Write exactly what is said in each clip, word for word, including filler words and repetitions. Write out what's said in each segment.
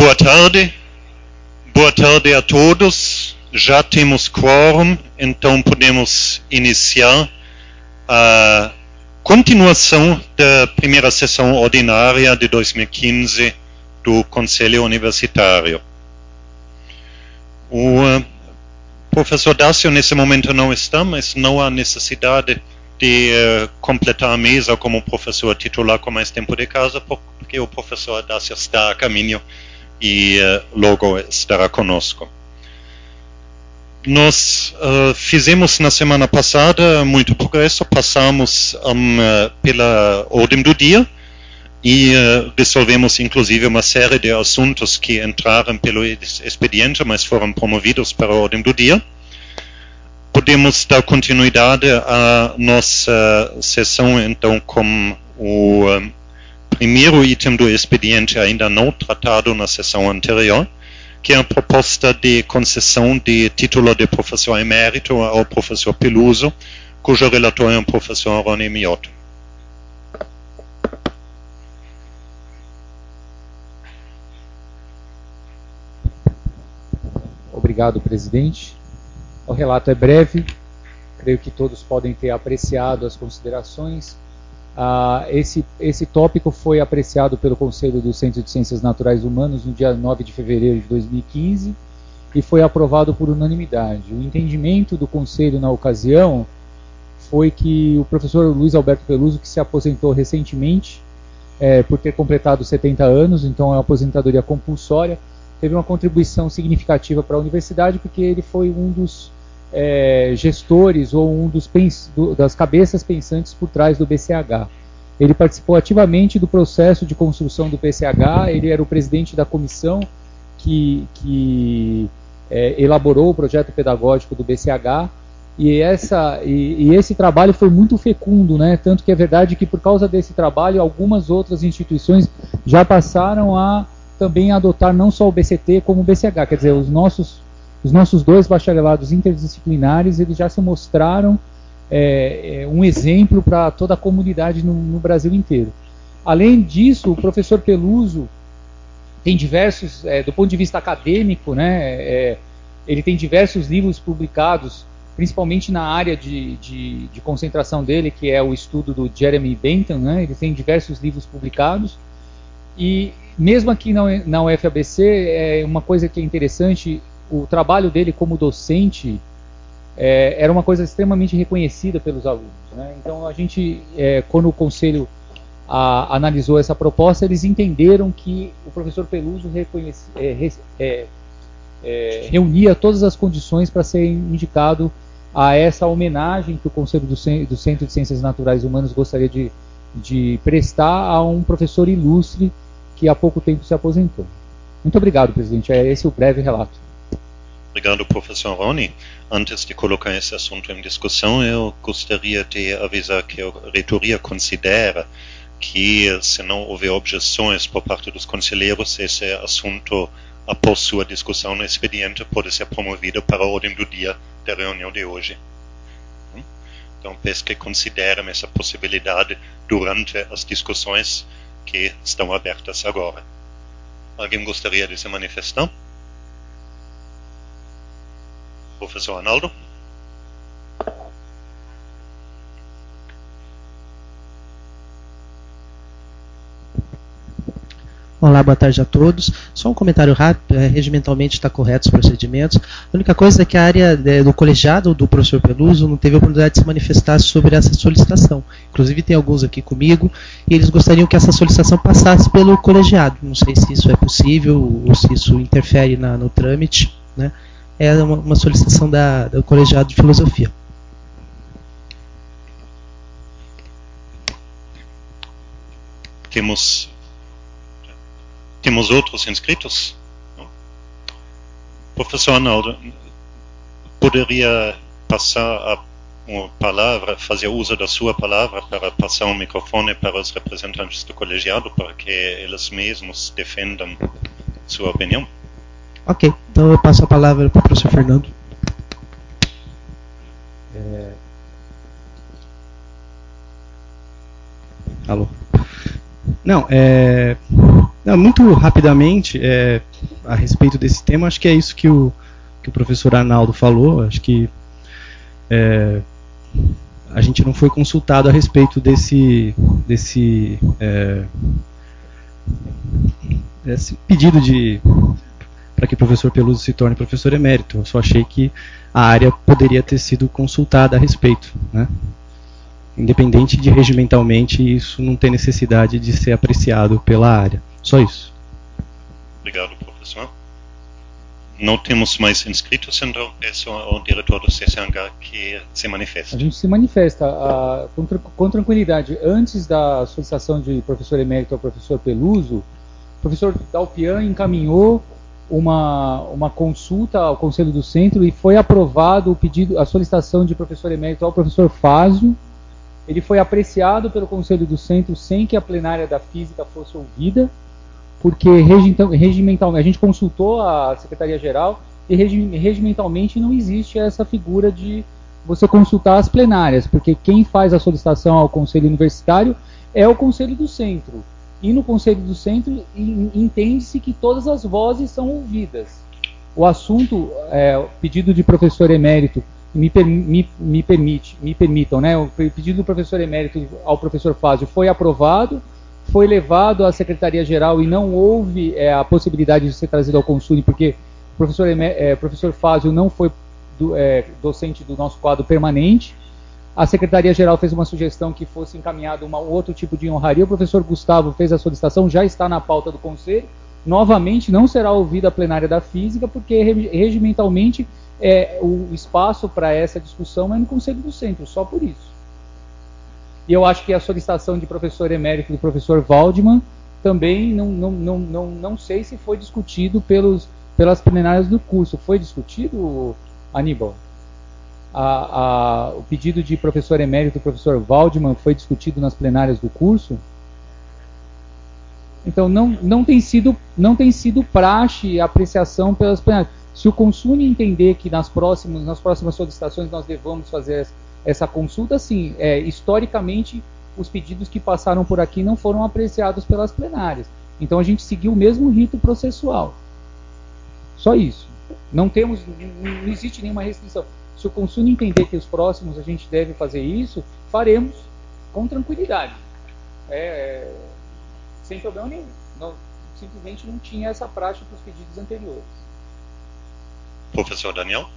Boa tarde. Boa tarde a todos. Já temos quórum, então podemos iniciar a continuação da primeira sessão ordinária de dois mil e quinze do Conselho Universitário. O uh, professor Dácio nesse momento não está, mas não há necessidade de uh, completar a mesa como professor titular com mais tempo de casa, porque o professor Dácio está a caminho e uh, logo estará conosco. Nós uh, fizemos na semana passada muito progresso, passamos um, uh, pela ordem do dia e uh, resolvemos inclusive uma série de assuntos que entraram pelo expediente, mas foram promovidos para a ordem do dia. Podemos dar continuidade à nossa sessão, então, com o um, primeiro item do expediente ainda não tratado na sessão anterior, que é a proposta de concessão de título de professor emérito ao professor Peluso, cujo relator é o professor Rony Miotto. Obrigado, presidente. O relato é breve, creio que todos podem ter apreciado as considerações. Ah, esse, esse tópico foi apreciado pelo Conselho do Centro de Ciências Naturais e Humanas no dia nove de fevereiro de dois mil e quinze e foi aprovado por unanimidade. O entendimento do Conselho na ocasião foi que o professor Luiz Alberto Peluso, que se aposentou recentemente, é, por ter completado setenta anos, então é uma aposentadoria compulsória, teve uma contribuição significativa para a universidade, porque ele foi um dos é, gestores ou um dos do, das cabeças pensantes por trás do B C H. Ele participou ativamente do processo de construção do B C H, ele era o presidente da comissão que, que é, elaborou o projeto pedagógico do B C H, e, essa, e, e esse trabalho foi muito fecundo, né? Tanto que é verdade que por causa desse trabalho algumas outras instituições já passaram a também adotar não só o B C T como o B C H, quer dizer, os nossos, os nossos dois bacharelados interdisciplinares, eles já se mostraram é, é, um exemplo para toda a comunidade no, no Brasil inteiro. Além disso, o professor Peluso tem diversos, é, do ponto de vista acadêmico, né, é, ele tem diversos livros publicados, principalmente na área de, de, de concentração dele, que é o estudo do Jeremy Bentham, né, ele tem diversos livros publicados, e mesmo aqui na U F A B C, é uma coisa que é interessante, o trabalho dele como docente é, era uma coisa extremamente reconhecida pelos alunos, né? Então a gente, é, quando o Conselho a, analisou essa proposta, eles entenderam que o professor Peluso reconhece, é, é, é, reunia todas as condições para ser indicado a essa homenagem que o Conselho do, do Centro de Ciências Naturais e Humanas gostaria de, de prestar a um professor ilustre que há pouco tempo se aposentou. Muito obrigado, presidente. É esse o breve relato. Obrigado, professor Rony. Antes de colocar esse assunto em discussão, eu gostaria de avisar que a reitoria considera que, se não houver objeções por parte dos conselheiros, esse assunto, após sua discussão no expediente, pode ser promovido para a ordem do dia da reunião de hoje. Então, peço que considerem essa possibilidade durante as discussões que estão abertas agora. Alguém gostaria de se manifestar? Professor Arnaldo? Olá, boa tarde a todos. Só um comentário rápido, é, regimentalmente está correto os procedimentos. A única coisa é que a área é, do colegiado do professor Peluso não teve a oportunidade de se manifestar sobre essa solicitação. Inclusive tem alguns aqui comigo e eles gostariam que essa solicitação passasse pelo colegiado. Não sei se isso é possível ou se isso interfere na, no trâmite, né? É uma, uma solicitação da, do colegiado de filosofia. Temos... Temos outros inscritos? Não? Professor Arnaldo, poderia passar a palavra, fazer uso da sua palavra para passar o microfone para os representantes do colegiado, para que eles mesmos defendam sua opinião? Ok, então eu passo a palavra para o professor Fernando. É... Alô? Não, é... Não, muito rapidamente, é, a respeito desse tema, acho que é isso que o, que o professor Arnaldo falou. Acho que é, a gente não foi consultado a respeito desse, desse, é, desse pedido de para que o professor Peluso se torne professor emérito. Eu só achei que a área poderia ter sido consultada a respeito, né? Independente de regimentalmente, isso não tem necessidade de ser apreciado pela área. Só isso. Obrigado, professor. Não temos mais inscritos, então peço ao diretor do C C H que se manifeste. A gente se manifesta a, com, com tranquilidade. Antes da solicitação de professor emérito ao professor Peluso, o professor Dalpian encaminhou uma, uma consulta ao Conselho do Centro e foi aprovado o pedido, a solicitação de professor emérito ao professor Fázio. Ele foi apreciado pelo Conselho do Centro sem que a plenária da Física fosse ouvida, porque regimentalmente, a gente consultou a Secretaria-Geral e regimentalmente não existe essa figura de você consultar as plenárias, porque quem faz a solicitação ao Conselho Universitário é o Conselho do Centro. E no Conselho do Centro entende-se que todas as vozes são ouvidas. O assunto, é, o pedido de professor emérito, me, me, me, permite, me permitam, né, o pedido do professor emérito ao professor Fázio foi aprovado, foi levado à Secretaria-Geral e não houve é, a possibilidade de ser trazido ao Consune, porque o professor, é, professor Fázio não foi do, é, docente do nosso quadro permanente. A Secretaria-Geral fez uma sugestão que fosse encaminhado um outro tipo de honraria. O professor Gustavo fez a solicitação, já está na pauta do Conselho. Novamente, não será ouvida a plenária da Física, porque regimentalmente é, o espaço para essa discussão é no Conselho do Centro, só por isso. E eu acho que a solicitação de professor emérito do professor Waldman também não, não, não, não, não sei se foi discutido pelos, pelas plenárias do curso. Foi discutido, Aníbal? A, a, o pedido de professor emérito do professor Waldman foi discutido nas plenárias do curso? Então não, não, tem, sido, não tem sido praxe a apreciação pelas plenárias. Se o Consune entender que nas próximas, nas próximas solicitações nós devamos fazer essa consulta, sim, é, historicamente os pedidos que passaram por aqui não foram apreciados pelas plenárias. Então a gente seguiu o mesmo rito processual. Só isso. Não temos, não existe nenhuma restrição. Se o Consune entender que os próximos a gente deve fazer isso, faremos com tranquilidade. É, sem problema nenhum. Não, simplesmente não tinha essa prática para os pedidos anteriores. Professor Daniel?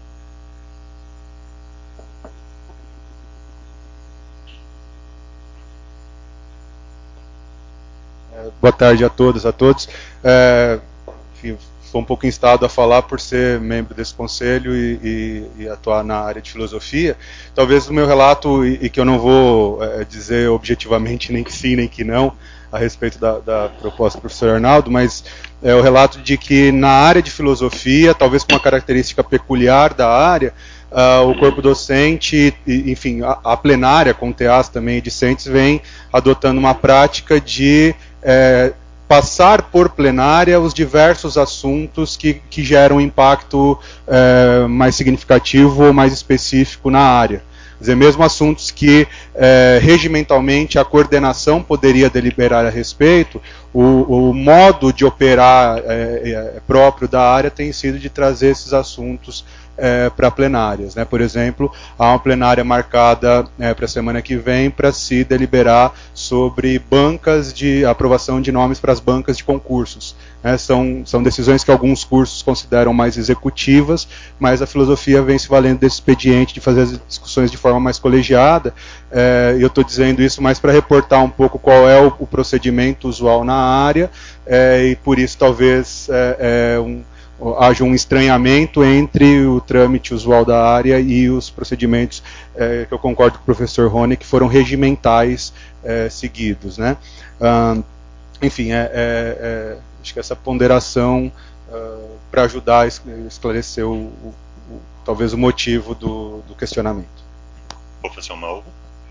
Boa tarde a todos, a todos. É, enfim, sou um pouco instado a falar por ser membro desse conselho e, e, e atuar na área de filosofia. Talvez o meu relato, e, e que eu não vou é, dizer objetivamente nem que sim nem que não, a respeito da, da proposta do professor Arnaldo, mas é o relato de que na área de filosofia, talvez com uma característica peculiar da área, Uh, o corpo docente, e, enfim, a, a plenária, com T As também discentes, vem adotando uma prática de é, passar por plenária os diversos assuntos que, que geram impacto é, mais significativo ou mais específico na área. Quer dizer, mesmo assuntos que é, regimentalmente a coordenação poderia deliberar a respeito, o, o modo de operar é, é, próprio da área tem sido de trazer esses assuntos É, para plenárias, né? Por exemplo, há uma plenária marcada é, para a semana que vem para se deliberar sobre bancas de aprovação de nomes para as bancas de concursos. Né? São, são decisões que alguns cursos consideram mais executivas, mas a filosofia vem se valendo desse expediente de fazer as discussões de forma mais colegiada. É, eu estou dizendo isso mais para reportar um pouco qual é o, o procedimento usual na área, é, e por isso talvez é, é, um haja um estranhamento entre o trâmite usual da área e os procedimentos é, que eu concordo com o professor Rony, que foram regimentais é, seguidos, né? Ah, enfim, é, é, é, acho que essa ponderação uh, para ajudar a esclarecer o, o, o, talvez o motivo do, do questionamento. Professor Mauro.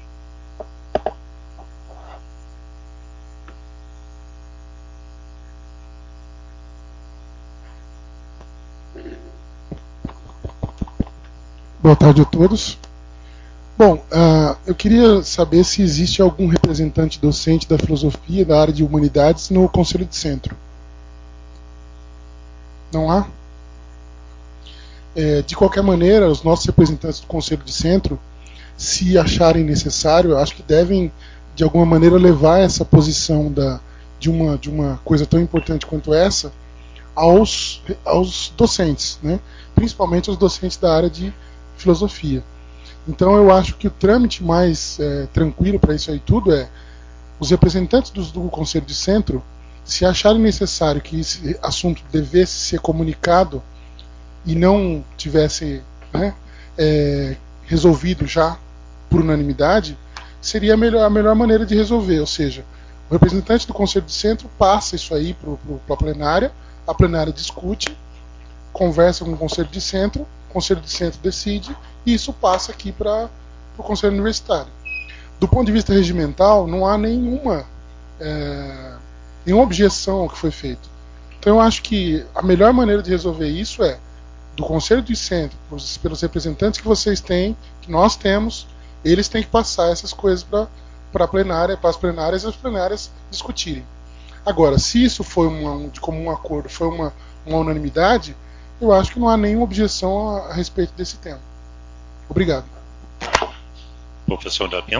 Boa tarde a todos. Bom, uh, eu queria saber se existe algum representante docente da filosofia da área de humanidades no Conselho de Centro. Não há? É, de qualquer maneira, os nossos representantes do Conselho de Centro, se acharem necessário, eu acho que devem, de alguma maneira, levar essa posição da, de, uma, de uma coisa tão importante quanto essa aos, aos docentes, né? Principalmente aos docentes da área de filosofia. Então eu acho que o trâmite mais é, tranquilo para isso aí tudo é os representantes do, do Conselho de Centro, se acharem necessário que esse assunto devesse ser comunicado e não tivesse, né, é, resolvido já por unanimidade, seria a melhor, a melhor maneira de resolver. Ou seja, o representante do Conselho de Centro passa isso aí para a plenária, a plenária discute, conversa com o Conselho de Centro, o Conselho de Centro decide e isso passa aqui para o Conselho Universitário. Do ponto de vista regimental, não há nenhuma, é, nenhuma objeção ao que foi feito. Então eu acho que a melhor maneira de resolver isso é do Conselho de Centro, pelos representantes que vocês têm, que nós temos, eles têm que passar essas coisas para a plenária, para as plenárias e as plenárias discutirem. Agora, se isso foi uma, de comum acordo, foi uma, uma unanimidade, eu acho que não há nenhuma objeção a, a respeito desse tema. Obrigado. Professor Damião?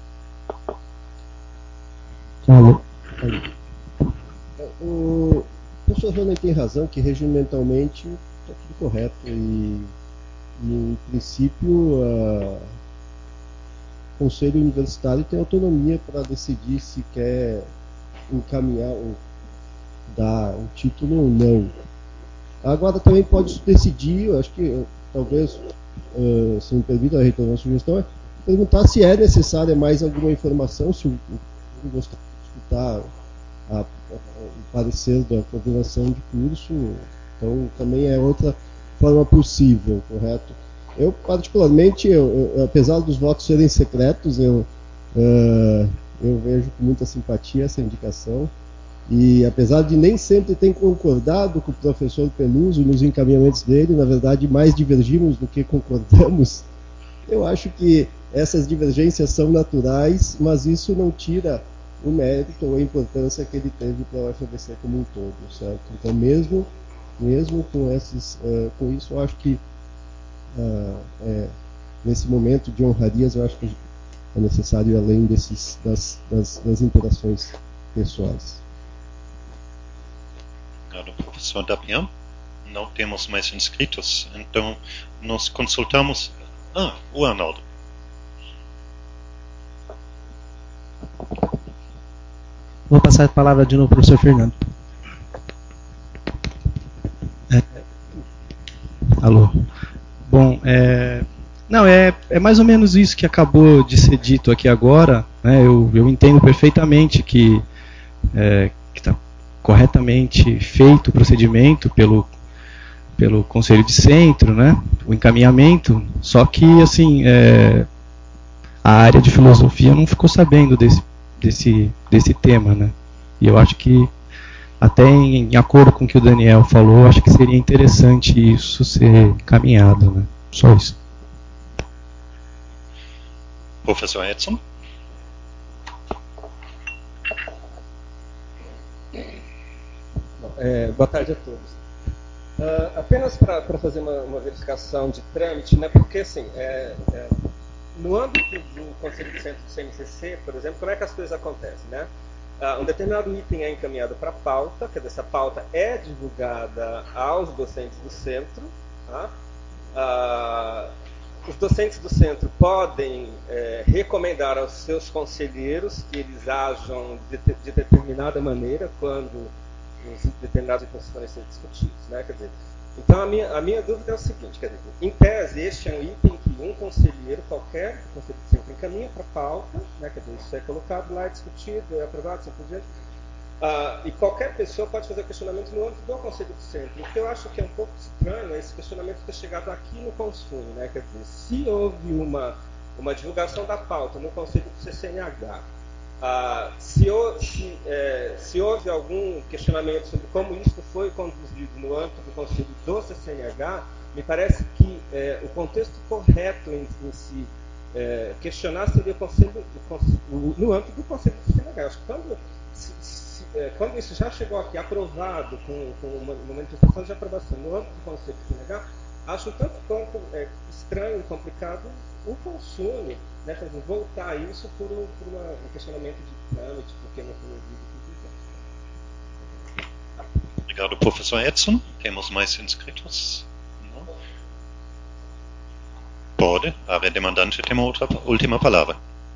O professor realmente tem razão que regimentalmente está tudo correto e, e em princípio o Conselho Universitário tem autonomia para decidir se quer encaminhar ou dar um título ou não. Agora também pode decidir, eu acho que talvez, uh, se me permite a reitor, uma sugestão é perguntar se é necessária mais alguma informação, se o eu gostaria de escutar a, a, o parecer da coordenação de curso, então também é outra forma possível, correto? Eu, particularmente, eu, eu, apesar dos votos serem secretos, eu, uh, eu vejo com muita simpatia essa indicação, e apesar de nem sempre ter concordado com o professor Peluso nos encaminhamentos dele, na verdade mais divergimos do que concordamos, eu acho que essas divergências são naturais, mas isso não tira o mérito ou a importância que ele teve para a U F A B C como um todo, certo? Então, mesmo, mesmo com, esses, uh, com isso, eu acho que uh, é, nesse momento de honrarias, eu acho que é necessário ir além desses, das, das, das interações pessoais. Obrigado, professor Damião. Não temos mais inscritos, então nós consultamos... Ah, o Arnaldo. Vou passar a palavra de novo para o professor Fernando. É. Alô. Bom, é... não, é, é mais ou menos isso que acabou de ser dito aqui agora. Né? Eu, eu entendo perfeitamente que é, está corretamente feito o procedimento pelo, pelo Conselho de Centro, né? O encaminhamento, só que assim, é, a área de filosofia não ficou sabendo desse Desse, desse tema, né? E eu acho que, até em, em acordo com o que o Daniel falou, acho que seria interessante isso ser caminhado, né? Só isso. Professor Edson? É, boa tarde a todos. Uh, apenas para fazer uma, uma verificação de trâmite, né? Porque assim, é, é, no âmbito do Conselho de Centro do C N C C, por exemplo, como é que as coisas acontecem, né? Uh, um determinado item é encaminhado para a pauta, quer dizer, essa pauta é divulgada aos docentes do centro. Tá? Uh, os docentes do centro podem é, recomendar aos seus conselheiros que eles ajam de, de determinada maneira quando os determinados itens forem ser discutidos, né? Quer dizer, então, a minha, a minha dúvida é o seguinte, quer dizer, em tese, este é um item que um conselheiro qualquer, o conselheiro sempre encaminha para a pauta, né, quer dizer, isso é colocado lá, é discutido, é aprovado, assim por diante, uh, e qualquer pessoa pode fazer questionamento no âmbito do Conselho do Centro. O que eu acho que é um pouco estranho é esse questionamento ter chegado aqui no Consul, né, quer dizer, se houve uma, uma divulgação da pauta no Conselho do C C N H, Ah, se, se, é, se houve algum questionamento sobre como isso foi conduzido no âmbito do Conselho do C C N H, me parece que é, o contexto correto em, em se é, questionar seria o conselho, o, no âmbito do Conselho do C C N H. Acho que quando se, se, quando isso já chegou aqui aprovado com, com uma, uma manifestação de aprovação no âmbito do Conselho de C N H, acho tanto quanto é, estranho e complicado o consumo, né, por exemplo, voltar isso por, um, por uma, um questionamento de trâmite, porque não foi ouvido. Obrigado, professor Edson. Temos mais inscritos? Não? Pode. A área demandante tem uma outra, última palavra.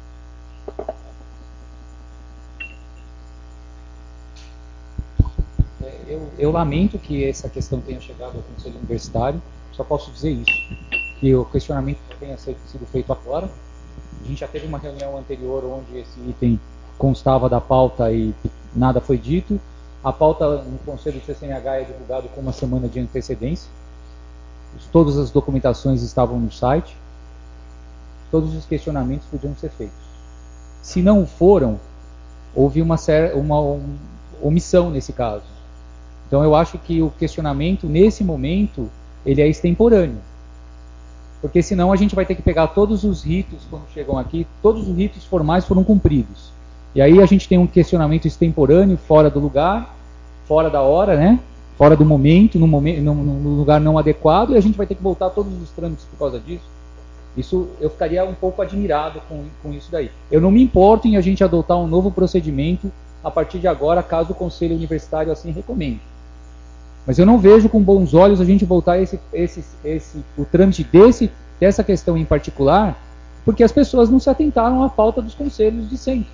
Eu, eu lamento que essa questão tenha chegado ao Conselho Universitário. Só posso dizer isso, que o questionamento tenha sido feito agora. A gente já teve uma reunião anterior onde esse item constava da pauta e nada foi dito. A pauta no Conselho do C N H é divulgada com uma semana de antecedência. Todas as documentações estavam no site. Todos os questionamentos podiam ser feitos. Se não foram, houve uma, uma um, omissão nesse caso. Então eu acho que o questionamento, nesse momento, ele é extemporâneo. Porque senão a gente vai ter que pegar todos os ritos, quando chegam aqui, todos os ritos formais foram cumpridos. E aí a gente tem um questionamento extemporâneo, fora do lugar, fora da hora, né? Fora do momento, no, momento, no, no lugar não adequado, e a gente vai ter que voltar todos os trâmites por causa disso. Isso, eu ficaria um pouco admirado com, com isso daí. Eu não me importo em a gente adotar um novo procedimento a partir de agora, caso o Conselho Universitário assim recomende. Mas eu não vejo com bons olhos a gente voltar esse, esse, esse, o trâmite desse, dessa questão em particular, porque as pessoas não se atentaram à pauta dos conselhos de centro,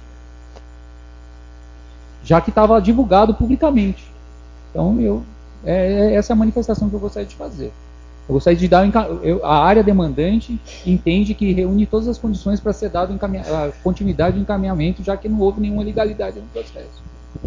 já que estava divulgado publicamente. Então, eu, é, é essa é a manifestação que eu gostaria de fazer. Eu gostaria de dar eu, a área demandante entende que reúne todas as condições para ser dado a continuidade do encaminhamento, já que não houve nenhuma ilegalidade no processo.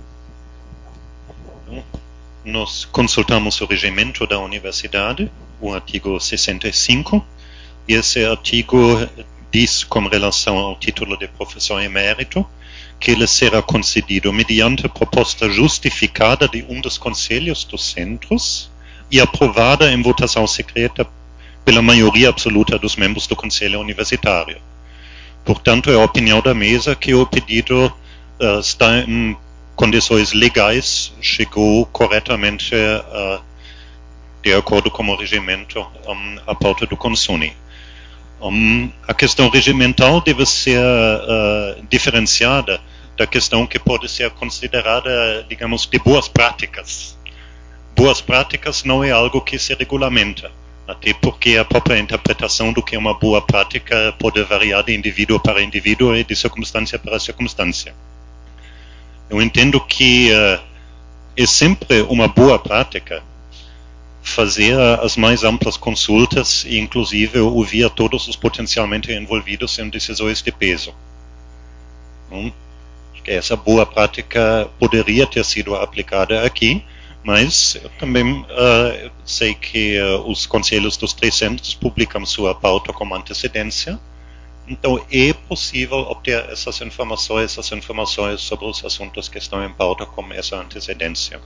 Nós consultamos o regimento da universidade, o artigo sessenta e cinco, e esse artigo diz, com relação ao título de professor emérito, que ele será concedido mediante proposta justificada de um dos conselhos dos centros e aprovada em votação secreta pela maioria absoluta dos membros do conselho universitário. Portanto, é a opinião da mesa que o pedido uh, está em condições legais, chegou corretamente uh, de acordo com o regimento um, à pauta do Consune. Um, a questão regimental deve ser uh, diferenciada da questão que pode ser considerada, digamos, de boas práticas. Boas práticas não é algo que se regulamenta, até porque a própria interpretação do que é uma boa prática pode variar de indivíduo para indivíduo e de circunstância para circunstância. Eu entendo que uh, é sempre uma boa prática fazer as mais amplas consultas e, inclusive, ouvir todos os potencialmente envolvidos em decisões de peso. Hum? Essa boa prática poderia ter sido aplicada aqui, mas eu também uh, sei que uh, os conselhos dos três centros publicam sua pauta com antecedência. Então, é possível obter essas informações, essas informações sobre os assuntos que estão em pauta com essa antecedência.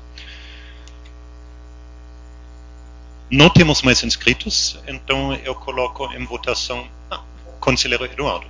Não temos mais inscritos, então eu coloco em votação. Ah, conselheiro Eduardo.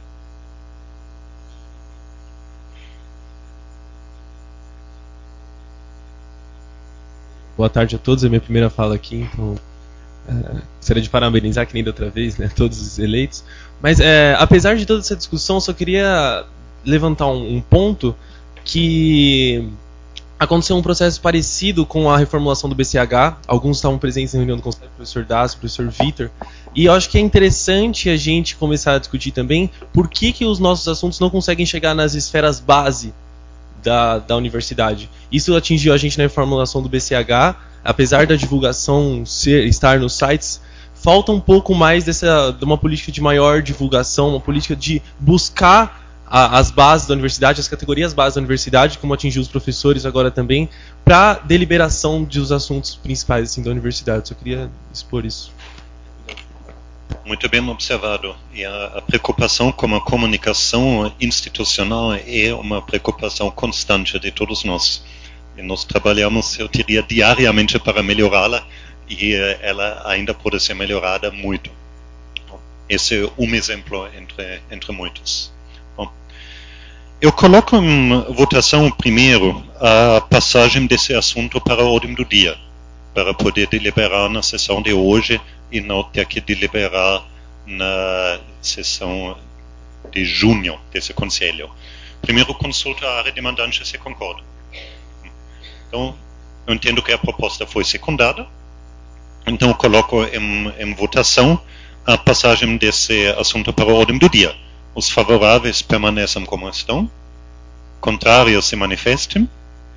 Boa tarde a todos, é a minha primeira fala aqui, então é, gostaria de parabenizar, que nem da outra vez, né, todos os eleitos. Mas, é, apesar de toda essa discussão, só queria levantar um, um ponto que aconteceu um processo parecido com a reformulação do B C H. Alguns estavam presentes na reunião do conselho, o professor Dácio, o professor Vitor. E eu acho que é interessante a gente começar a discutir também por que, que os nossos assuntos não conseguem chegar nas esferas base da, da universidade. Isso atingiu a gente na reformulação do B C H. Apesar da divulgação ser, estar nos sites, falta um pouco mais dessa, de uma política de maior divulgação, uma política de buscar a, as bases da universidade, as categorias bases da universidade, como atingir os professores agora também, para deliberação dos assuntos principais assim, da universidade. Só queria expor isso. Muito bem observado. E a, a preocupação com a comunicação institucional é uma preocupação constante de todos nós. E nós trabalhamos, eu diria, diariamente para melhorá-la, e ela ainda pode ser melhorada muito. Esse é um exemplo entre, entre muitos. Bom, Eu coloco em votação primeiro a passagem desse assunto para a ordem do dia, para poder deliberar na sessão de hoje e não ter que deliberar na sessão de junho desse conselho. Primeiro consulta a área demandante se concorda. Então, eu entendo que a proposta foi secundada, então eu coloco em, em votação a passagem desse assunto para a ordem do dia. Os favoráveis permaneçam como estão. Contrários se manifestem.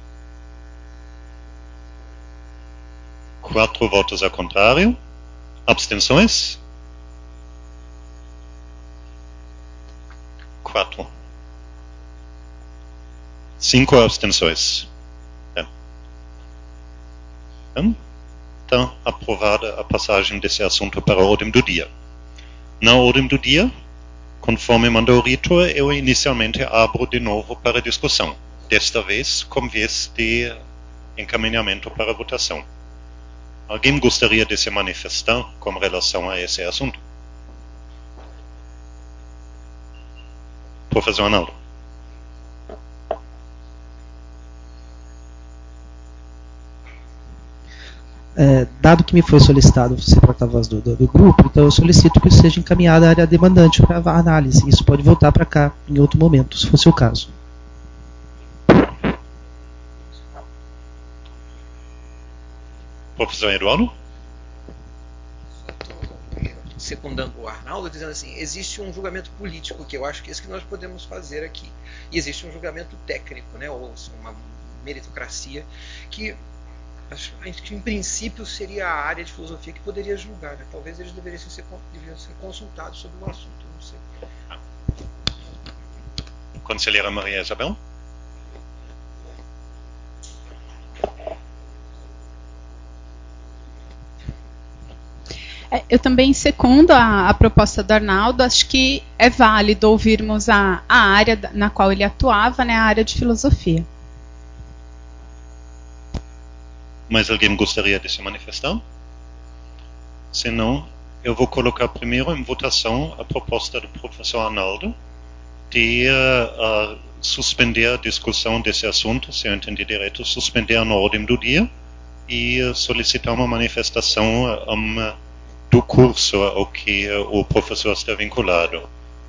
Quatro votos a contrário. Abstenções? Quatro. Cinco abstenções. É. Então, aprovada a passagem desse assunto para a ordem do dia. Na ordem do dia, conforme mandou o Ritor, eu inicialmente abro de novo para discussão, desta vez com vez de encaminhamento para votação. Alguém gostaria de se manifestar com relação a esse assunto? Professor Arnaldo. É, dado que me foi solicitado ser porta-voz do, do, do grupo, então eu solicito que seja encaminhada a área demandante para análise. Isso pode voltar para cá em outro momento, se fosse o caso. Professor Eduardo? Secundando o Arnaldo, dizendo assim, existe um julgamento político, que eu acho que é isso que nós podemos fazer aqui. E existe um julgamento técnico, né, ou uma meritocracia, que acho que em princípio seria a área de filosofia que poderia julgar, né? Talvez eles deveriam ser, deveriam ser consultados sobre o assunto, não sei. Conselheira Maria Isabel? É, eu também secundo a, a proposta do Arnaldo. Acho que é válido ouvirmos a, a área na qual ele atuava, né, a área de filosofia. Mas alguém gostaria de se manifestar? Se não, eu vou colocar primeiro em votação a proposta do professor Arnaldo de uh, uh, suspender a discussão desse assunto, se eu entendi direito, suspender na ordem do dia e uh, solicitar uma manifestação uh, um, do curso ao que uh, o professor está vinculado.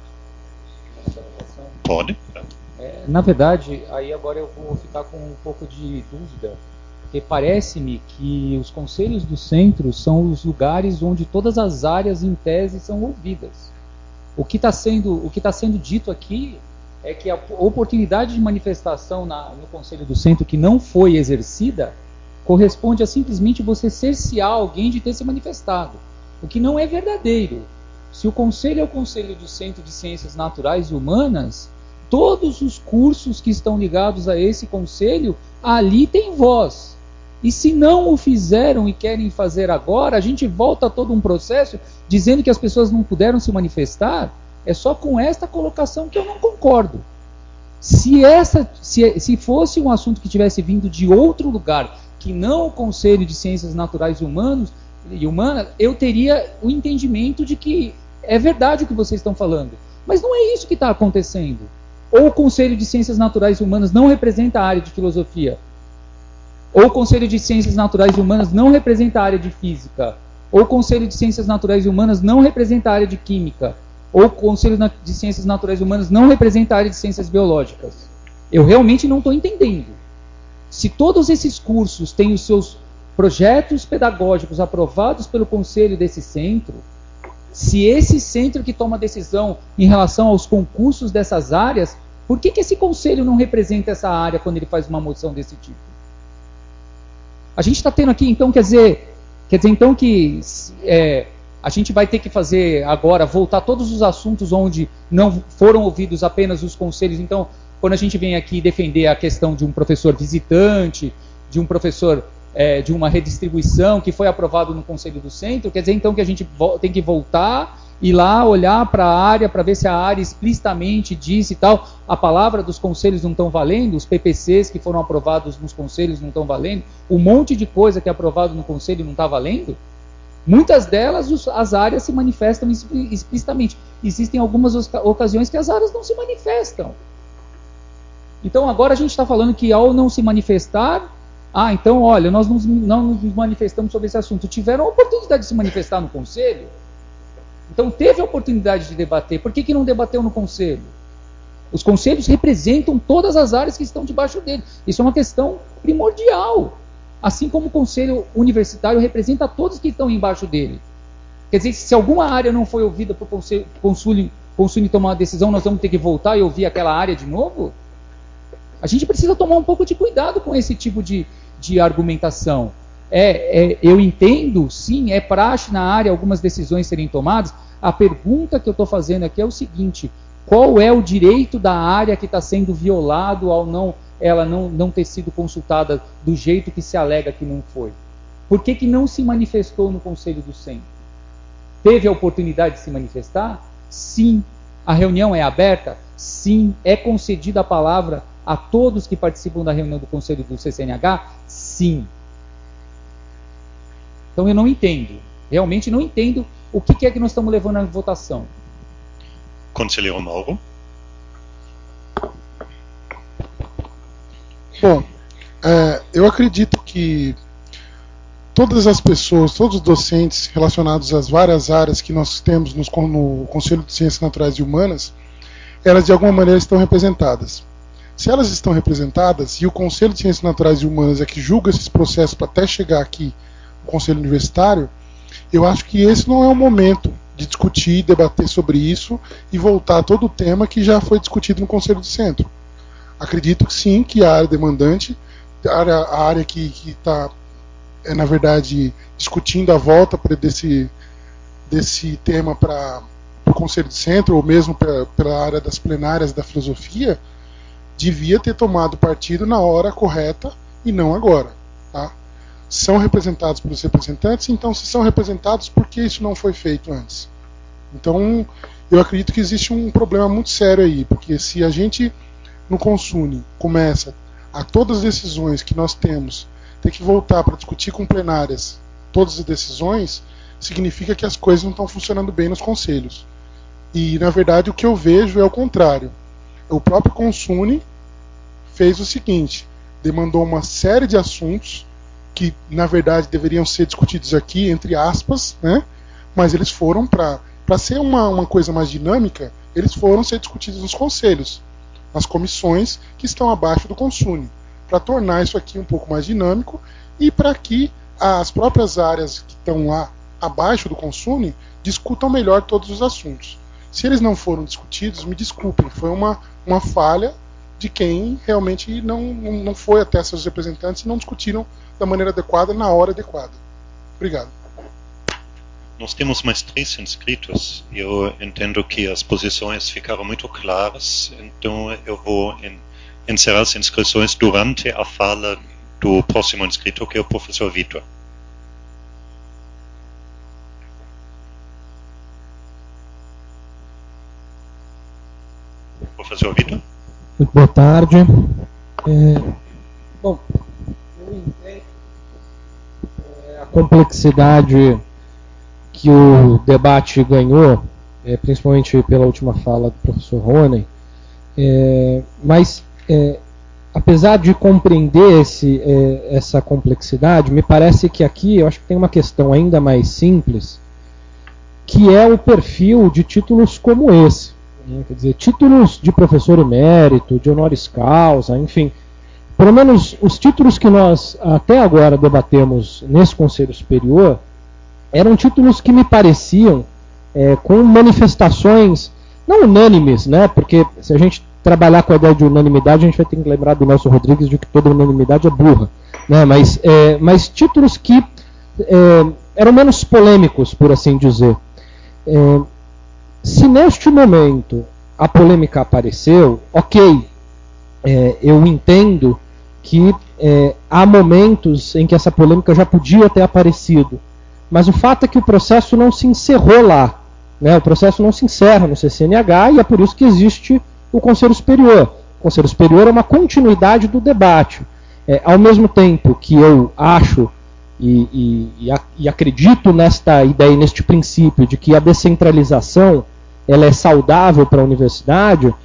Pode? É, na verdade, aí agora eu vou ficar com um pouco de dúvida. Porque parece-me que os conselhos do centro são os lugares onde todas as áreas em tese são ouvidas. O que está sendo, o que está sendo dito aqui é que a oportunidade de manifestação na, no conselho do centro que não foi exercida corresponde a simplesmente você cercear alguém de ter se manifestado. O que não é verdadeiro. Se o conselho é o conselho do Centro de Ciências Naturais e Humanas, todos os cursos que estão ligados a esse conselho, ali tem voz. E se não o fizeram e querem fazer agora, a gente volta a todo um processo dizendo que as pessoas não puderam se manifestar. É só com esta colocação que eu não concordo. Se, essa, se, se fosse um assunto que tivesse vindo de outro lugar, que não o Conselho de Ciências Naturais e, Humanos, e Humanas, eu teria o entendimento de que é verdade o que vocês estão falando. Mas não é isso que está acontecendo. Ou o Conselho de Ciências Naturais e Humanas não representa a área de filosofia, ou o Conselho de Ciências Naturais e Humanas não representa a área de física, ou o Conselho de Ciências Naturais e Humanas não representa a área de química, ou o Conselho de Ciências Naturais e Humanas não representa a área de ciências biológicas. Eu realmente não estou entendendo. Se todos esses cursos têm os seus projetos pedagógicos aprovados pelo conselho desse centro, se esse centro que toma decisão em relação aos concursos dessas áreas, por que, que esse conselho não representa essa área quando ele faz uma moção desse tipo? A gente está tendo aqui, então, quer dizer, quer dizer então que é, a gente vai ter que fazer agora, voltar todos os assuntos onde não foram ouvidos apenas os conselhos. Então, quando a gente vem aqui defender a questão de um professor visitante, de um professor, é, de uma redistribuição que foi aprovado no Conselho do Centro, quer dizer então que a gente tem que voltar e lá olhar para a área, para ver se a área explicitamente disse e tal, a palavra dos conselhos não estão valendo, os P P Cs que foram aprovados nos conselhos não estão valendo, um monte de coisa que é aprovado no conselho não está valendo. Muitas delas, as áreas se manifestam explicitamente. Existem algumas ocasiões que as áreas não se manifestam. Então agora a gente está falando que ao não se manifestar, ah, então olha, nós não, não nos manifestamos sobre esse assunto. Tiveram a oportunidade de se manifestar no Conselho? Então teve a oportunidade de debater. Por que, que não debateu no Conselho? Os conselhos representam todas as áreas que estão debaixo dele. Isso é uma questão primordial. Assim como o Conselho Universitário representa todos que estão embaixo dele. Quer dizer, se alguma área não foi ouvida para o Conselho, Conselho, Conselho tomar uma decisão, nós vamos ter que voltar e ouvir aquela área de novo? A gente precisa tomar um pouco de cuidado com esse tipo de, de argumentação. É, é, eu entendo, sim, é praxe na área algumas decisões serem tomadas. A pergunta que eu estou fazendo aqui é o seguinte: qual é o direito da área que está sendo violado ao não, ela não, não ter sido consultada do jeito que se alega que não foi? Por que, que não se manifestou no Conselho do Centro? Teve a oportunidade de se manifestar? Sim. A reunião é aberta? Sim. É concedida a palavra a todos que participam da reunião do Conselho do C C N H? Sim. Então eu não entendo. Realmente não entendo o que é que nós estamos levando à votação. Conselheiro Mauro. Bom, é, eu acredito que todas as pessoas, todos os docentes relacionados às várias áreas que nós temos no Conselho de Ciências Naturais e Humanas, elas de alguma maneira estão representadas. Se elas estão representadas, e o Conselho de Ciências Naturais e Humanas é que julga esses processos para até chegar aqui no Conselho Universitário, eu acho que esse não é o momento de discutir, debater sobre isso e voltar a todo o tema que já foi discutido no Conselho do Centro. Acredito que sim, que a área demandante, a área, a área que está, é, na verdade, discutindo a volta pra desse, desse tema para o Conselho do Centro, ou mesmo pra, pela área das plenárias da filosofia, devia ter tomado partido na hora correta e não agora. Tá? São representados pelos representantes, então se são representados, por que isso não foi feito antes? Então, eu acredito que existe um problema muito sério aí, porque se a gente, no Consune, começa a todas as decisões que nós temos, ter que voltar para discutir com plenárias todas as decisões, significa que as coisas não estão funcionando bem nos conselhos. E, na verdade, o que eu vejo é o contrário. O próprio Consune fez o seguinte, demandou uma série de assuntos que, na verdade, deveriam ser discutidos aqui, entre aspas, né? Mas eles foram para... Para ser uma, uma coisa mais dinâmica, eles foram ser discutidos nos conselhos, nas comissões que estão abaixo do Consune, para tornar isso aqui um pouco mais dinâmico e para que as próprias áreas que estão lá abaixo do Consune discutam melhor todos os assuntos. Se eles não foram discutidos, me desculpem, foi uma, uma falha de quem realmente não, não foi até seus representantes e não discutiram da maneira adequada, na hora adequada. Obrigado. Nós temos mais três inscritos. Eu entendo que as posições ficaram muito claras, então eu vou encerrar as inscrições durante a fala do próximo inscrito, que é o professor Vitor. Professor Vitor? Muito boa tarde. É, bom, eu entendo é, a complexidade que o debate ganhou, é, principalmente pela última fala do professor Rony, é, mas é, apesar de compreender esse, é, essa complexidade, me parece que aqui eu acho que tem uma questão ainda mais simples, que é o perfil de títulos como esse, né? Quer dizer, títulos de professor emérito, de honoris causa, enfim, pelo menos os títulos que nós até agora debatemos nesse Conselho Superior eram títulos que me pareciam é, com manifestações não unânimes, né? Porque se a gente trabalhar com a ideia de unanimidade, a gente vai ter que lembrar do Nelson Rodrigues de que toda unanimidade é burra, né? Mas, é, mas títulos que é, eram menos polêmicos, por assim dizer. É, se neste momento a polêmica apareceu, ok, é, eu entendo que é, há momentos em que essa polêmica já podia ter aparecido. Mas o fato é que o processo não se encerrou lá, né? O processo não se encerra no C C N H e é por isso que existe o Conselho Superior. O Conselho Superior é uma continuidade do debate. É, ao mesmo tempo que eu acho e, e, e, e acredito nesta ideia, neste princípio de que a descentralização ela é saudável para a universidade,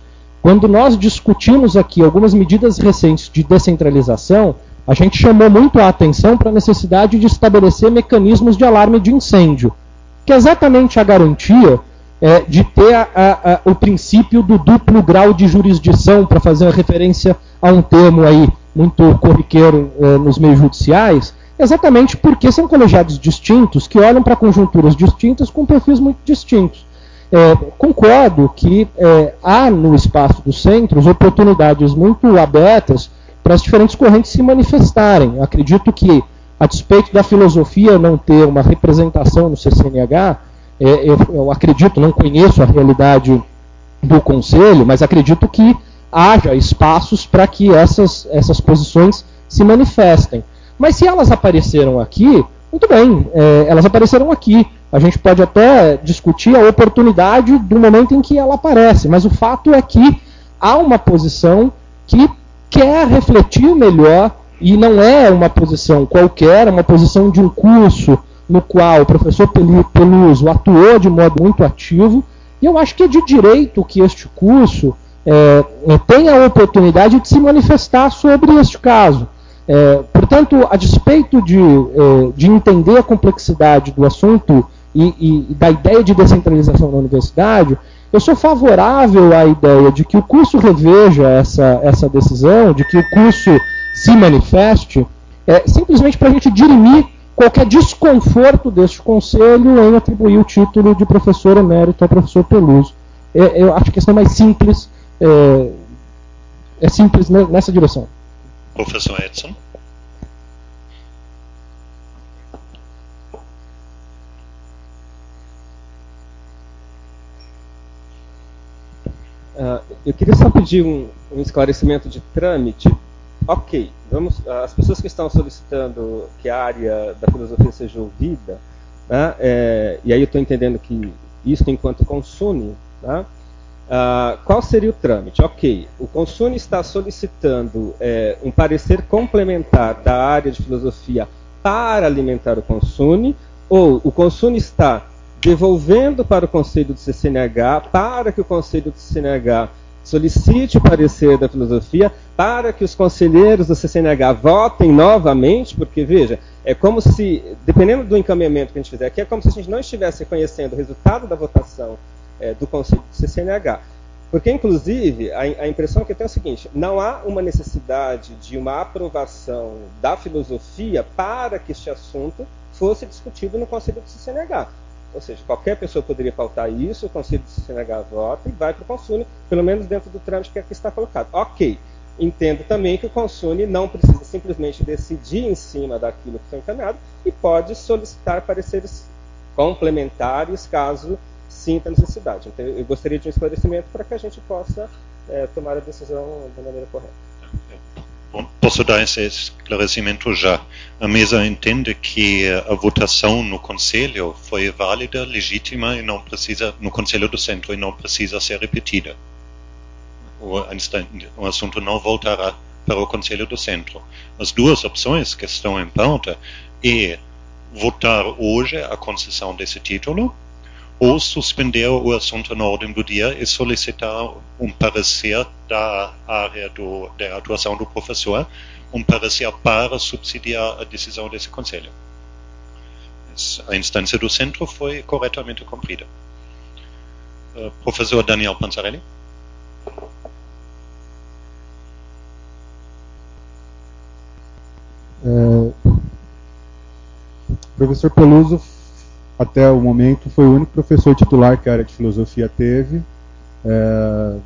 Quando nós discutimos aqui algumas medidas recentes de descentralização, a gente chamou muito a atenção para a necessidade de estabelecer mecanismos de alarme de incêndio, que é exatamente a garantia é, de ter a, a, a, o princípio do duplo grau de jurisdição, para fazer uma referência a um termo aí muito corriqueiro é, nos meios judiciais, exatamente porque são colegiados distintos que olham para conjunturas distintas com perfis muito distintos. É, concordo que é, há no espaço dos centros oportunidades muito abertas para as diferentes correntes se manifestarem. Acredito que, a despeito da filosofia não ter uma representação no C C N H, é, eu, eu acredito, não conheço a realidade do Conselho, mas acredito que haja espaços para que essas, essas posições se manifestem. Mas se elas apareceram aqui, muito bem, é, elas apareceram aqui. A gente pode até discutir a oportunidade do momento em que ela aparece, mas o fato é que há uma posição que quer refletir melhor, e não é uma posição qualquer, é uma posição de um curso no qual o professor Peluso atuou de modo muito ativo, e eu acho que é de direito que este curso é, tenha a oportunidade de se manifestar sobre este caso. É, portanto, a despeito de, é, de entender a complexidade do assunto e, e da ideia de descentralização da universidade, eu sou favorável à ideia de que o curso reveja essa, essa decisão, de que o curso se manifeste, é, simplesmente para a gente dirimir qualquer desconforto deste conselho em atribuir o título de professor emérito ao professor Peluso. É, eu acho que a questão é mais simples, é, é simples nessa direção. Professor Edson. Uh, eu queria só pedir um, um esclarecimento de trâmite. Ok, vamos, as pessoas que estão solicitando que a área da filosofia seja ouvida, né, é, e aí eu estou entendendo que isso enquanto Consune, né, uh, qual seria o trâmite? Ok, o Consune está solicitando é, um parecer complementar da área de filosofia para alimentar o Consune, ou o Consune está devolvendo para o Conselho do C C N H, para que o Conselho do C C N H solicite o parecer da filosofia, para que os conselheiros do C C N H votem novamente, porque, veja, é como se, dependendo do encaminhamento que a gente fizer aqui, é como se a gente não estivesse conhecendo o resultado da votação é, do Conselho do C C N H. Porque, inclusive, a, a impressão que eu tenho é o seguinte, não há uma necessidade de uma aprovação da filosofia para que este assunto fosse discutido no Conselho do C C N H. Ou seja, qualquer pessoa poderia pautar isso, o Conselho do C C N H vota e vai para o Consune, pelo menos dentro do trâmite que aqui está colocado. Ok, entendo também que o Consune não precisa simplesmente decidir em cima daquilo que foi encaminhado e pode solicitar pareceres complementares caso sinta necessidade. Então, eu gostaria de um esclarecimento para que a gente possa é, tomar a decisão da maneira correta. Posso dar esse esclarecimento já. A mesa entende que a votação no Conselho foi válida, legítima e não precisa, no Conselho do Centro, e não precisa ser repetida. O, o assunto não voltará para o Conselho do Centro. As duas opções que estão em pauta é votar hoje a concessão desse título ou suspender o assunto na ordem do dia e solicitar um parecer da área do, da atuação do professor, um parecer para subsidiar a decisão desse conselho. A instância do centro foi corretamente cumprida. Uh, professor Daniel Panzarelli. É, professor Peluso, até o momento, foi o único professor titular que a área de filosofia teve. É,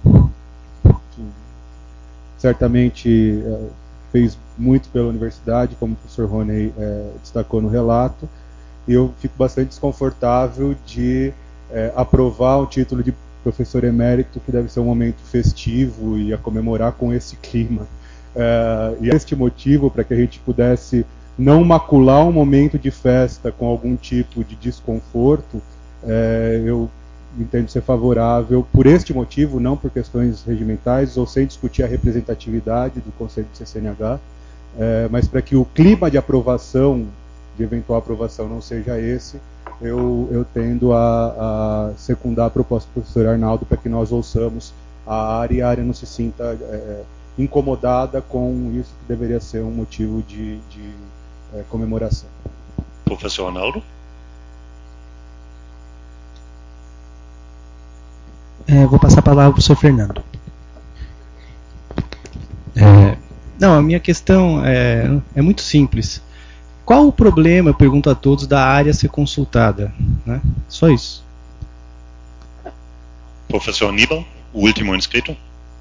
certamente é, fez muito pela universidade, como o professor Rony é, destacou no relato, e eu fico bastante desconfortável de é, aprovar o título de professor emérito, que deve ser um momento festivo e a comemorar com esse clima. É, e este motivo, para que a gente pudesse não macular um momento de festa com algum tipo de desconforto, é, eu entendo ser favorável por este motivo, não por questões regimentais ou sem discutir a representatividade do Conselho do C C N H, é, mas para que o clima de aprovação, de eventual aprovação, não seja esse, eu, eu tendo a, a secundar a proposta do professor Arnaldo para que nós ouçamos a área e a área não se sinta é, incomodada com isso que deveria ser um motivo de, de é, comemoração. Professor Arnaldo? É, vou passar a palavra para o senhor Fernando. É, não, a minha questão é, é muito simples. Qual o problema, eu pergunto a todos, da área ser consultada? Né? Só isso. Professor Aníbal, o último inscrito.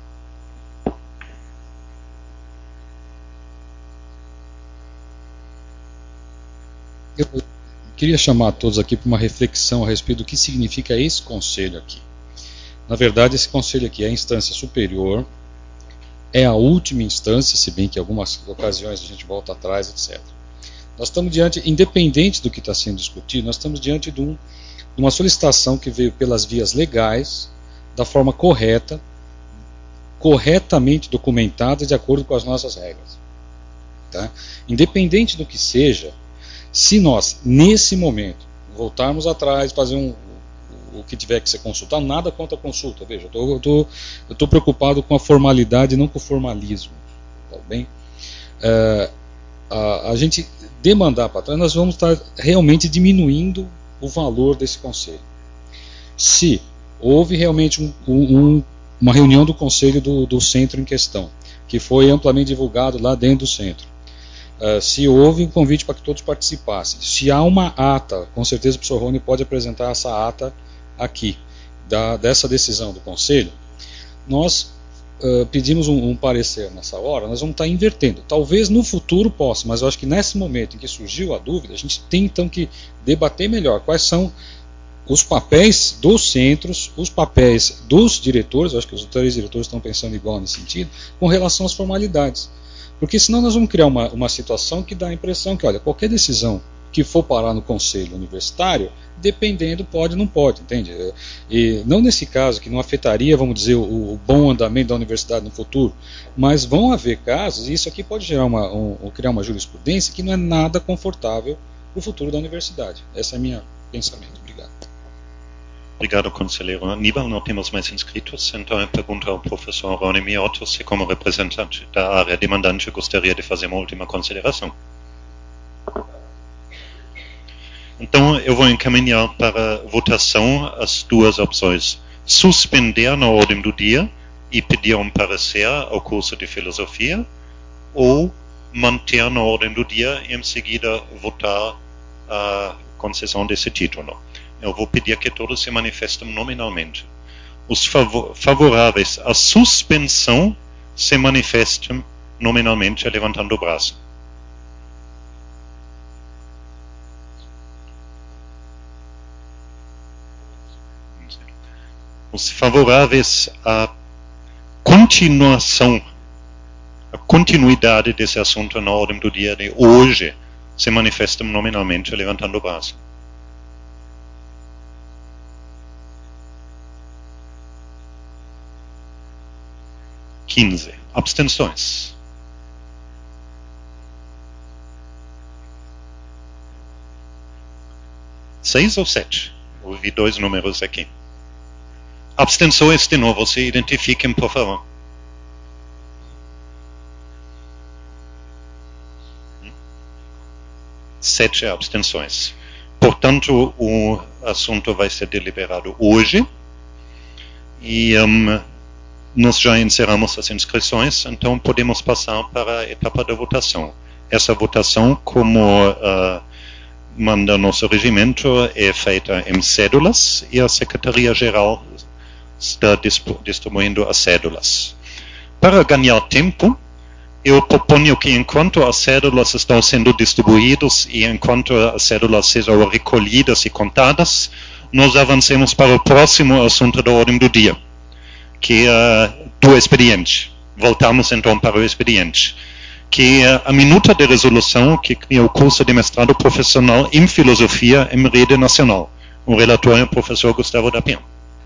Eu queria chamar todos aqui para uma reflexão a respeito do que significa esse conselho aqui. Na verdade, esse conselho aqui é a instância superior, é a última instância, se bem que em algumas ocasiões a gente volta atrás, etcétera. Nós estamos diante, independente do que está sendo discutido, nós estamos diante de, um, de uma solicitação que veio pelas vias legais, da forma correta, corretamente documentada de acordo com as nossas regras. Tá? Independente do que seja, se nós, nesse momento, voltarmos atrás, fazer um, o que tiver que ser consultado, nada contra a consulta. Veja, eu estou preocupado com a formalidade e não com o formalismo. Tá bem? É, a, a gente demandar para trás, nós vamos estar realmente diminuindo o valor desse conselho. Se houve realmente um, um, uma reunião do conselho do, do centro em questão, que foi amplamente divulgado lá dentro do centro, uh, se houve um convite para que todos participassem, se há uma ata, com certeza o professor Rony pode apresentar essa ata aqui, da, dessa decisão do conselho, nós uh, pedimos um, um parecer nessa hora, nós vamos estar invertendo. Talvez no futuro possa, mas eu acho que nesse momento em que surgiu a dúvida, a gente tem então que debater melhor quais são os papéis dos centros, os papéis dos diretores, eu acho que os três diretores estão pensando igual nesse sentido, com relação às formalidades. Porque senão nós vamos criar uma, uma situação que dá a impressão que, olha, qualquer decisão que for parar no conselho universitário, dependendo, pode ou não pode, entende? E não nesse caso, que não afetaria, vamos dizer, o, o bom andamento da universidade no futuro, mas vão haver casos, e isso aqui pode gerar uma, um, criar uma jurisprudência que não é nada confortável para o futuro da universidade. Esse é o meu pensamento. Obrigado. Obrigado, conselheiro Aníbal. Não temos mais inscritos, então eu pergunto ao professor Rony Miotto se, como representante da área demandante, gostaria de fazer uma última consideração. Então, eu vou encaminhar para votação as duas opções. Suspender na ordem do dia e pedir um parecer ao curso de filosofia, ou manter na ordem do dia e, em seguida, votar a concessão desse título. Eu vou pedir que todos se manifestem nominalmente. Os favor favoráveis à suspensão se manifestem nominalmente levantando o braço. Os favoráveis à continuação, à continuidade desse assunto na ordem do dia de hoje, se manifestam nominalmente levantando o braço. quinze. Abstenções. Seis ou sete? Ouvi dois números aqui. Abstenções de novo, se identifiquem, por favor. Sete abstenções. Portanto, o assunto vai ser deliberado hoje. E um, nós já encerramos as inscrições, então podemos passar para a etapa da votação. Essa votação, como uh, manda nosso regimento, é feita em cédulas e a Secretaria-Geral está distribuindo as cédulas. Para ganhar tempo, eu proponho que enquanto as cédulas estão sendo distribuídas e enquanto as cédulas sejam recolhidas e contadas, nós avancemos para o próximo assunto da ordem do dia, que é uh, do expediente. Voltamos então para o expediente, que é a minuta de resolução que cria o curso de mestrado profissional em filosofia em rede nacional. O relator é o professor Gustavo Dapian.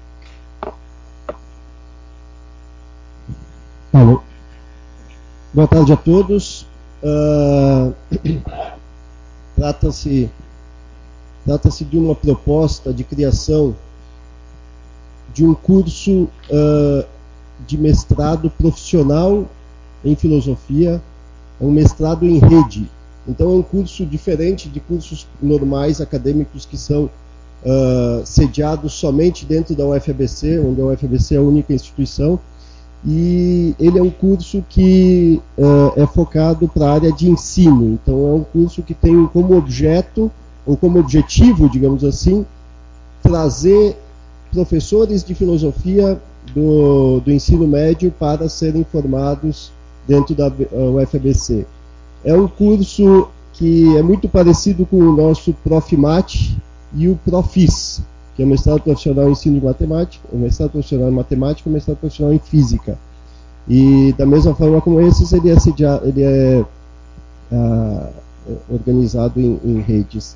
Alô. Boa tarde a todos. Uh, Trata-se trata-se de uma proposta de criação de um curso uh, de mestrado profissional em filosofia, é um mestrado em rede. Então é um curso diferente de cursos normais acadêmicos que são uh, sediados somente dentro da U F A B C, onde a U F A B C é a única instituição, e ele é um curso que uh, é focado para a área de ensino. Então é um curso que tem como objeto, ou como objetivo, digamos assim, trazer professores de filosofia do, do ensino médio para serem formados dentro da U F A B C. É um curso que é muito parecido com o nosso Profmat e o Profis, que é o mestrado profissional em ensino de matemática, o mestrado profissional em matemática e o mestrado profissional em física. E da mesma forma como esses, ele é, sediado, ele é ah, organizado em, em redes.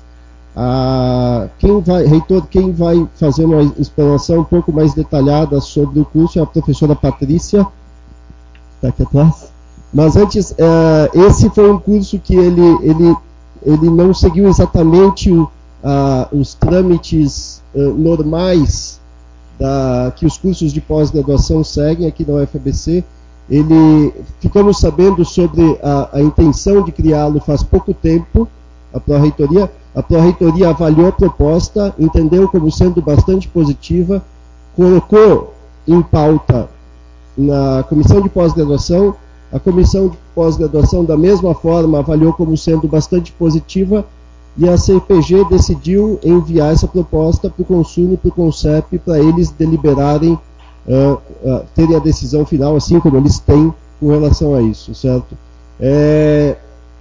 Ah, quem vai, reitor, quem vai fazer uma explanação um pouco mais detalhada sobre o curso é a professora Patrícia, está aqui atrás. Mas antes, uh, esse foi um curso que ele, ele, ele não seguiu exatamente o, uh, os trâmites uh, normais da, que os cursos de pós-graduação seguem aqui na U F A B C. Ele, ficamos sabendo sobre a, a intenção de criá-lo faz pouco tempo, a Pró-Reitoria. A Pró-Reitoria avaliou a proposta, entendeu como sendo bastante positiva, colocou em pauta na comissão de pós-graduação. A comissão de pós-graduação, da mesma forma, avaliou como sendo bastante positiva, e a C P G decidiu enviar essa proposta para o Consun e para o Concep, para eles deliberarem, uh, uh, terem a decisão final, assim como eles têm com relação a isso, certo? É,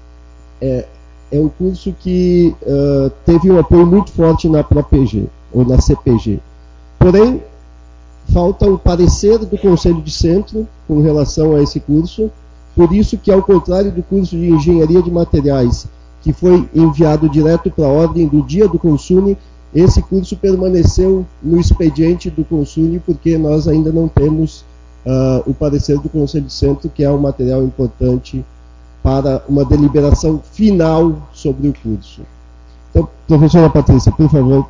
é, é um curso que uh, teve um apoio muito forte na P R O P G, ou na C P G. Porém, falta o parecer do Conselho de Centro com relação a esse curso, por isso que, ao contrário do curso de Engenharia de Materiais, que foi enviado direto para a ordem do dia do Consune, esse curso permaneceu no expediente do Consune, porque nós ainda não temos uh, o parecer do Conselho de Centro, que é um material importante para uma deliberação final sobre o curso. Então, professora Patrícia, por favor.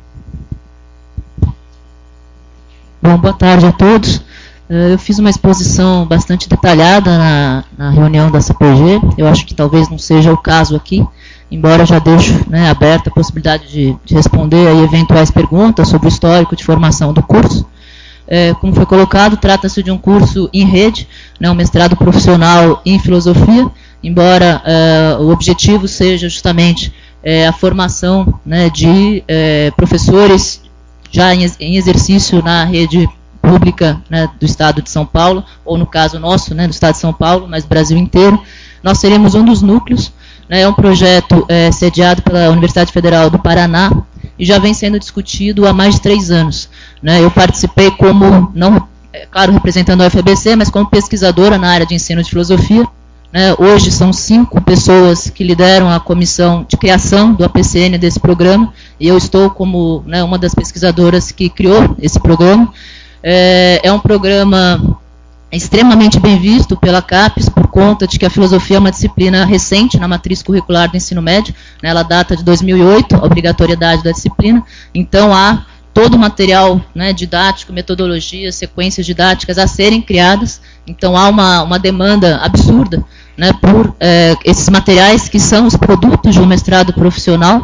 Bom, boa tarde a todos. Eu fiz uma exposição bastante detalhada na, na reunião da C P G. Eu acho que talvez não seja o caso aqui, embora já deixo, né, aberta a possibilidade de, de responder aí eventuais perguntas sobre o histórico de formação do curso. É, como foi colocado, trata-se de um curso em rede, né, um mestrado profissional em filosofia, embora é, o objetivo seja justamente é, a formação, né, de é, professores já em, em exercício na rede pública, né, do Estado de São Paulo, ou no caso nosso, né, do Estado de São Paulo, mas Brasil inteiro. Nós seremos um dos núcleos, né, é um projeto é, sediado pela Universidade Federal do Paraná e já vem sendo discutido há mais de três anos. Né. Eu participei como, não, é, claro, representando a U F A B C, mas como pesquisadora na área de ensino de filosofia. Né. Hoje são cinco pessoas que lideram a comissão de criação do A P C N desse programa, e eu estou como, né, uma das pesquisadoras que criou esse programa. É, é um programa extremamente bem visto pela CAPES, por conta de que a filosofia é uma disciplina recente na matriz curricular do ensino médio, né, ela data de dois mil e oito, a obrigatoriedade da disciplina, então há todo o material, né, didático, metodologias, sequências didáticas a serem criadas, então há uma, uma demanda absurda, né, por é, esses materiais que são os produtos de um mestrado profissional.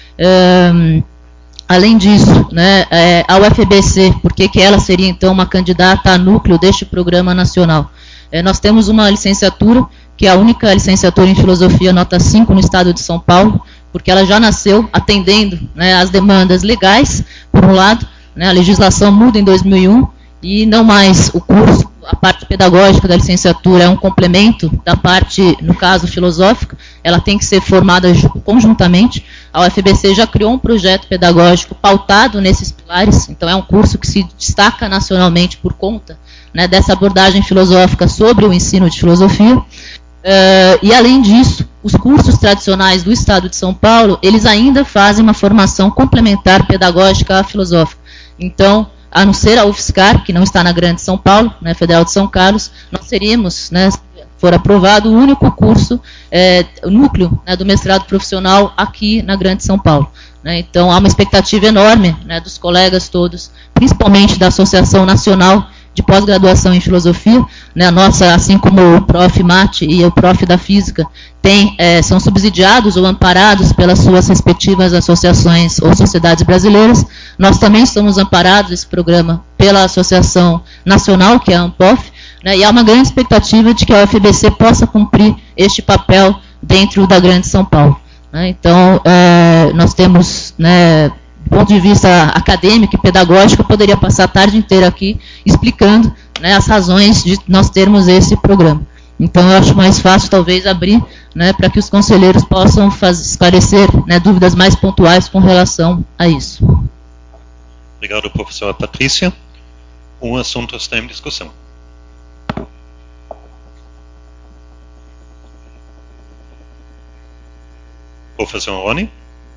É, Além disso, né, é, a U F A B C, por que que ela seria então uma candidata a núcleo deste programa nacional? É, nós temos uma licenciatura, que é a única licenciatura em filosofia nota cinco no estado de São Paulo, porque ela já nasceu atendendo, né, as demandas legais, por um lado, né, a legislação muda em dois mil e um, e não mais o curso, a parte pedagógica da licenciatura é um complemento da parte, no caso, filosófica, ela tem que ser formada conjuntamente. A U F A B C já criou um projeto pedagógico pautado nesses pilares, então é um curso que se destaca nacionalmente por conta, né, dessa abordagem filosófica sobre o ensino de filosofia. Uh, e, além disso, os cursos tradicionais do Estado de São Paulo, eles ainda fazem uma formação complementar pedagógica à filosófica. Então, a não ser a UFSCar, que não está na Grande São Paulo, né, Federal de São Carlos, nós seríamos, né, se for aprovado, o único curso, é, o núcleo, né, do mestrado profissional aqui na Grande São Paulo. Né, então, há uma expectativa enorme, né, dos colegas todos, principalmente da Associação Nacional de pós-graduação em filosofia, né, a nossa, assim como o Prof Mate e o Prof da Física, tem, é, são subsidiados ou amparados pelas suas respectivas associações ou sociedades brasileiras. Nós também somos amparados, esse programa, pela Associação Nacional, que é a ANPOF, né, e há uma grande expectativa de que a U F B C possa cumprir este papel dentro da Grande São Paulo. Né. Então, é, nós temos, né, do ponto de vista acadêmico e pedagógico, eu poderia passar a tarde inteira aqui explicando, né, as razões de nós termos esse programa. Então, eu acho mais fácil, talvez, abrir, né, para que os conselheiros possam faz, esclarecer, né, dúvidas mais pontuais com relação a isso. Obrigado, professora Patrícia. Um assunto está em discussão. Professor Rony?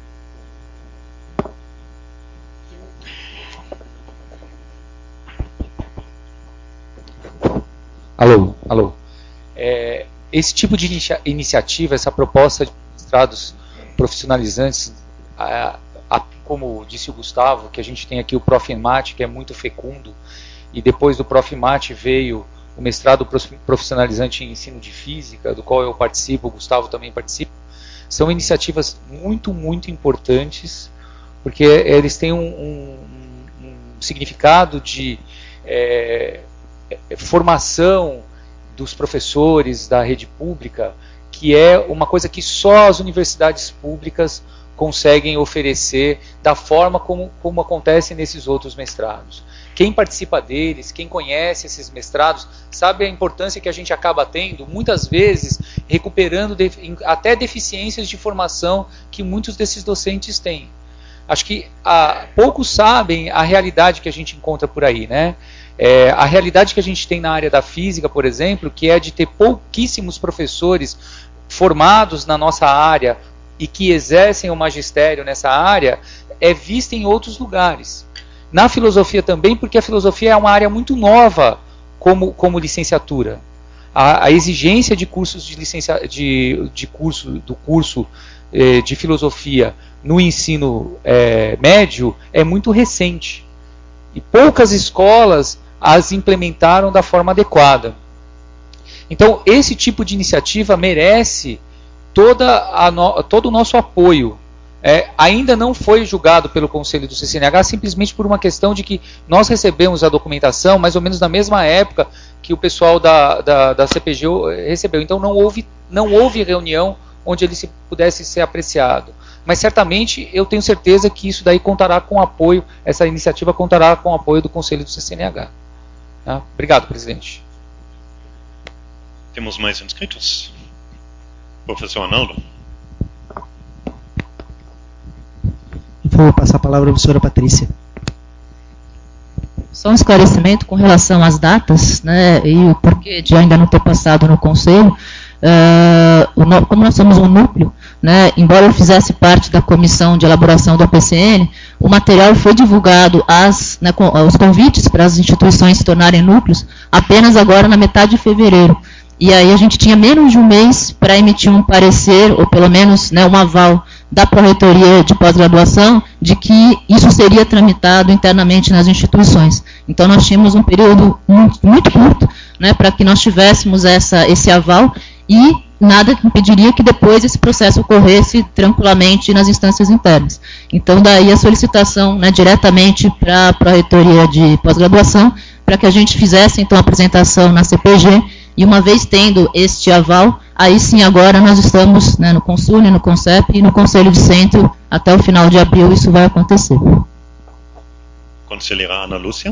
Alô, alô. É, esse tipo de inicia iniciativa, essa proposta de mestrados profissionalizantes, a, a, como disse o Gustavo, que a gente tem aqui o Prof Mate, que é muito fecundo, e depois do Prof Mate veio o mestrado profissionalizante em ensino de física, do qual eu participo, o Gustavo também participa. São iniciativas muito, muito importantes, porque eles têm um, um, um significado de é, formação dos professores da rede pública, que é uma coisa que só as universidades públicas conseguem oferecer da forma como, como acontece nesses outros mestrados. Quem participa deles, quem conhece esses mestrados, sabe a importância que a gente acaba tendo, muitas vezes recuperando de, até deficiências de formação que muitos desses docentes têm. Acho que a, poucos sabem a realidade que a gente encontra por aí, né? É, a realidade que a gente tem na área da física, por exemplo, que é de ter pouquíssimos professores formados na nossa área e que exercem o magistério nessa área, é vista em outros lugares. Na filosofia também, porque a filosofia é uma área muito nova como, como licenciatura. A, a exigência de cursos de licencia, de, de curso, do curso eh, de filosofia no ensino eh, médio é muito recente. E poucas escolas as implementaram da forma adequada. Então, esse tipo de iniciativa merece toda a no, todo o nosso apoio. É, ainda não foi julgado pelo Conselho do C C N H, simplesmente por uma questão de que nós recebemos a documentação mais ou menos na mesma época que o pessoal da, da, da C P G recebeu. Então, não houve, não houve reunião onde ele se, pudesse ser apreciado. Mas certamente eu tenho certeza que isso daí contará com o apoio, essa iniciativa contará com o apoio do Conselho do C C N H. Tá? Obrigado, presidente. Temos mais inscritos? Professor Arnaldo. Vou passar a palavra à professora Patrícia. Só um esclarecimento com relação às datas, né, e o porquê de ainda não ter passado no Conselho. Uh, como nós somos um núcleo, né, embora eu fizesse parte da comissão de elaboração do A P C N, o material foi divulgado, as, né, com, os convites para as instituições se tornarem núcleos apenas agora na metade de fevereiro. E aí a gente tinha menos de um mês para emitir um parecer, ou pelo menos, né, um aval da Pró-Reitoria de Pós-Graduação, de que isso seria tramitado internamente nas instituições. Então nós tínhamos um período muito, muito curto, né, para que nós tivéssemos essa, esse aval, e nada impediria que depois esse processo ocorresse tranquilamente nas instâncias internas. Então daí a solicitação, né, diretamente para a Pró-Reitoria de Pós-Graduação, para que a gente fizesse então a apresentação na C P G, e uma vez tendo este aval, aí sim agora nós estamos, né, no Consune, no CONCEP e no Conselho de Centro, até o final de abril isso vai acontecer. Conselheira Ana Lúcia.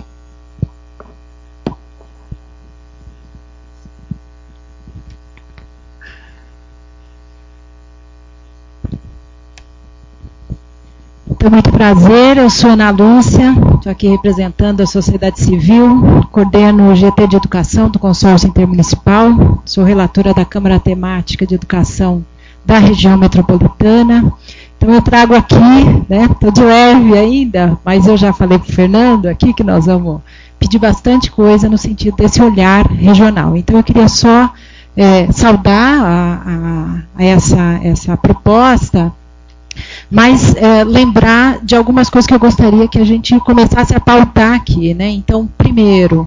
Então, muito prazer, eu sou Ana Lúcia, estou aqui representando a sociedade civil, coordeno o G T de Educação do Consórcio Intermunicipal, sou relatora da Câmara Temática de Educação da região metropolitana. Então eu trago aqui, né, estou de leve ainda, mas eu já falei para o Fernando aqui que nós vamos pedir bastante coisa no sentido desse olhar regional. Então eu queria só é, saudar a, a, a essa, essa proposta, mas é, lembrar de algumas coisas que eu gostaria que a gente começasse a pautar aqui, né? Então, primeiro,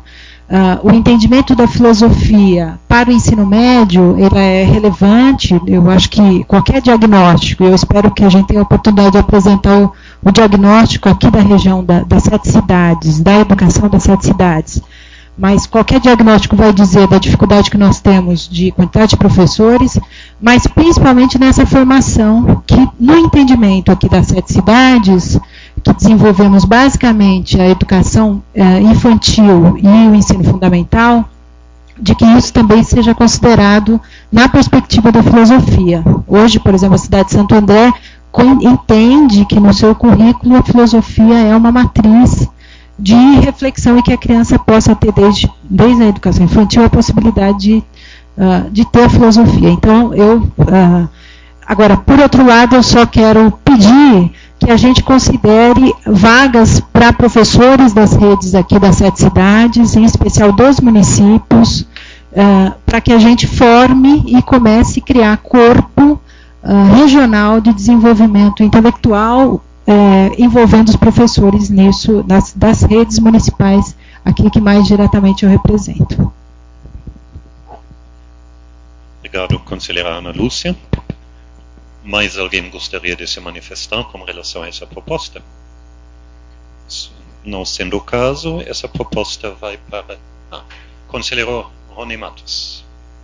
Uh, o entendimento da filosofia para o ensino médio, ele é relevante. Eu acho que qualquer diagnóstico, eu espero que a gente tenha a oportunidade de apresentar o, o diagnóstico aqui da região da, das sete cidades, da educação das sete cidades, mas qualquer diagnóstico vai dizer da dificuldade que nós temos de quantidade de professores, mas principalmente nessa formação, que no entendimento aqui das sete cidades, que desenvolvemos basicamente a educação eh, infantil e o ensino fundamental, de que isso também seja considerado na perspectiva da filosofia. Hoje, por exemplo, a cidade de Santo André entende que no seu currículo a filosofia é uma matriz de reflexão e que a criança possa ter desde, desde a educação infantil a possibilidade de, uh, de ter a filosofia. Então, eu... Uh, agora, por outro lado, eu só quero pedir que a gente considere vagas para professores das redes aqui das sete cidades, em especial dos municípios, uh, para que a gente forme e comece a criar corpo uh, regional de desenvolvimento intelectual, uh, envolvendo os professores nisso, das, das redes municipais, aqui que mais diretamente eu represento. Obrigado, conselheira Ana Lúcia. Mais alguém gostaria de se manifestar com relação a essa proposta? Não sendo o caso, essa proposta vai para... Ah, conselheiro Rony Matos.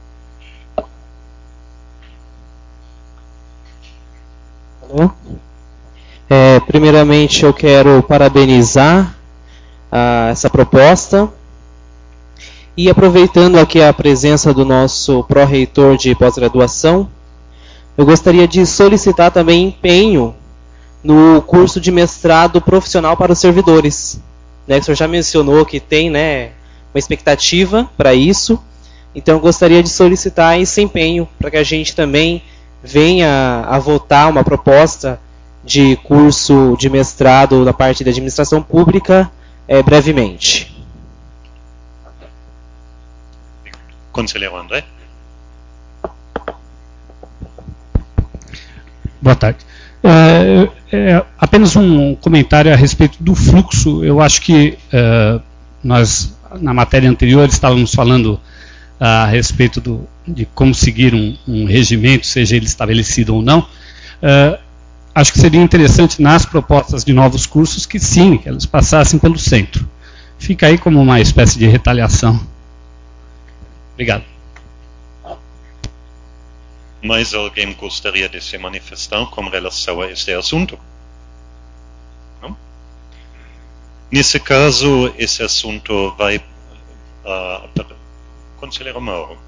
Alô? É, primeiramente, eu quero parabenizar ah, essa proposta. E aproveitando aqui a presença do nosso pró-reitor de pós-graduação, eu gostaria de solicitar também empenho no curso de mestrado profissional para os servidores. Né, que o senhor já mencionou que tem, né, uma expectativa para isso. Então eu gostaria de solicitar esse empenho para que a gente também venha a votar uma proposta de curso de mestrado na parte da administração pública é, brevemente. Conselheiro André. Boa tarde. É, é, apenas um comentário a respeito do fluxo. Eu acho que é, nós, na matéria anterior, estávamos falando a respeito do, de como seguir um, um regimento, seja ele estabelecido ou não. É, acho que seria interessante nas propostas de novos cursos que sim, que elas passassem pelo centro. Fica aí como uma espécie de retaliação. Obrigado. Mais alguém gostaria de se manifestar com relação a este assunto? Não? Nesse caso, esse assunto vai uh, para o conselheiro Mauro.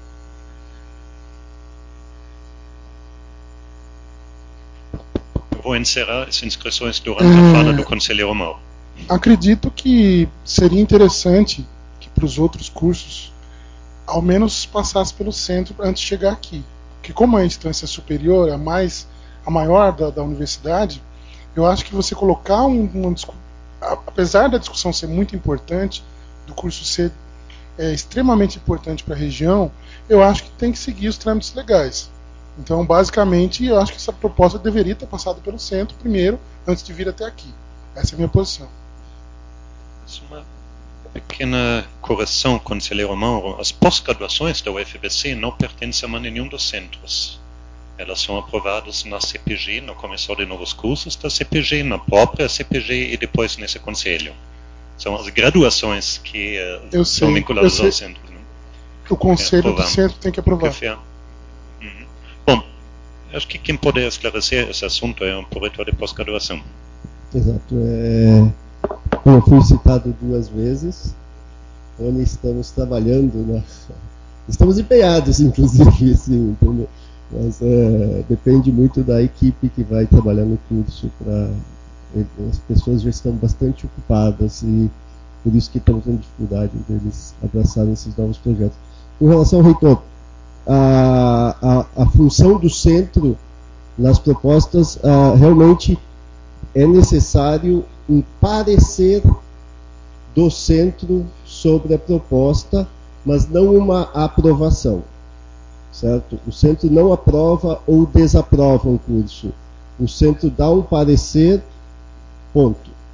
Eu vou encerrar as inscrições durante é, a fala do conselheiro Mauro. Acredito que seria interessante que para os outros cursos, ao menos passasse pelo centro antes de chegar aqui. Porque como é a instância superior, a, mais, a maior da, da universidade, eu acho que você colocar um, uma apesar da discussão ser muito importante, do curso ser é, extremamente importante para a região, eu acho que tem que seguir os trâmites legais. Então, basicamente, eu acho que essa proposta deveria ter passado pelo centro primeiro, antes de vir até aqui. Essa é a minha posição. Uma pequena correção, conselheiro Mauro. As pós-graduações da U F B C não pertencem a nenhum dos centros. Elas são aprovadas na C P G, no Comissão de Novos Cursos da C P G, na própria C P G e depois nesse conselho. São as graduações que uh, são vinculadas ao centro. Né? O conselho do centro tem que aprovar. Uhum. Bom, acho que quem pode esclarecer esse assunto é um proreitor de pós-graduação. Exato. É... Como fui citado duas vezes, onde estamos trabalhando, na... estamos empenhados, inclusive, sim, entendeu? Mas é, depende muito da equipe que vai trabalhar no curso. Pra... As pessoas já estão bastante ocupadas e por isso que estamos tendo dificuldade deles abraçarem esses novos projetos. Com relação ao reitor, a, a, a função do centro nas propostas, a, realmente é necessário um parecer do centro sobre a proposta, mas não uma aprovação, certo? O centro não aprova ou desaprova um curso. O centro dá um parecer, ponto,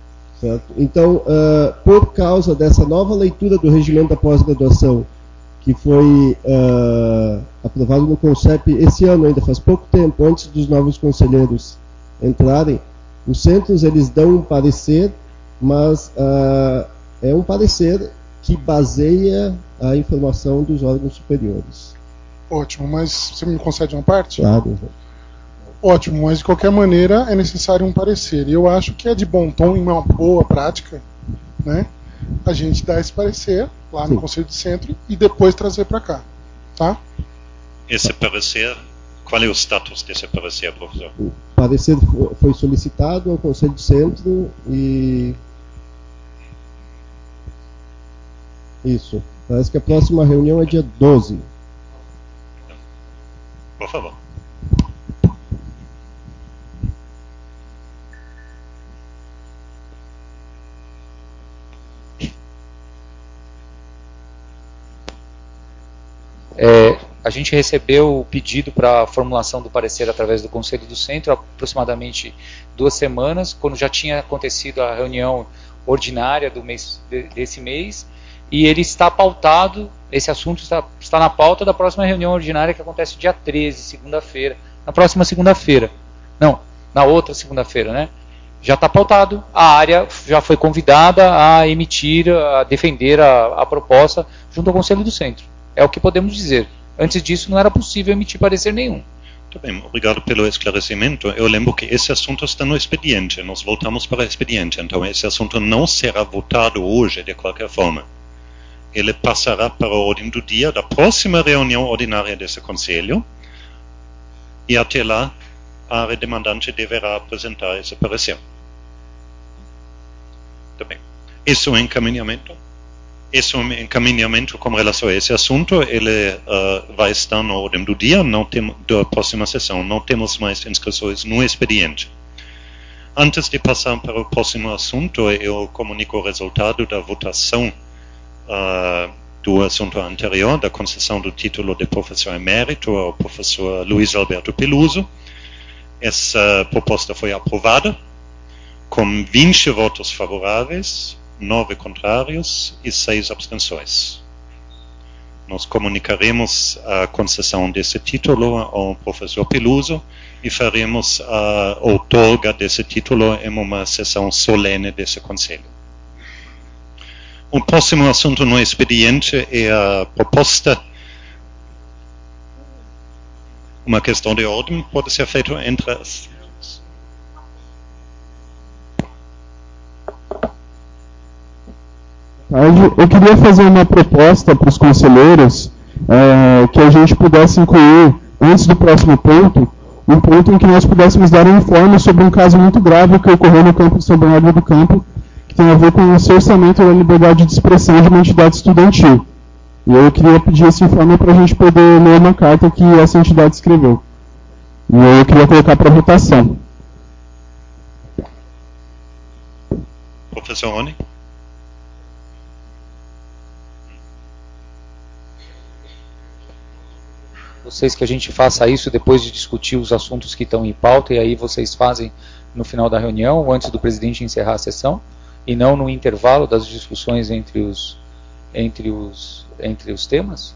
Certo? Então, uh, por causa dessa nova leitura do regimento da pós-graduação, que foi uh, aprovado no CONCEP esse ano ainda, faz pouco tempo, antes dos novos conselheiros entrarem, os centros eles dão um parecer, mas uh, é um parecer que baseia a informação dos órgãos superiores. Ótimo, mas você me concede uma parte? Claro. Ótimo, mas de qualquer maneira é necessário um parecer. E eu acho que é de bom tom e uma boa prática, né, a gente dar esse parecer lá no Sim. Conselho de Centro e depois trazer para cá. Tá? Esse parecer, qual é o status desse parecer, professor? O parecer foi solicitado ao Conselho de Centro e... Isso. Parece que a próxima reunião é dia doze. Por favor. É, a gente recebeu o pedido para a formulação do parecer através do Conselho do Centro há aproximadamente duas semanas, quando já tinha acontecido a reunião ordinária do mês, de, desse mês, e ele está pautado, esse assunto está, está na pauta da próxima reunião ordinária que acontece dia treze, segunda-feira, na próxima segunda-feira, não, na outra segunda-feira, né? Já está pautado, a área já foi convidada a emitir, a defender a, a proposta junto ao Conselho do Centro. É o que podemos dizer. Antes disso não era possível emitir parecer nenhum. Muito bem, obrigado pelo esclarecimento. Eu lembro que esse assunto está no expediente, nós voltamos para o expediente, então esse assunto não será votado hoje de qualquer forma. Ele passará para a ordem do dia da próxima reunião ordinária desse conselho e até lá a área demandante deverá apresentar esse parecer. Muito bem. Esse é o encaminhamento. Esse encaminhamento com relação a esse assunto, ele uh, vai estar na ordem do dia, não tem, da próxima sessão. Não temos mais inscrições no expediente. Antes de passar para o próximo assunto, eu comunico o resultado da votação uh, do assunto anterior, da concessão do título de professor emérito ao professor Luiz Alberto Peluso. Essa proposta foi aprovada com vinte votos favoráveis, nove contrários e seis abstenções. Nós comunicaremos a concessão desse título ao professor Peluso e faremos a outorga desse título em uma sessão solene desse conselho. O próximo assunto no expediente é a proposta. Uma questão de ordem pode ser feita entre as... Eu queria fazer uma proposta para os conselheiros é, que a gente pudesse incluir, antes do próximo ponto, um ponto em que nós pudéssemos dar um informe sobre um caso muito grave que ocorreu no campo de São Bernardo do Campo, que tem a ver com o cerceamento da liberdade de expressão de uma entidade estudantil. E eu queria pedir esse informe para a gente poder ler uma carta que essa entidade escreveu. E eu queria colocar para votação. Professor Rony? Vocês que a gente faça isso depois de discutir os assuntos que estão em pauta, e aí vocês fazem no final da reunião, antes do presidente encerrar a sessão, e não no intervalo das discussões entre os, entre os, entre os temas?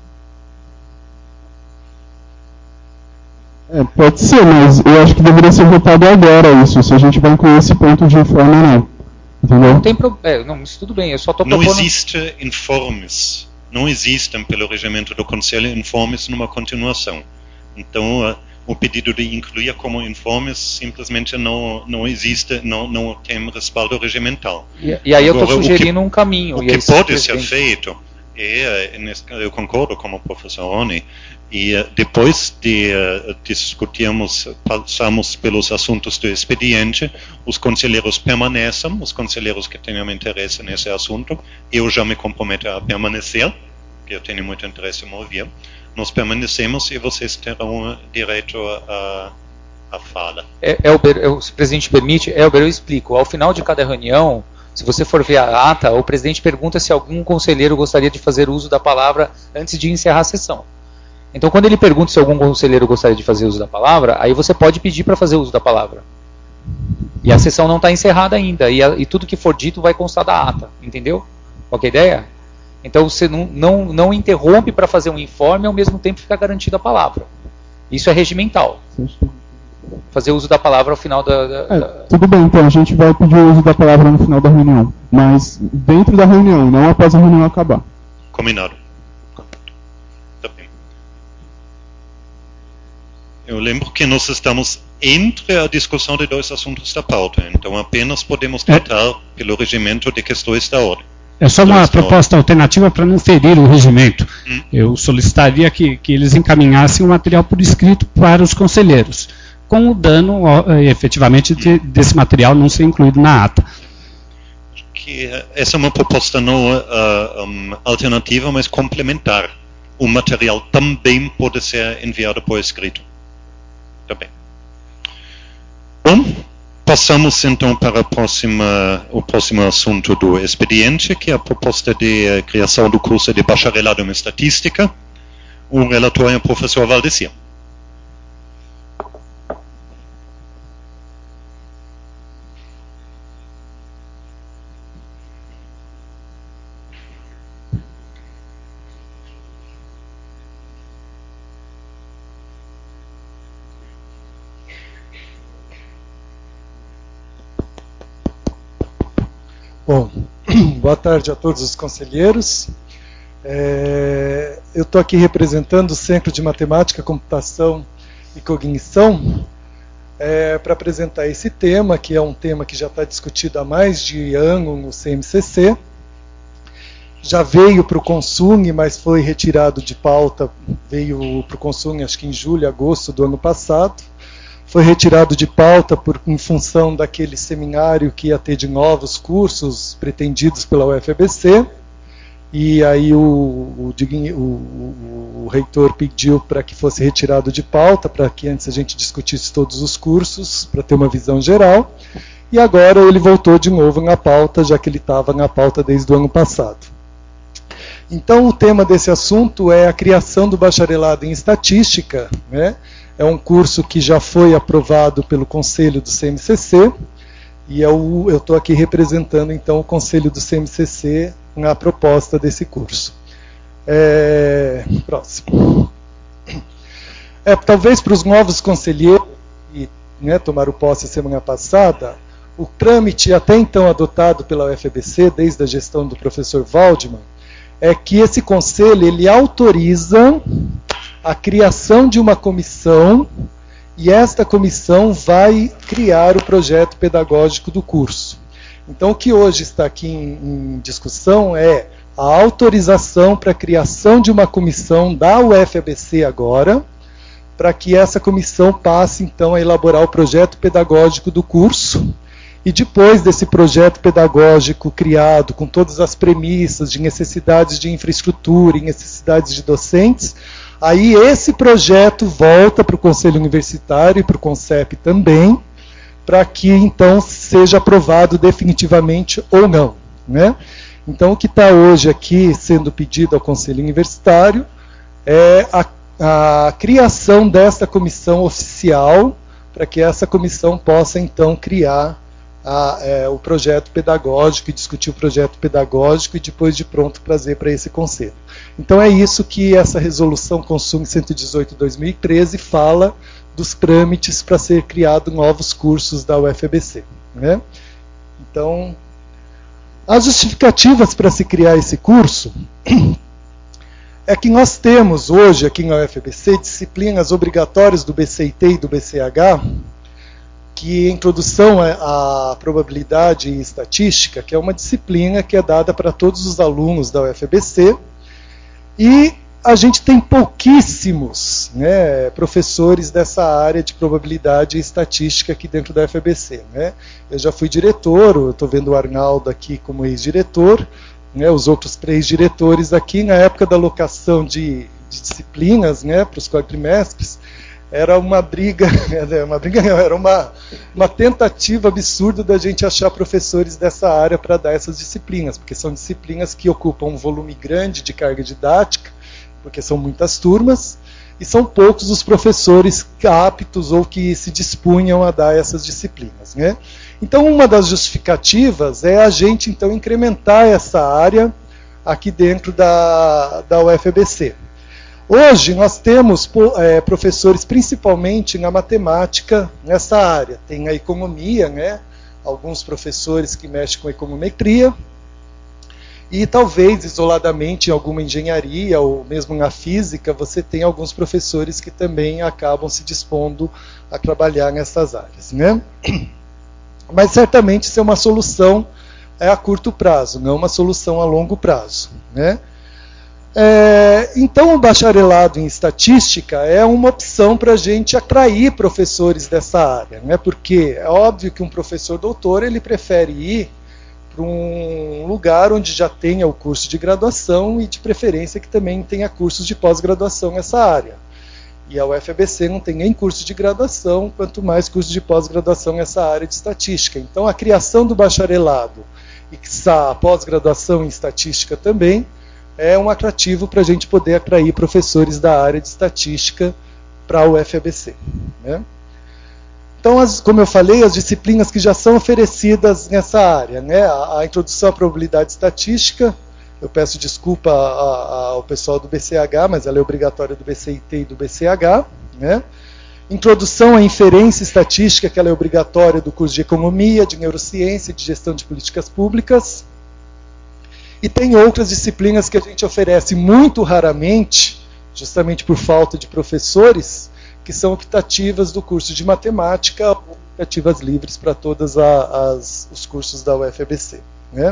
É, pode ser, mas eu acho que deveria ser votado agora isso, se a gente vai incluir esse ponto de informe ou não. Entendeu? Não tem problema, é, não, isso tudo bem, eu só estou propondo... Não existe informes. Não existem, pelo regimento do Conselho, informes numa continuação. Então, uh, o pedido de incluir como informes simplesmente não, não existe, não, não tem respaldo regimental. E, e aí Agora, eu estou sugerindo que, um caminho. O que pode ser feito, é, eu concordo com o professor Rony, e uh, depois de uh, discutirmos, passamos pelos assuntos do expediente, os conselheiros permaneçam, os conselheiros que tenham interesse nesse assunto, eu já me comprometo a permanecer, porque eu tenho muito interesse em ouvir, nós permanecemos e vocês terão direito a, a fala. É, Elber, eu, se o presidente permite, Elber, eu explico, ao final de cada reunião, se você for ver a ata, o presidente pergunta se algum conselheiro gostaria de fazer uso da palavra antes de encerrar a sessão. Então, quando ele pergunta se algum conselheiro gostaria de fazer uso da palavra, aí você pode pedir para fazer uso da palavra. E a sessão não está encerrada ainda. E, a, e tudo que for dito vai constar da ata. Entendeu? Qual que é a ideia? Então você não, não, não interrompe para fazer um informe e ao mesmo tempo fica garantida a palavra. Isso é regimental. Fazer uso da palavra ao final da... da, É, da... tudo bem, então a gente vai pedir o uso da palavra no final da reunião. Mas dentro da reunião, não após a reunião acabar. Combinado. Tá bem. Eu lembro que nós estamos entre a discussão de dois assuntos da pauta, então apenas podemos tratar é. pelo regimento de questões da ordem. É só uma proposta alternativa para não ferir o regimento. Hum. Eu solicitaria que, que eles encaminhassem o material por escrito para os conselheiros, com o dano, efetivamente, de, desse material não ser incluído na ata. Que essa é uma proposta não uh, um, alternativa, mas complementar. O material também pode ser enviado por escrito. Tá bem. Bom, passamos então para a próxima, o próximo assunto do expediente, que é a proposta de uh, criação do curso de bacharelado em estatística. O relator é o professor Valdecir. Bom, boa tarde a todos os conselheiros. É, eu estou aqui representando o Centro de Matemática, Computação e Cognição é, para apresentar esse tema, que é um tema que já está discutido há mais de ano no C M C C. Já veio para o Consune, mas foi retirado de pauta, veio para o Consune acho que em julho, agosto do ano passado. Foi retirado de pauta por, em função daquele seminário que ia ter de novos cursos pretendidos pela U F A B C. E aí o, o, o, o reitor pediu para que fosse retirado de pauta, para que antes a gente discutisse todos os cursos, para ter uma visão geral. E agora ele voltou de novo na pauta, já que ele estava na pauta desde o ano passado. Então o tema desse assunto é a criação do bacharelado em estatística, né? É um curso que já foi aprovado pelo Conselho do C M C C, e eu estou aqui representando então o Conselho do C M C C na proposta desse curso. É, próximo. É, talvez para os novos conselheiros que né, tomaram posse a semana passada, o trâmite até então adotado pela U F A B C, desde a gestão do professor Waldman, é que esse conselho ele autoriza a criação de uma comissão, e esta comissão vai criar o projeto pedagógico do curso. Então, o que hoje está aqui em, em discussão é a autorização para a criação de uma comissão da U F A B C agora, para que essa comissão passe, então, a elaborar o projeto pedagógico do curso, e depois desse projeto pedagógico criado, com todas as premissas de necessidades de infraestrutura e necessidades de docentes, aí esse projeto volta para o Conselho Universitário e para o CONCEP também, para que então seja aprovado definitivamente ou não, né? Então o que está hoje aqui sendo pedido ao Conselho Universitário é a, a criação desta comissão oficial, para que essa comissão possa então criar a, é, o projeto pedagógico e discutir o projeto pedagógico e depois de pronto trazer para esse conselho. Então é isso que essa resolução Consune cento e dezoito barra dois mil e treze fala dos trâmites para ser criado novos cursos da U F A B C, né? Então, as justificativas para se criar esse curso é que nós temos hoje aqui na U F A B C disciplinas obrigatórias do B C I T e do B C H, que é introdução à probabilidade e estatística, que é uma disciplina que é dada para todos os alunos da U F A B C, e a gente tem pouquíssimos né, professores dessa área de probabilidade e estatística aqui dentro da U F A B C. Né? Eu já fui diretor, estou vendo o Arnaldo aqui como ex-diretor, né, os outros três diretores aqui, na época da alocação de, de disciplinas né, para os quadrimestres, era uma briga, uma briga não, era uma, uma tentativa absurda da gente achar professores dessa área para dar essas disciplinas, porque são disciplinas que ocupam um volume grande de carga didática, porque são muitas turmas, e são poucos os professores aptos ou que se dispunham a dar essas disciplinas, né? Então, uma das justificativas é a gente, então, incrementar essa área aqui dentro da, da U F A B C. Hoje, nós temos é, professores, principalmente na matemática, nessa área. Tem a economia, né? Alguns professores que mexem com econometria, e talvez, isoladamente, em alguma engenharia, ou mesmo na física, você tem alguns professores que também acabam se dispondo a trabalhar nessas áreas, né? Mas certamente isso é uma solução é, a curto prazo, não uma solução a longo prazo, né? É, então, o bacharelado em estatística é uma opção para a gente atrair professores dessa área, né? Porque é óbvio que um professor doutor ele prefere ir para um lugar onde já tenha o curso de graduação e, de preferência, que também tenha cursos de pós-graduação nessa área. E a U F A B C não tem nem curso de graduação, quanto mais curso de pós-graduação nessa área de estatística. Então, a criação do bacharelado e a pós-graduação em estatística também é um atrativo para a gente poder atrair professores da área de estatística para a U F A B C, né? Então, as, como eu falei, as disciplinas que já são oferecidas nessa área, né? A, a introdução à probabilidade estatística, eu peço desculpa a, a, ao pessoal do B C H, mas ela é obrigatória do B C I T e do B C H, né? Introdução à inferência estatística, que ela é obrigatória do curso de economia, de neurociência e de gestão de políticas públicas. E tem outras disciplinas que a gente oferece muito raramente, justamente por falta de professores, que são optativas do curso de matemática, ou optativas livres para todos os cursos da U F A B C, né?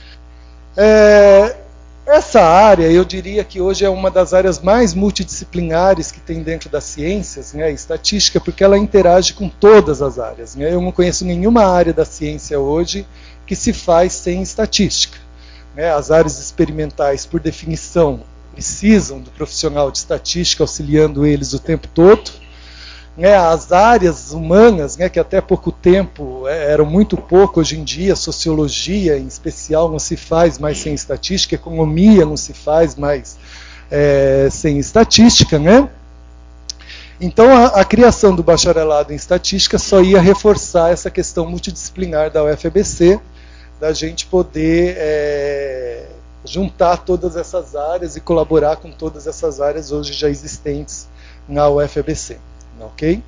É, essa área, eu diria que hoje é uma das áreas mais multidisciplinares que tem dentro das ciências, né, estatística, porque ela interage com todas as áreas, né? Eu não conheço nenhuma área da ciência hoje que se faz sem estatística, né? As áreas experimentais, por definição, precisam do profissional de estatística auxiliando eles o tempo todo. Né, as áreas humanas, né, que até pouco tempo é, eram muito pouco, hoje em dia, sociologia em especial não se faz mais sem estatística, economia não se faz mais é, sem estatística, né? Então a, a criação do bacharelado em estatística só ia reforçar essa questão multidisciplinar da U F A B C, da gente poder é, juntar todas essas áreas e colaborar com todas essas áreas hoje já existentes na U F A B C. Ok?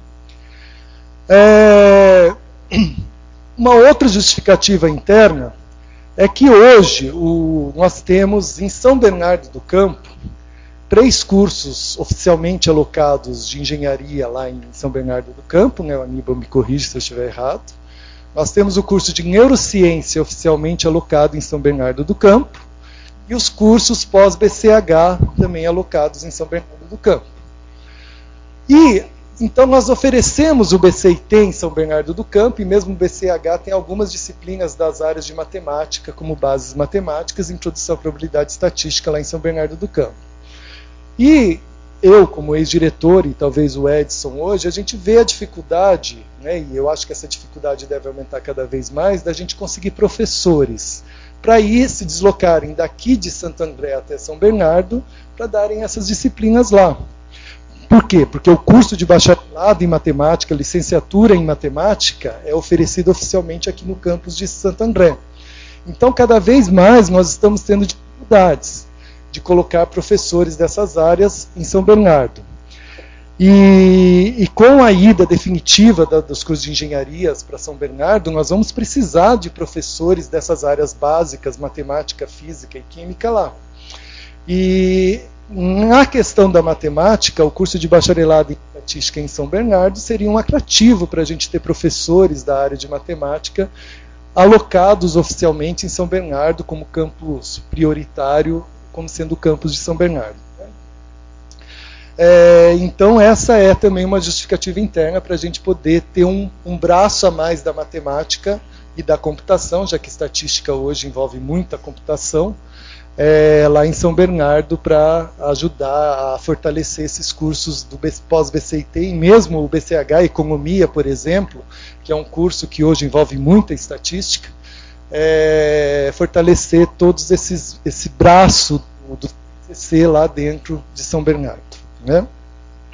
É, uma outra justificativa interna é que hoje o, nós temos em São Bernardo do Campo três cursos oficialmente alocados de engenharia lá em São Bernardo do Campo, né? O Aníbal me corrige se eu estiver errado. Nós temos o curso de neurociência oficialmente alocado em São Bernardo do Campo e os cursos pós-B C H também alocados em São Bernardo do Campo. E então nós oferecemos o B C I T em São Bernardo do Campo, e mesmo o B C H tem algumas disciplinas das áreas de matemática, como bases matemáticas e introdução à probabilidade estatística lá em São Bernardo do Campo. E eu, como ex-diretor, e talvez o Edson hoje, a gente vê a dificuldade, né, e eu acho que essa dificuldade deve aumentar cada vez mais, da gente conseguir professores para ir se deslocarem daqui de Santo André até São Bernardo para darem essas disciplinas lá. Por quê? Porque o curso de bacharelado em matemática, licenciatura em matemática, é oferecido oficialmente aqui no campus de Santo André. Então, cada vez mais nós estamos tendo dificuldades de colocar professores dessas áreas em São Bernardo. E, e com a ida definitiva da, dos cursos de engenharias para São Bernardo, nós vamos precisar de professores dessas áreas básicas, matemática, física e química lá. E na questão da matemática, o curso de bacharelado em estatística em São Bernardo seria um atrativo para a gente ter professores da área de matemática alocados oficialmente em São Bernardo como campus prioritário, como sendo o campus de São Bernardo. É, então essa é também uma justificativa interna para a gente poder ter um, um braço a mais da matemática e da computação, já que estatística hoje envolve muita computação, É, lá em São Bernardo, para ajudar a fortalecer esses cursos do pós-B C I T e mesmo o B C H Economia, por exemplo, que é um curso que hoje envolve muita estatística, é, fortalecer todos esses esse braço do C C lá dentro de São Bernardo, né?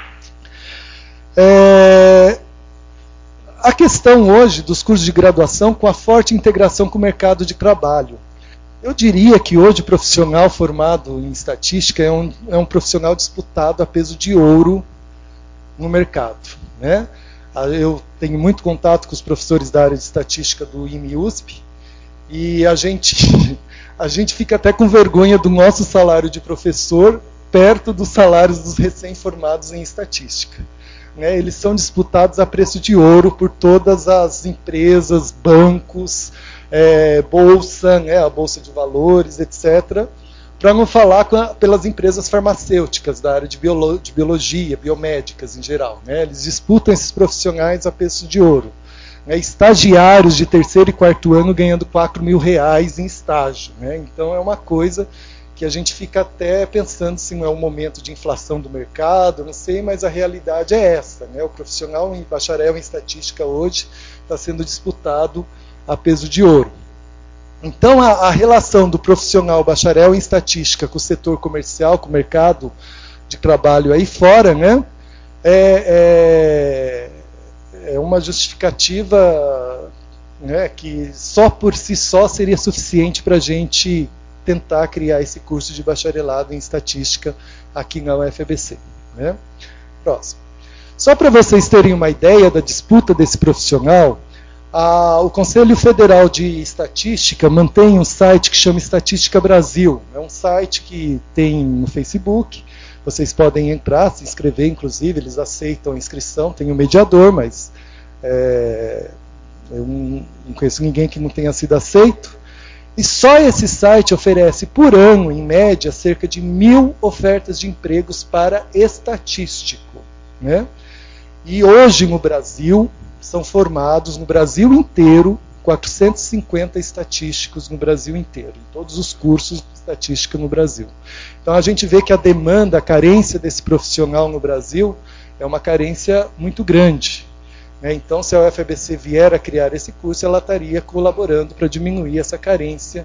É, a questão hoje dos cursos de graduação com a forte integração com o mercado de trabalho. Eu diria que hoje o profissional formado em estatística é um, é um profissional disputado a peso de ouro no mercado, né? Eu tenho muito contato com os professores da área de estatística do I M E U S P e a gente, a gente fica até com vergonha do nosso salário de professor perto dos salários dos recém-formados em estatística. Né? Eles são disputados a preço de ouro por todas as empresas, bancos, é, bolsa, né? A bolsa de valores, etcétera, para não falar com a, pelas empresas farmacêuticas da área de, biolo, de biologia, biomédicas em geral. Né? Eles disputam esses profissionais a preço de ouro. Né? Estagiários de terceiro e quarto ano ganhando quatro mil reais em estágio. Né? Então é uma coisa que a gente fica até pensando se não é um momento de inflação do mercado, não sei, mas a realidade é essa. Né? O profissional em bacharel em estatística hoje está sendo disputado a peso de ouro. Então, a, a relação do profissional bacharel em estatística com o setor comercial, com o mercado de trabalho aí fora, né, é, é, é uma justificativa, né, que só por si só seria suficiente para a gente tentar criar esse curso de bacharelado em estatística aqui na U F A B C. Né. Próximo. Só para vocês terem uma ideia da disputa desse profissional, Ah, o Conselho Federal de Estatística mantém um site que chama Estatística Brasil. É um site que tem no Facebook. Vocês podem entrar, se inscrever, inclusive, eles aceitam a inscrição. Tem um mediador, mas é, eu não, não conheço ninguém que não tenha sido aceito. E só esse site oferece por ano, em média, cerca de mil ofertas de empregos para estatístico. Né? E hoje no Brasil são formados no Brasil inteiro quatrocentos e cinquenta estatísticos no Brasil inteiro, em todos os cursos de estatística no Brasil. Então a gente vê que a demanda, a carência desse profissional no Brasil é uma carência muito grande. Né? Então, se a U F A B C vier a criar esse curso, ela estaria colaborando para diminuir essa carência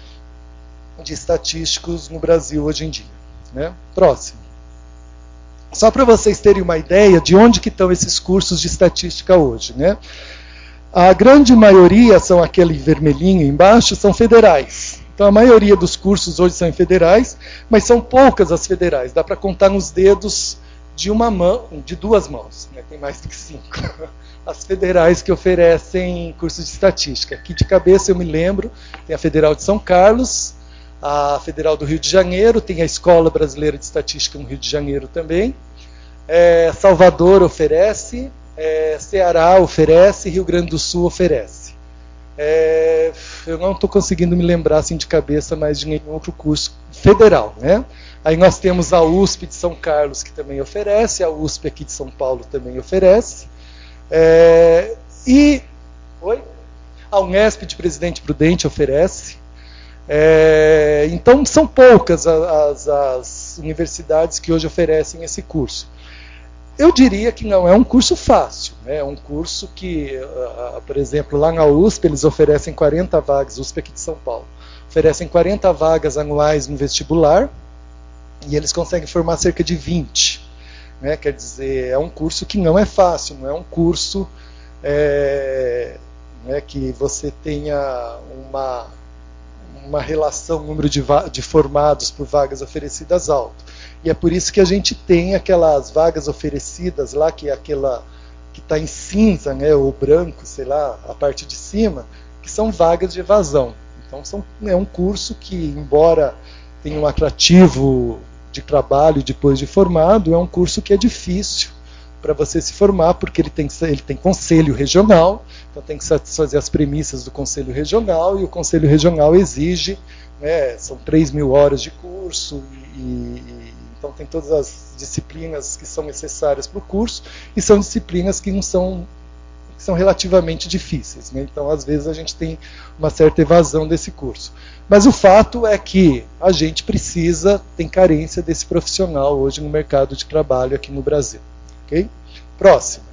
de estatísticos no Brasil hoje em dia. Né? Próximo. Só para vocês terem uma ideia de onde que estão esses cursos de estatística hoje. Né? A grande maioria são aquele vermelhinho embaixo, são federais. Então a maioria dos cursos hoje são em federais, mas são poucas as federais. Dá para contar nos dedos de uma mão, de duas mãos. Né? Tem mais do que cinco. As federais que oferecem cursos de estatística. Aqui de cabeça eu me lembro, tem a Federal de São Carlos, a Federal do Rio de Janeiro, tem a Escola Brasileira de Estatística no Rio de Janeiro também. É, Salvador oferece, é, Ceará oferece, Rio Grande do Sul oferece. É, eu não estou conseguindo me lembrar assim, de cabeça mais de nenhum outro curso federal. Né? Aí nós temos a U S P de São Carlos, que também oferece, a U S P aqui de São Paulo também oferece. É, e oi? A Unesp de Presidente Prudente oferece. É, então são poucas as, as universidades que hoje oferecem esse curso. Eu diria que não é um curso fácil, né? É um curso que, uh, por exemplo, lá na U S P eles oferecem quarenta vagas, U S P aqui de São Paulo, oferecem quarenta vagas anuais no vestibular e eles conseguem formar cerca de vinte. Né? Quer dizer, é um curso que não é fácil, não é um curso é, né, que você tenha uma uma relação, número de, de formados por vagas oferecidas alto. E é por isso que a gente tem aquelas vagas oferecidas lá, que é aquela que está em cinza, né, ou branco, sei lá, a parte de cima, que são vagas de evasão. Então são, é um curso que, embora tenha um atrativo de trabalho depois de formado, é um curso que é difícil para você se formar, porque ele tem, ele tem conselho regional, então tem que satisfazer as premissas do conselho regional, e o conselho regional exige, né, são três mil horas de curso, e, e, então tem todas as disciplinas que são necessárias para o curso, e são disciplinas que não são, que são relativamente difíceis. Né? Então, às vezes, a gente tem uma certa evasão desse curso. Mas o fato é que a gente precisa, tem carência desse profissional hoje no mercado de trabalho aqui no Brasil. Okay? Próximo.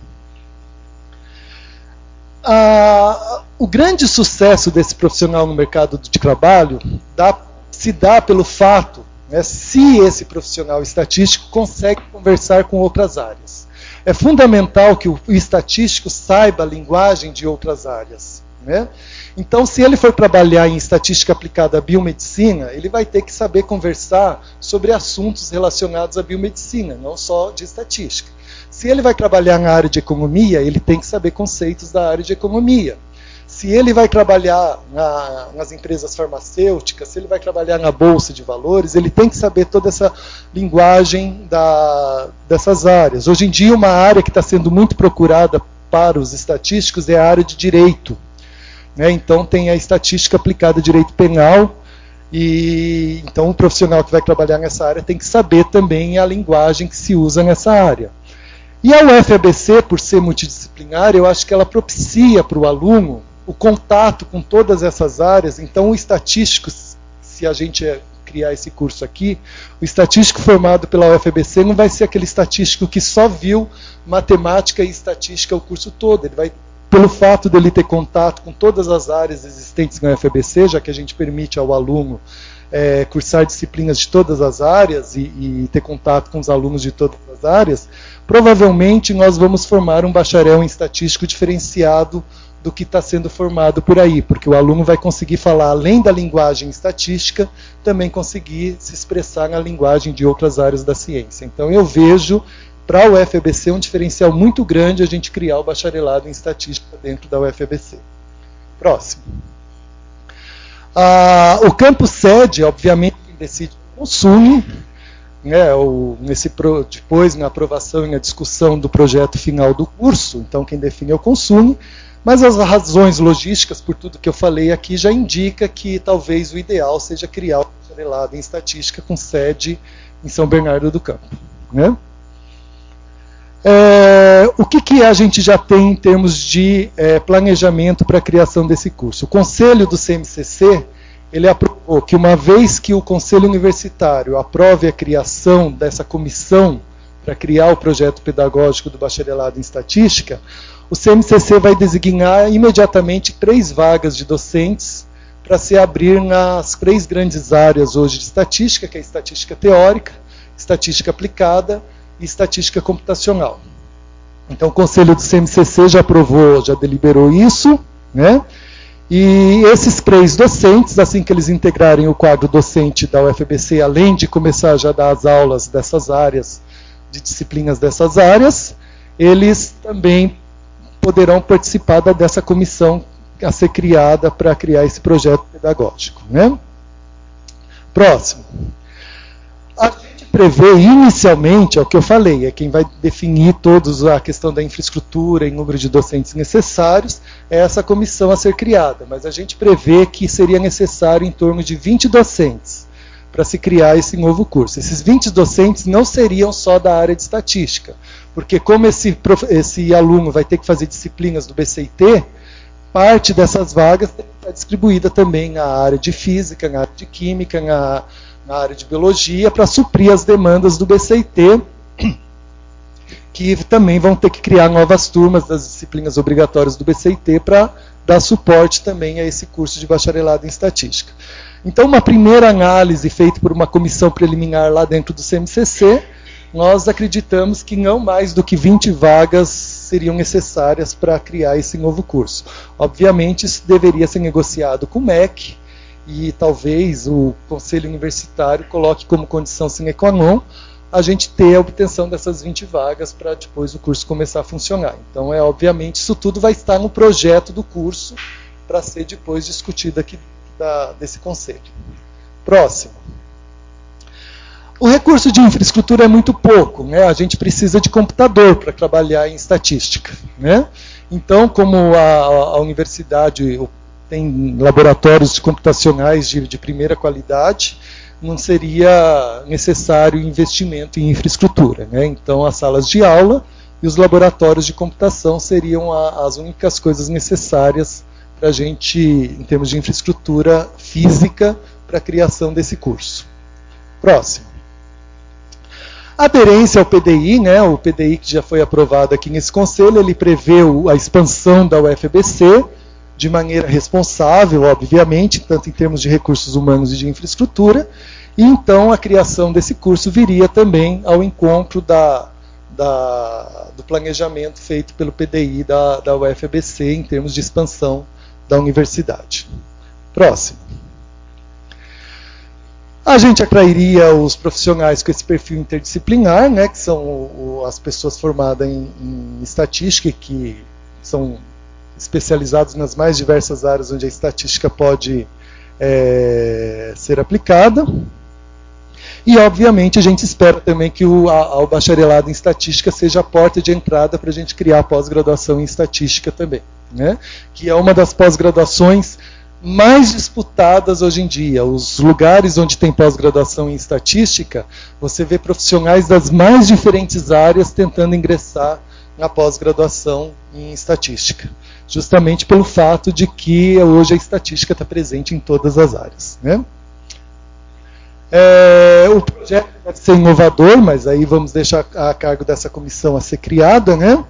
Ah, o grande sucesso desse profissional no mercado de trabalho dá, se dá pelo fato, né, se esse profissional estatístico consegue conversar com outras áreas. É fundamental que o, o estatístico saiba a linguagem de outras áreas, né? Então, se ele for trabalhar em estatística aplicada à biomedicina, ele vai ter que saber conversar sobre assuntos relacionados à biomedicina, não só de estatística. Se ele vai trabalhar na área de economia, ele tem que saber conceitos da área de economia. Se ele vai trabalhar na, nas empresas farmacêuticas, se ele vai trabalhar na bolsa de valores, ele tem que saber toda essa linguagem da, dessas áreas. Hoje em dia, uma área que está sendo muito procurada para os estatísticos é a área de direito, né? Então, tem a estatística aplicada a direito penal, e então o profissional que vai trabalhar nessa área tem que saber também a linguagem que se usa nessa área. E a U F A B C, por ser multidisciplinar, eu acho que ela propicia para o aluno o contato com todas essas áreas. Então, o estatístico, se a gente criar esse curso aqui, o estatístico formado pela U F A B C não vai ser aquele estatístico que só viu matemática e estatística o curso todo. Ele vai, pelo fato dele ter contato com todas as áreas existentes na U F A B C, já que a gente permite ao aluno é, cursar disciplinas de todas as áreas e, e ter contato com os alunos de todas as áreas, provavelmente nós vamos formar um bacharel em estatístico diferenciado do que está sendo formado por aí, porque o aluno vai conseguir falar, além da linguagem estatística, também conseguir se expressar na linguagem de outras áreas da ciência. Então eu vejo, para a U F A B C, um diferencial muito grande a gente criar o bacharelado em estatística dentro da U F A B C. Próximo. Ah, o campus sede, obviamente, quem decide é o SUNY, né, o, nesse pro, depois na aprovação e na discussão do projeto final do curso, então quem define é o CONSUNY. Mas as razões logísticas, por tudo que eu falei aqui, já indica que talvez o ideal seja criar o bacharelado em estatística com sede em São Bernardo do Campo, né? É, o que, que a gente já tem em termos de é, planejamento para a criação desse curso? O Conselho do C M C C, ele aprovou que uma vez que o Conselho Universitário aprove a criação dessa comissão para criar o projeto pedagógico do bacharelado em estatística, o C M C C vai designar imediatamente três vagas de docentes para se abrir nas três grandes áreas hoje de estatística, que é a estatística teórica, estatística aplicada e estatística computacional. Então o Conselho do C M C C já aprovou, já deliberou isso, né? E esses três docentes, assim que eles integrarem o quadro docente da U F A B C, além de começar já a dar as aulas dessas áreas, de disciplinas dessas áreas, eles também poderão participar dessa comissão a ser criada para criar esse projeto pedagógico, né? Próximo. A gente prevê inicialmente, é o que eu falei, é quem vai definir todos a questão da infraestrutura e número de docentes necessários, é essa comissão a ser criada, mas a gente prevê que seria necessário em torno de vinte docentes para se criar esse novo curso. Esses vinte docentes não seriam só da área de estatística, porque como esse, esse aluno vai ter que fazer disciplinas do B C I T, parte dessas vagas está distribuída também na área de física, na área de química, na, na área de biologia, para suprir as demandas do B C I T, que também vão ter que criar novas turmas das disciplinas obrigatórias do B C I T para dar suporte também a esse curso de bacharelado em estatística. Então, uma primeira análise feita por uma comissão preliminar lá dentro do C M C C, nós acreditamos que não mais do que vinte vagas seriam necessárias para criar esse novo curso. Obviamente, isso deveria ser negociado com o M E C, e talvez o Conselho Universitário coloque como condição sine qua non a gente ter a obtenção dessas vinte vagas para depois o curso começar a funcionar. Então, é obviamente, isso tudo vai estar no projeto do curso para ser depois discutido aqui da, desse conselho. Próximo. O recurso de infraestrutura é muito pouco, né? A gente precisa de computador para trabalhar em estatística, né? Então, como a, a universidade tem laboratórios computacionais de, de primeira qualidade, não seria necessário investimento em infraestrutura, né? Então, as salas de aula e os laboratórios de computação seriam a, as únicas coisas necessárias para a gente, em termos de infraestrutura física, para a criação desse curso. Próximo. Aderência ao P D I, né? O P D I que já foi aprovado aqui nesse conselho, ele prevê a expansão da U F A B C de maneira responsável, obviamente, tanto em termos de recursos humanos e de infraestrutura, e então a criação desse curso viria também ao encontro da, da, do planejamento feito pelo P D I da, da U F A B C em termos de expansão da universidade. Próximo. A gente atrairia os profissionais com esse perfil interdisciplinar, né, que são o, o, as pessoas formadas em, em estatística, que são especializados nas mais diversas áreas onde a estatística pode é, ser aplicada. E, obviamente, a gente espera também que o, a, o bacharelado em estatística seja a porta de entrada para a gente criar a pós-graduação em estatística também, né, que é uma das pós-graduações mais disputadas hoje em dia. Os lugares onde tem pós-graduação em estatística, você vê profissionais das mais diferentes áreas tentando ingressar na pós-graduação em estatística, justamente pelo fato de que hoje a estatística está presente em todas as áreas, né? É, o projeto deve ser inovador, mas aí vamos deixar a cargo dessa comissão a ser criada, né?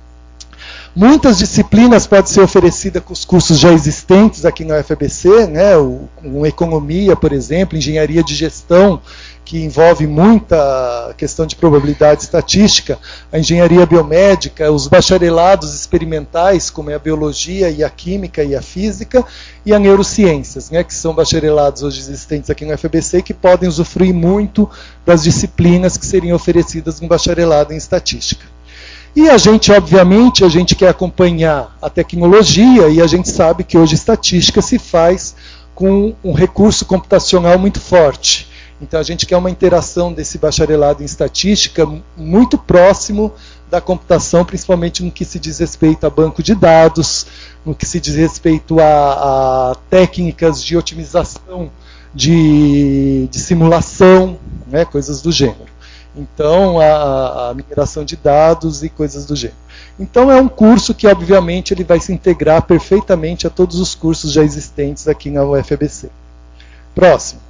Muitas disciplinas podem ser oferecidas com os cursos já existentes aqui na U F A B C, né? O, o economia, por exemplo, engenharia de gestão, que envolve muita questão de probabilidade estatística, a engenharia biomédica, os bacharelados experimentais, como é a biologia e a química e a física, e a neurociências, né? Que são bacharelados hoje existentes aqui na U F A B C, que podem usufruir muito das disciplinas que seriam oferecidas no bacharelado em estatística. E a gente, obviamente, a gente quer acompanhar a tecnologia e a gente sabe que hoje estatística se faz com um recurso computacional muito forte. Então a gente quer uma interação desse bacharelado em estatística muito próximo da computação, principalmente no que se diz respeito a banco de dados, no que se diz respeito a, a técnicas de otimização, de, de simulação, né, coisas do gênero. Então, a, a migração de dados e coisas do gênero. Então, é um curso que, obviamente, ele vai se integrar perfeitamente a todos os cursos já existentes aqui na U F A B C. Próximo.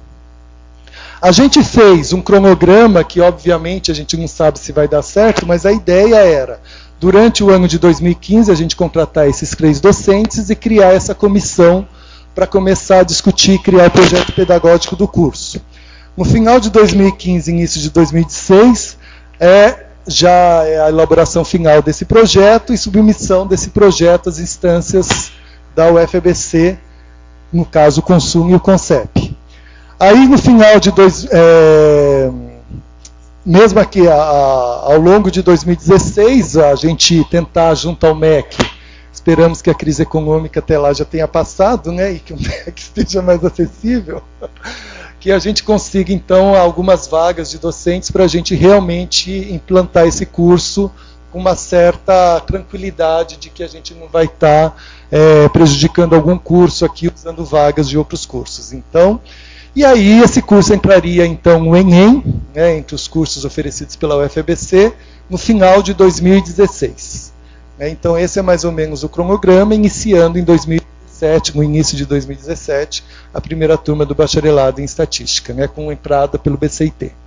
A gente fez um cronograma que, obviamente, a gente não sabe se vai dar certo, mas a ideia era, durante o ano de dois mil e quinze, a gente contratar esses três docentes e criar essa comissão para começar a discutir e criar o projeto pedagógico do curso. No final de dois mil e quinze, início de dois mil e dezesseis, é, já é a elaboração final desse projeto e submissão desse projeto às instâncias da U F A B C, no caso o Consumo e o CONCEP. Aí, no final de dois, é, mesmo aqui a, a, ao longo de dois mil e dezesseis, a gente tentar junto ao M E C, esperamos que a crise econômica até lá já tenha passado, né, e que o M E C esteja mais acessível, que a gente consiga, então, algumas vagas de docentes para a gente realmente implantar esse curso com uma certa tranquilidade de que a gente não vai estar tá, é, prejudicando algum curso aqui usando vagas de outros cursos. Então, e aí esse curso entraria, então, no Enem, né, entre os cursos oferecidos pela U F A B C, no final de dois mil e dezesseis. Então, esse é mais ou menos o cronograma, iniciando em dois mil e dezessete, no início de dois mil e dezessete, a primeira turma do bacharelado em estatística, né, com entrada pelo B C I T.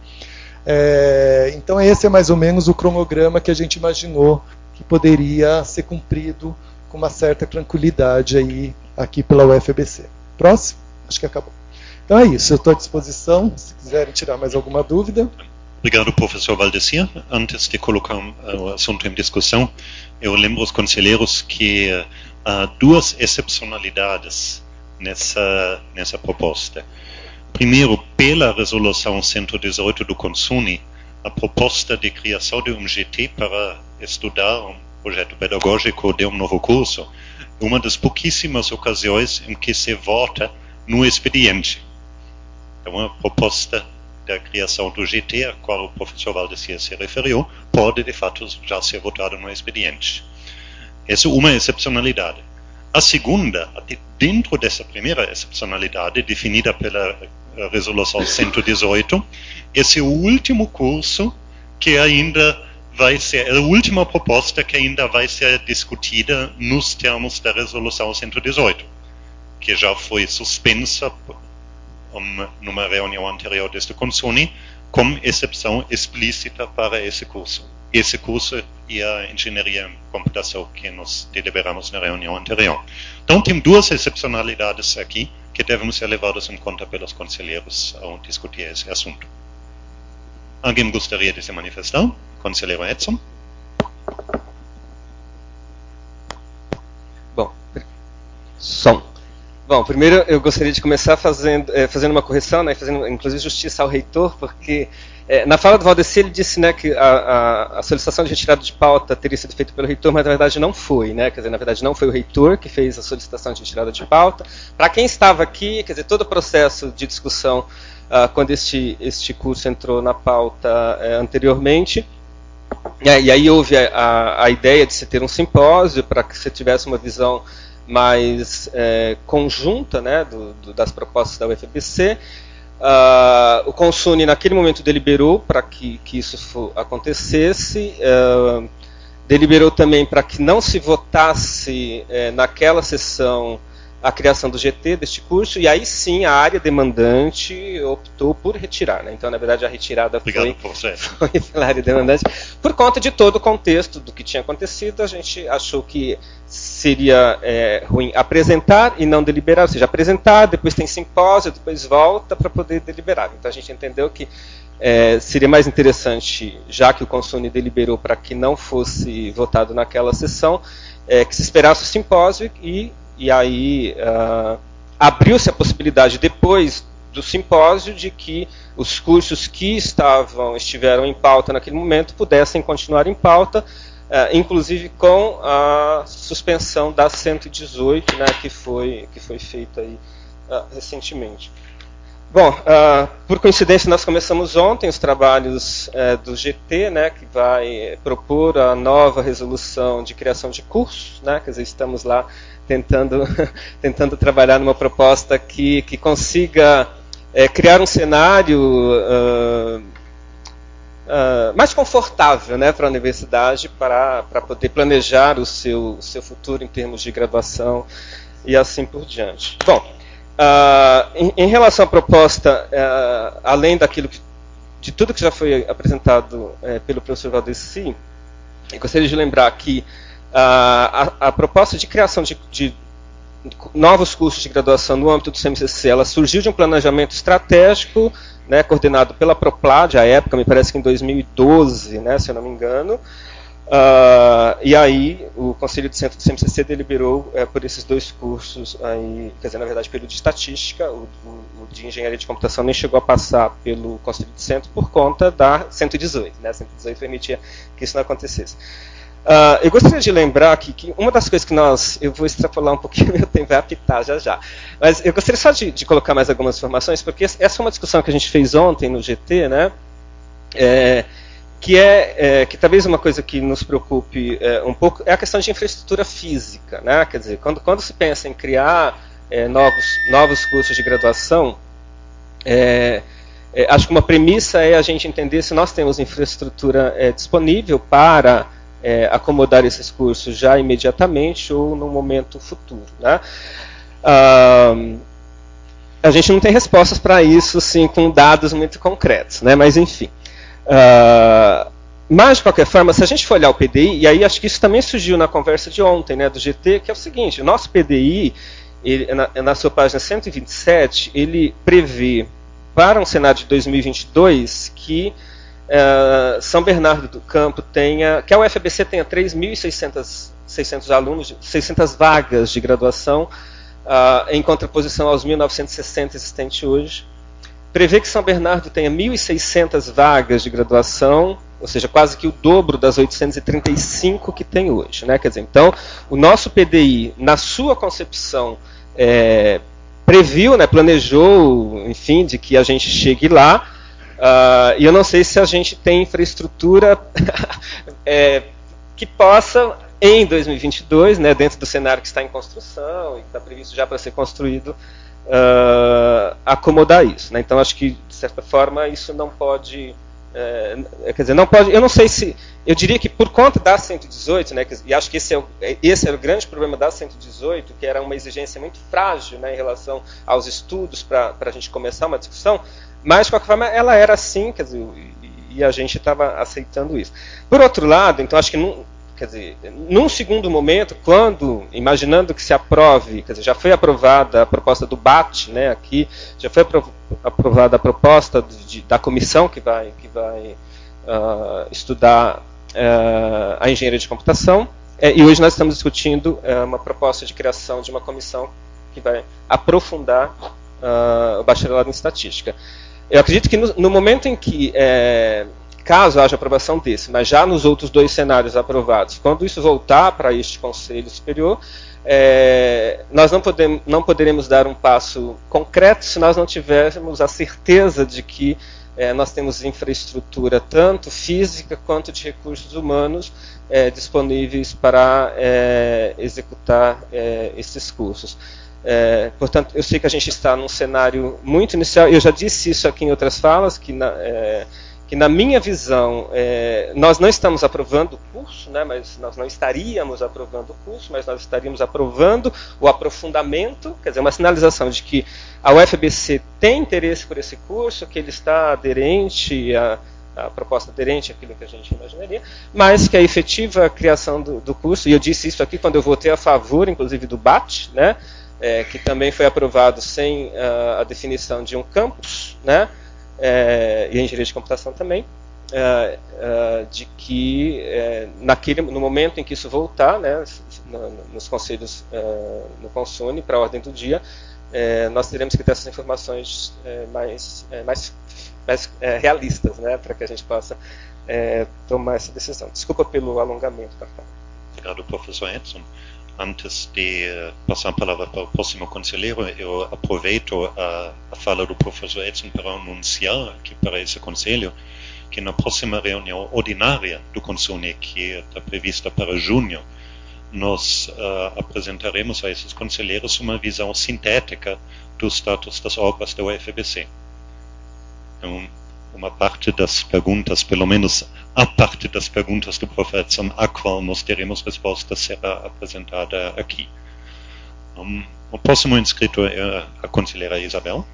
É, então esse é mais ou menos o cronograma que a gente imaginou que poderia ser cumprido com uma certa tranquilidade aí aqui pela U F A B C. Próximo? Acho que acabou. Então é isso, eu estou à disposição, se quiserem tirar mais alguma dúvida. Obrigado, professor Valdecir. Antes de colocar o assunto em discussão, eu lembro aos conselheiros que há duas excepcionalidades nessa, nessa proposta. Primeiro, pela resolução cento e dezoito do Consuni, a proposta de criação de um G T para estudar um projeto pedagógico de um novo curso, uma das pouquíssimas ocasiões em que se vota no expediente. Então, a proposta da criação do G T, a qual o professor Valdecir se referiu, pode, de fato, já ser votada no expediente. Essa é uma excepcionalidade. A segunda, dentro dessa primeira excepcionalidade, definida pela resolução cento e dezoito, esse é o último curso que ainda vai ser, a última proposta que ainda vai ser discutida nos termos da resolução cento e dezoito, que já foi suspensa um, numa reunião anterior deste Consuni, com exceção explícita para esse curso. Esse curso e a engenharia em computação que nós deliberamos na reunião anterior. Então, tem duas excepcionalidades aqui que devem ser levadas em conta pelos conselheiros ao discutir esse assunto. Alguém gostaria de se manifestar? conselheiro Edson. Bom, som. Bom, primeiro eu gostaria de começar fazendo, é, fazendo uma correção, né, fazendo inclusive justiça ao reitor, porque é, na fala do Valdeci ele disse, né, que a, a, a solicitação de retirada de pauta teria sido feita pelo reitor, mas na verdade não foi, né, quer dizer, na verdade não foi o reitor que fez a solicitação de retirada de pauta. Para quem estava aqui, quer dizer, todo o processo de discussão uh, quando este, este curso entrou na pauta uh, anteriormente, é, e aí houve a, a, a ideia de se ter um simpósio para que se tivesse uma visão mais é, conjunta, né, do, do, das propostas da U F A B C. Uh, o Consune naquele momento deliberou para que, que isso for, acontecesse, uh, deliberou também para que não se votasse é, naquela sessão a criação do G T deste curso, e aí sim a área demandante optou por retirar, né? Então, na verdade, a retirada foi, foi pela área demandante. Por conta de todo o contexto do que tinha acontecido, a gente achou que seria é, ruim apresentar e não deliberar, ou seja, apresentar, depois tem simpósio, depois volta para poder deliberar. Então, a gente entendeu que é, seria mais interessante, já que o Consune deliberou para que não fosse votado naquela sessão, é, que se esperasse o simpósio e E aí uh, abriu-se a possibilidade, depois do simpósio, de que os cursos que estavam, estiveram em pauta naquele momento pudessem continuar em pauta, uh, inclusive com a suspensão da cento e dezoito, né, que foi, que foi feita aí, uh, recentemente. Bom, uh, por coincidência nós começamos ontem os trabalhos uh, do G T, né, que vai propor a nova resolução de criação de cursos, né, quer dizer, estamos lá tentando, tentando trabalhar numa proposta que, que consiga é, criar um cenário uh, uh, mais confortável, né, para a universidade, para, para poder planejar o seu, o seu futuro em termos de graduação e assim por diante. Bom, uh, em, em relação à proposta, uh, além daquilo que, de tudo que já foi apresentado uh, pelo professor Valdeci, eu gostaria de lembrar que A, a, a proposta de criação de, de novos cursos de graduação no âmbito do C M C C, ela surgiu de um planejamento estratégico, né, coordenado pela Proplad, à época, me parece que em dois mil e doze, né, se eu não me engano, uh, e aí o Conselho de Centro do C M C C deliberou é, por esses dois cursos, aí, quer dizer, na verdade, pelo de Estatística, o, o, o de Engenharia de Computação nem chegou a passar pelo Conselho de Centro por conta da cento e dezoito, né, cento e dezoito permitia que isso não acontecesse. Uh, eu gostaria de lembrar que, que uma das coisas que nós, eu vou extrapolar um pouquinho, meu tempo vai apitar já já, mas eu gostaria só de, de colocar mais algumas informações, porque essa é uma discussão que a gente fez ontem no G T, né, é, que é, é que talvez uma coisa que nos preocupe é, um pouco é a questão de infraestrutura física, né, quer dizer, quando, quando se pensa em criar é, novos, novos cursos de graduação, é, é, acho que uma premissa é a gente entender se nós temos infraestrutura é, disponível para É, acomodar esses cursos já imediatamente ou no momento futuro, né? Ah, a gente não tem respostas para isso, sim, com dados muito concretos, né? Mas enfim. Ah, mas de qualquer forma, se a gente for olhar o P D I, e aí acho que isso também surgiu na conversa de ontem, né, do G T, que é o seguinte: o nosso P D I, ele, na, na sua página cento e vinte e sete, ele prevê para um cenário de dois mil e vinte e dois que Uh, São Bernardo do Campo tenha, que a U F A B C tenha três mil e seiscentos alunos, seiscentas vagas de graduação, uh, em contraposição aos mil novecentos e sessenta existentes hoje. Prevê que São Bernardo tenha mil e seiscentas vagas de graduação, ou seja, quase que o dobro das oitocentas e trinta e cinco que tem hoje, né? Quer dizer, então, o nosso P D I, na sua concepção, é, previu, né, planejou, enfim, de que a gente chegue lá. Uh, e eu não sei se a gente tem infraestrutura é, que possa, em dois mil e vinte e dois, né, dentro do cenário que está em construção e que está previsto já para ser construído, uh, acomodar isso, né? Então, acho que, de certa forma, isso não pode... É, quer dizer, não pode... Eu não sei se... Eu diria que, por conta da cento e dezoito, né, e acho que esse é, o, esse é o grande problema da cento e dezoito, que era uma exigência muito frágil, né, em relação aos estudos para a gente começar uma discussão, mas, de qualquer forma, ela era assim, quer dizer, e, e a gente estava aceitando isso. Por outro lado, então, acho que, num, quer dizer, num segundo momento, quando, imaginando que se aprove, quer dizer, já foi aprovada a proposta do B A T, né, aqui, já foi aprovada a proposta de, da comissão que vai, que vai uh, estudar uh, a engenharia de computação. É, e hoje nós estamos discutindo uh, uma proposta de criação de uma comissão que vai aprofundar uh, o bacharelado em estatística. Eu acredito que no, no momento em que, é, caso haja aprovação desse, mas já nos outros dois cenários aprovados, quando isso voltar para este Conselho Superior, é, nós não, podemos, não poderemos dar um passo concreto se nós não tivermos a certeza de que é, nós temos infraestrutura tanto física quanto de recursos humanos é, disponíveis para é, executar é, esses cursos. É, portanto, eu sei que a gente está num cenário muito inicial. Eu já disse isso aqui em outras falas, que na, é, que na minha visão, é, nós não estamos aprovando o curso, né, mas nós não estaríamos aprovando o curso, mas nós estaríamos aprovando o aprofundamento, quer dizer, uma sinalização de que a U F B C tem interesse por esse curso, que ele está aderente a a proposta aderente àquilo que a gente imaginaria, mas que a efetiva criação do, do curso, e eu disse isso aqui quando eu votei a favor, inclusive, do B A T, né, é, que também foi aprovado sem uh, a definição de um campus, né, é, e a engenharia de computação também, uh, uh, de que uh, naquele, no momento em que isso voltar, né, no, nos conselhos, uh, no Consune, para a ordem do dia, uh, nós teremos que ter essas informações uh, mais, uh, mais mais é, realistas, né, para que a gente possa é, tomar essa decisão. Desculpa pelo alongamento, Café. Obrigado, professor Edson. Antes de uh, passar a palavra para o próximo conselheiro, eu aproveito a, a fala do professor Edson para anunciar aqui para esse conselho que na próxima reunião ordinária do Consune, que está prevista para junho, nós uh, apresentaremos a esses conselheiros uma visão sintética do status das obras da U F B C. Então, uma parte das perguntas, pelo menos a parte das perguntas do professor Edson, a qual nós teremos resposta, será apresentada aqui. Um, o próximo inscrito é a conselheira Isabel.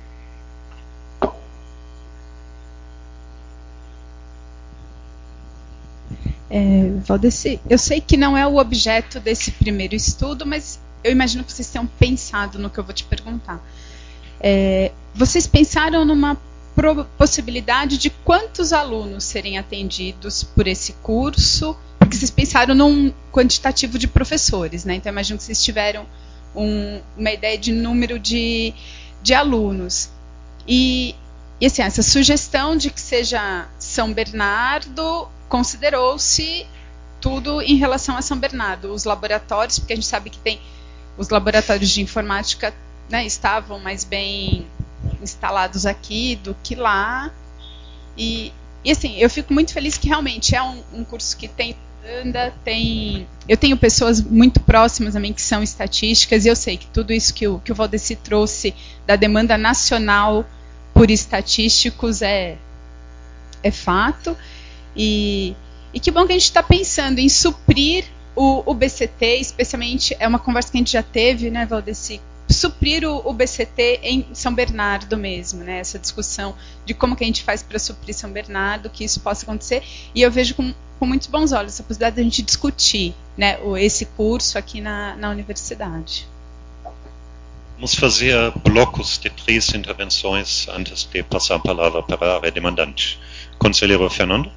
É, Valdeci, eu sei que não é o objeto desse primeiro estudo, mas eu imagino que vocês tenham pensado no que eu vou te perguntar. É, vocês pensaram numa possibilidade de quantos alunos serem atendidos por esse curso, porque vocês pensaram num quantitativo de professores, né? Então, imagino que vocês tiveram um, uma ideia de número de, de alunos. E, e assim, essa sugestão de que seja São Bernardo, considerou-se tudo em relação a São Bernardo, os laboratórios, porque a gente sabe que tem os laboratórios de informática, né, estavam mais bem instalados aqui do que lá, e, e assim, eu fico muito feliz que realmente é um, um curso que tem demanda, tem, eu tenho pessoas muito próximas a mim que são estatísticas, e eu sei que tudo isso que o, que o Valdeci trouxe da demanda nacional por estatísticos é, é fato, e, e que bom que a gente está pensando em suprir o, o B C T, especialmente, é uma conversa que a gente já teve, né, Valdeci, suprir o, o B C T em São Bernardo mesmo, né? Essa discussão de como que a gente faz para suprir São Bernardo, que isso possa acontecer, e eu vejo com, com muitos bons olhos essa possibilidade de a gente discutir, né, esse curso aqui na, na universidade. Vamos fazer blocos de três intervenções antes de passar a palavra para a área demandante. Conselheiro Fernando.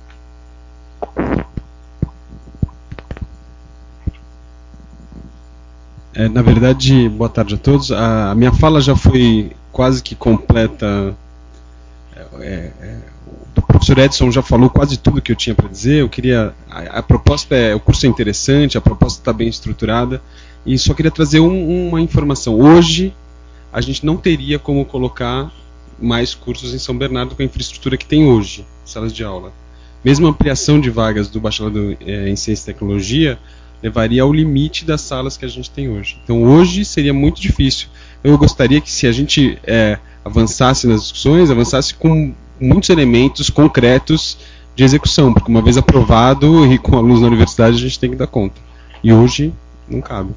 É, na verdade, boa tarde a todos. A, a minha fala já foi quase que completa. É, é, o professor Edson já falou quase tudo que eu tinha para dizer. Eu queria, a, a proposta é, o curso é interessante, a proposta está bem estruturada, e só queria trazer um, uma informação. Hoje, a gente não teria como colocar mais cursos em São Bernardo com a infraestrutura que tem hoje, salas de aula. Mesmo a ampliação de vagas do bacharelado é, em Ciência e Tecnologia levaria ao limite das salas que a gente tem hoje. Então, hoje seria muito difícil. Eu gostaria que, se a gente é, avançasse nas discussões, avançasse com muitos elementos concretos de execução, porque uma vez aprovado e com alunos na universidade, a gente tem que dar conta. E hoje, não cabe.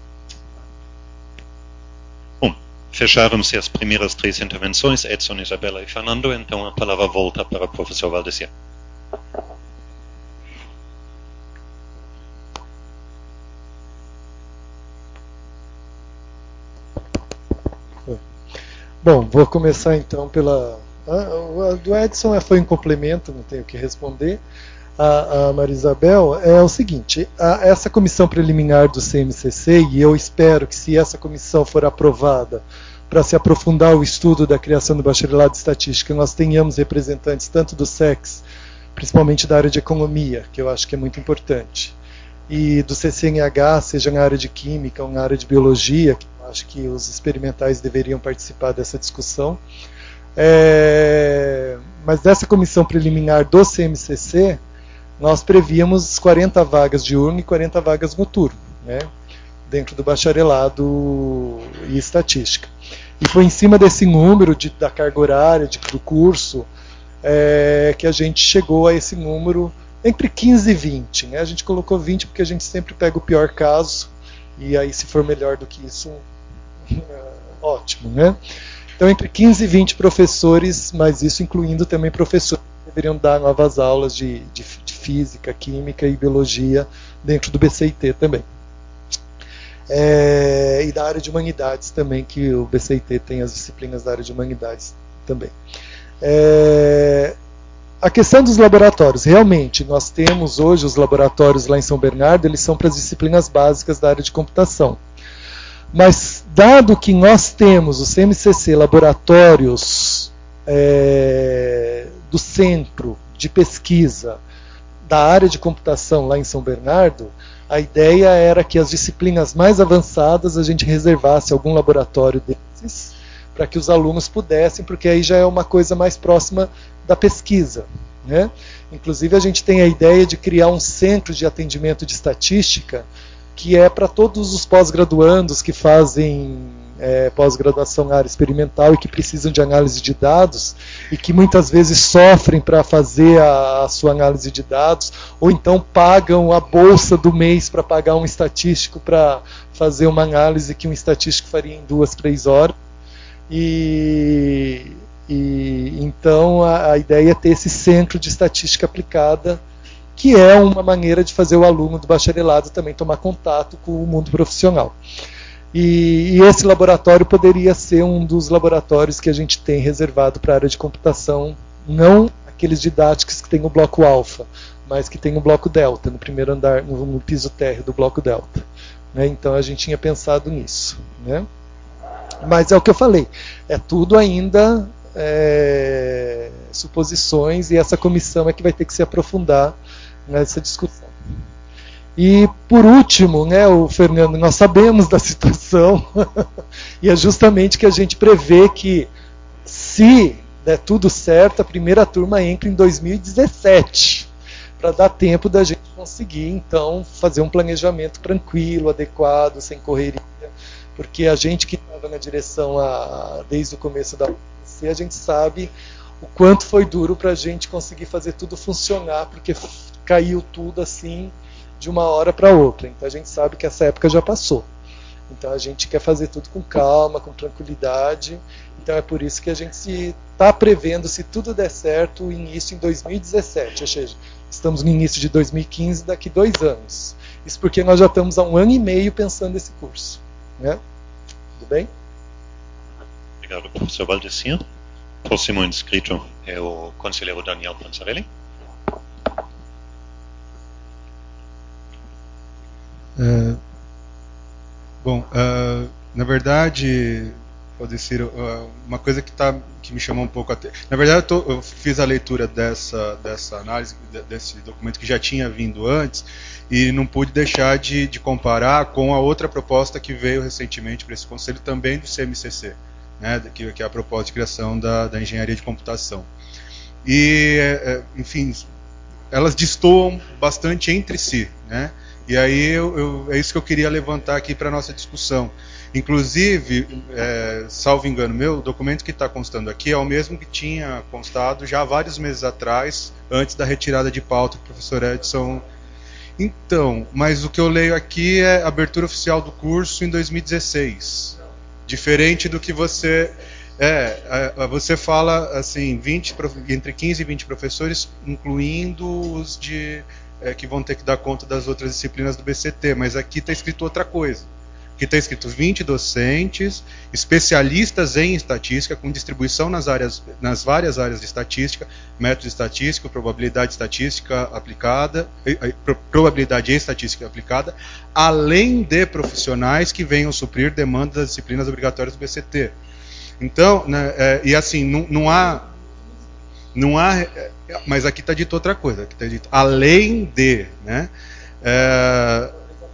Bom, fecharam-se as primeiras três intervenções, Edson, Isabela e Fernando, então a palavra volta para o professor Valdeci. Bom, vou começar então pela O do Edson foi um complemento, não tenho o que responder. A, a Maria Isabel é o seguinte: a, essa comissão preliminar do C M C C, e eu espero que, se essa comissão for aprovada para se aprofundar o estudo da criação do bacharelado de estatística, nós tenhamos representantes tanto do S E C, principalmente da área de economia, que eu acho que é muito importante, e do C C N H, seja na área de química ou na área de biologia, que eu acho que os experimentais deveriam participar dessa discussão. É, mas dessa comissão preliminar do C M C C, nós prevíamos quarenta vagas diurno e quarenta vagas noturno, né, dentro do bacharelado e estatística. E foi em cima desse número de, da carga horária de, do curso é, que a gente chegou a esse número entre quinze e vinte. Né? A gente colocou vinte porque a gente sempre pega o pior caso, e aí, se for melhor do que isso, é, ótimo, né? Então, entre quinze e vinte professores, mas isso incluindo também professores que deveriam dar novas aulas de, de, de física, química e biologia dentro do B C I T também. É, e da área de humanidades também, que o B C I T tem as disciplinas da área de humanidades também. É, a questão dos laboratórios, realmente, nós temos hoje os laboratórios lá em São Bernardo, eles são para as disciplinas básicas da área de computação. Mas, dado que nós temos o C M C C, laboratórios é, do centro de pesquisa da área de computação lá em São Bernardo, a ideia era que as disciplinas mais avançadas a gente reservasse algum laboratório desses, para que os alunos pudessem, porque aí já é uma coisa mais próxima da pesquisa. Né? Inclusive, a gente tem a ideia de criar um centro de atendimento de estatística, que é para todos os pós-graduandos que fazem é, pós-graduação na área experimental e que precisam de análise de dados e que muitas vezes sofrem para fazer a, a sua análise de dados, ou então pagam a bolsa do mês para pagar um estatístico para fazer uma análise que um estatístico faria em duas, três horas. E, e então a, a ideia é ter esse centro de estatística aplicada, que é uma maneira de fazer o aluno do bacharelado também tomar contato com o mundo profissional. E, e esse laboratório poderia ser um dos laboratórios que a gente tem reservado para a área de computação, não aqueles didáticos que tem o bloco alfa, mas que tem o bloco delta, no primeiro andar, no, no piso térreo do bloco delta. Né? Então a gente tinha pensado nisso. Né? Mas é o que eu falei, é tudo ainda é, suposições, e essa comissão é que vai ter que se aprofundar nessa discussão. E por último, né, o Fernando, nós sabemos da situação e é justamente que a gente prevê que, se der tudo certo, a primeira turma entra em dois mil e dezessete, para dar tempo da gente conseguir então fazer um planejamento tranquilo, adequado, sem correria, porque a gente que estava na direção a, desde o começo da U F C, a gente sabe o quanto foi duro para a gente conseguir fazer tudo funcionar, porque caiu tudo assim de uma hora para outra. Então a gente sabe que essa época já passou. Então a gente quer fazer tudo com calma, com tranquilidade. Então é por isso que a gente está prevendo, se tudo der certo, o início em dois mil e dezessete. Ou seja, estamos no início de dois mil e quinze, daqui dois anos. Isso porque nós já estamos há um ano e meio pensando nesse curso. Né? Tudo bem? Obrigado, professor Valdecir. Próximo inscrito é o conselheiro Daniel Panzarelli. Uh, bom, uh, na verdade, Valdecir, uh, uma coisa que, tá, que me chamou um pouco a atenção. Na verdade, eu, tô, eu fiz a leitura dessa, dessa análise, desse documento que já tinha vindo antes, e não pude deixar de, de comparar com a outra proposta que veio recentemente para esse conselho, também do C M C C, né, que, que é a proposta de criação da, da engenharia de computação. E, enfim, elas destoam bastante entre si, né? E aí eu, eu, é isso que eu queria levantar aqui para a nossa discussão. Inclusive, é, salvo engano meu, o documento que está constando aqui é o mesmo que tinha constado já há vários meses atrás, antes da retirada de pauta do professor Edson. Então, mas o que eu leio aqui é a abertura oficial do curso em dois mil e dezesseis. Diferente do que você... É, você fala assim, vinte, entre quinze e vinte professores, incluindo os de... É, que vão ter que dar conta das outras disciplinas do B C T, mas aqui está escrito outra coisa. que está escrito vinte docentes, especialistas em estatística, com distribuição nas, áreas, nas várias áreas de estatística, método estatístico, probabilidade estatística aplicada, probabilidade e estatística aplicada, além de profissionais que venham suprir demandas das disciplinas obrigatórias do B C T. Então, né, é, e assim, não, não há... Não há, mas aqui está dito outra coisa, aqui está dito além de, né? É,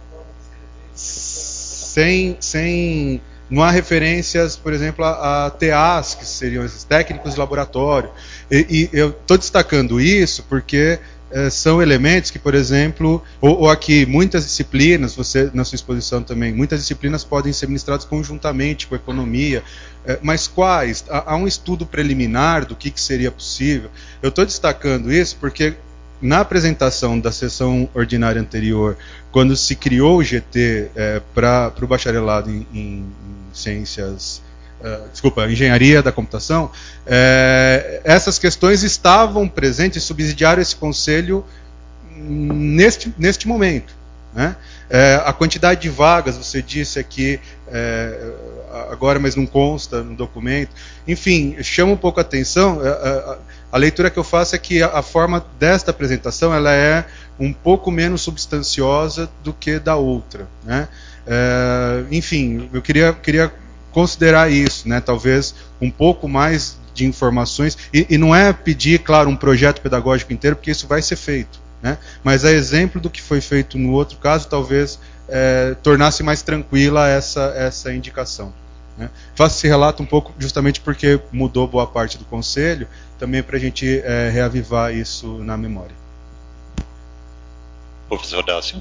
sem, sem, não há referências, por exemplo, a, a T As, que seriam esses técnicos de laboratório. E, e eu estou destacando isso porque é, são elementos que, por exemplo, ou, ou aqui muitas disciplinas, você na sua exposição também, muitas disciplinas podem ser ministradas conjuntamente com a economia. É, mas quais? Há, há um estudo preliminar do que, que seria possível. Eu estou destacando isso porque na apresentação da sessão ordinária anterior, quando se criou o G T é, para o bacharelado em, em, em ciências, uh, desculpa, engenharia da computação, é, essas questões estavam presentes e subsidiaram esse conselho neste, neste momento. Né? É, a quantidade de vagas, você disse aqui é, agora, mas não consta no documento. Enfim, chama um pouco a atenção. A, a, a leitura que eu faço é que a, a forma desta apresentação ela é um pouco menos substanciosa do que da outra. Né? É, enfim, eu queria, queria considerar isso, né? Talvez um pouco mais de informações. E, e não é pedir, claro, um projeto pedagógico inteiro, porque isso vai ser feito. Né? Mas a exemplo do que foi feito no outro caso, talvez é, tornasse mais tranquila essa, essa indicação. Né? Faço esse relato um pouco justamente porque mudou boa parte do conselho, também para a gente é, reavivar isso na memória. Professor Dácio.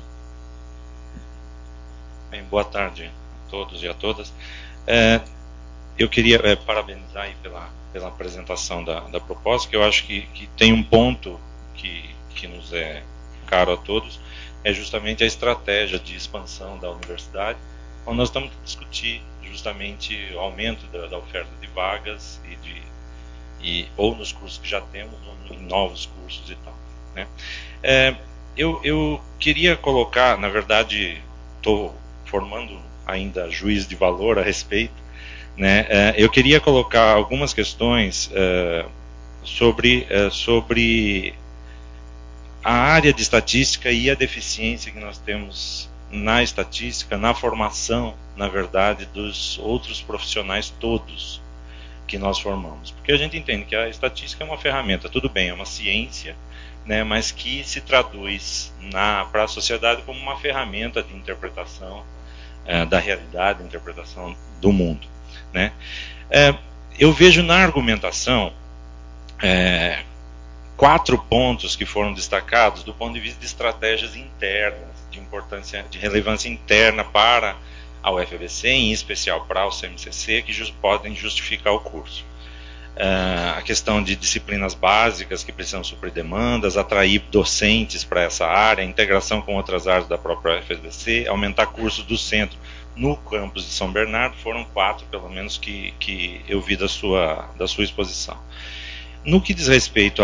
Bem, boa tarde a todos e a todas. É, eu queria é, parabenizar aí pela, pela apresentação da, da proposta, que eu acho que, que tem um ponto que que nos é caro a todos, é justamente a estratégia de expansão da universidade, onde nós estamos a discutir justamente o aumento da, da oferta de vagas, e de, e, ou nos cursos que já temos, ou em novos cursos e tal. Né? É, eu, eu queria colocar, na verdade, estou formando ainda juízo de valor a respeito, né? É, eu queria colocar algumas questões é, sobre, é, sobre a área de estatística e a deficiência que nós temos na estatística, na formação, na verdade, dos outros profissionais todos que nós formamos. Porque a gente entende que a estatística é uma ferramenta, tudo bem, é uma ciência, né, mas que se traduz para a sociedade como uma ferramenta de interpretação é, da realidade, interpretação do mundo. Né? É, eu vejo na argumentação é, quatro pontos que foram destacados do ponto de vista de estratégias internas, de importância, de relevância interna para a U F A B C, em especial para o C M C C, que just, podem justificar o curso. Uh, a questão de disciplinas básicas que precisam suprir demandas, atrair docentes para essa área, integração com outras áreas da própria U F A B C, aumentar cursos do centro no campus de São Bernardo, foram quatro, pelo menos, que, que eu vi da sua, da sua exposição. No que diz respeito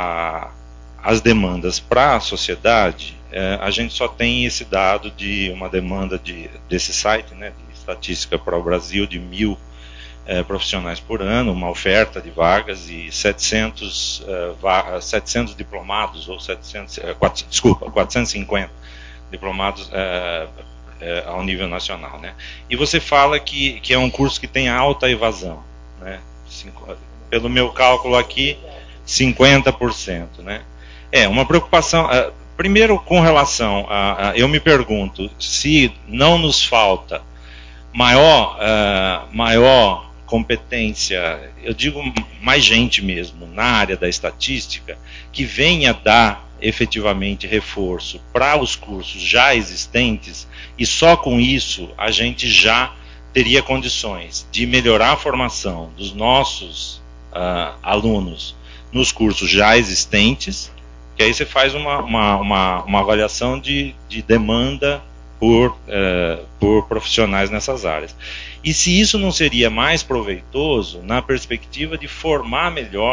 às demandas para a sociedade, é, a gente só tem esse dado de uma demanda de, desse site, né, de estatística para o Brasil, de mil é, profissionais por ano, uma oferta de vagas e setecentos, é, va setecentos diplomados, ou setecentos, é, quatrocentos, desculpa, quatrocentos e cinquenta diplomados é, é, ao nível nacional. Né? E você fala que, que é um curso que tem alta evasão, né? Cinco, pelo meu cálculo aqui, cinquenta por cento. Né? É uma preocupação. Uh, primeiro, com relação a, a. Eu me pergunto se não nos falta maior, uh, maior competência, eu digo mais gente mesmo, na área da estatística, que venha dar efetivamente reforço para os cursos já existentes, e só com isso a gente já teria condições de melhorar a formação dos nossos Uh, alunos nos cursos já existentes, que aí você faz uma, uma, uma, uma avaliação de, de demanda por, uh, por profissionais nessas áreas. E se isso não seria mais proveitoso na perspectiva de formar melhor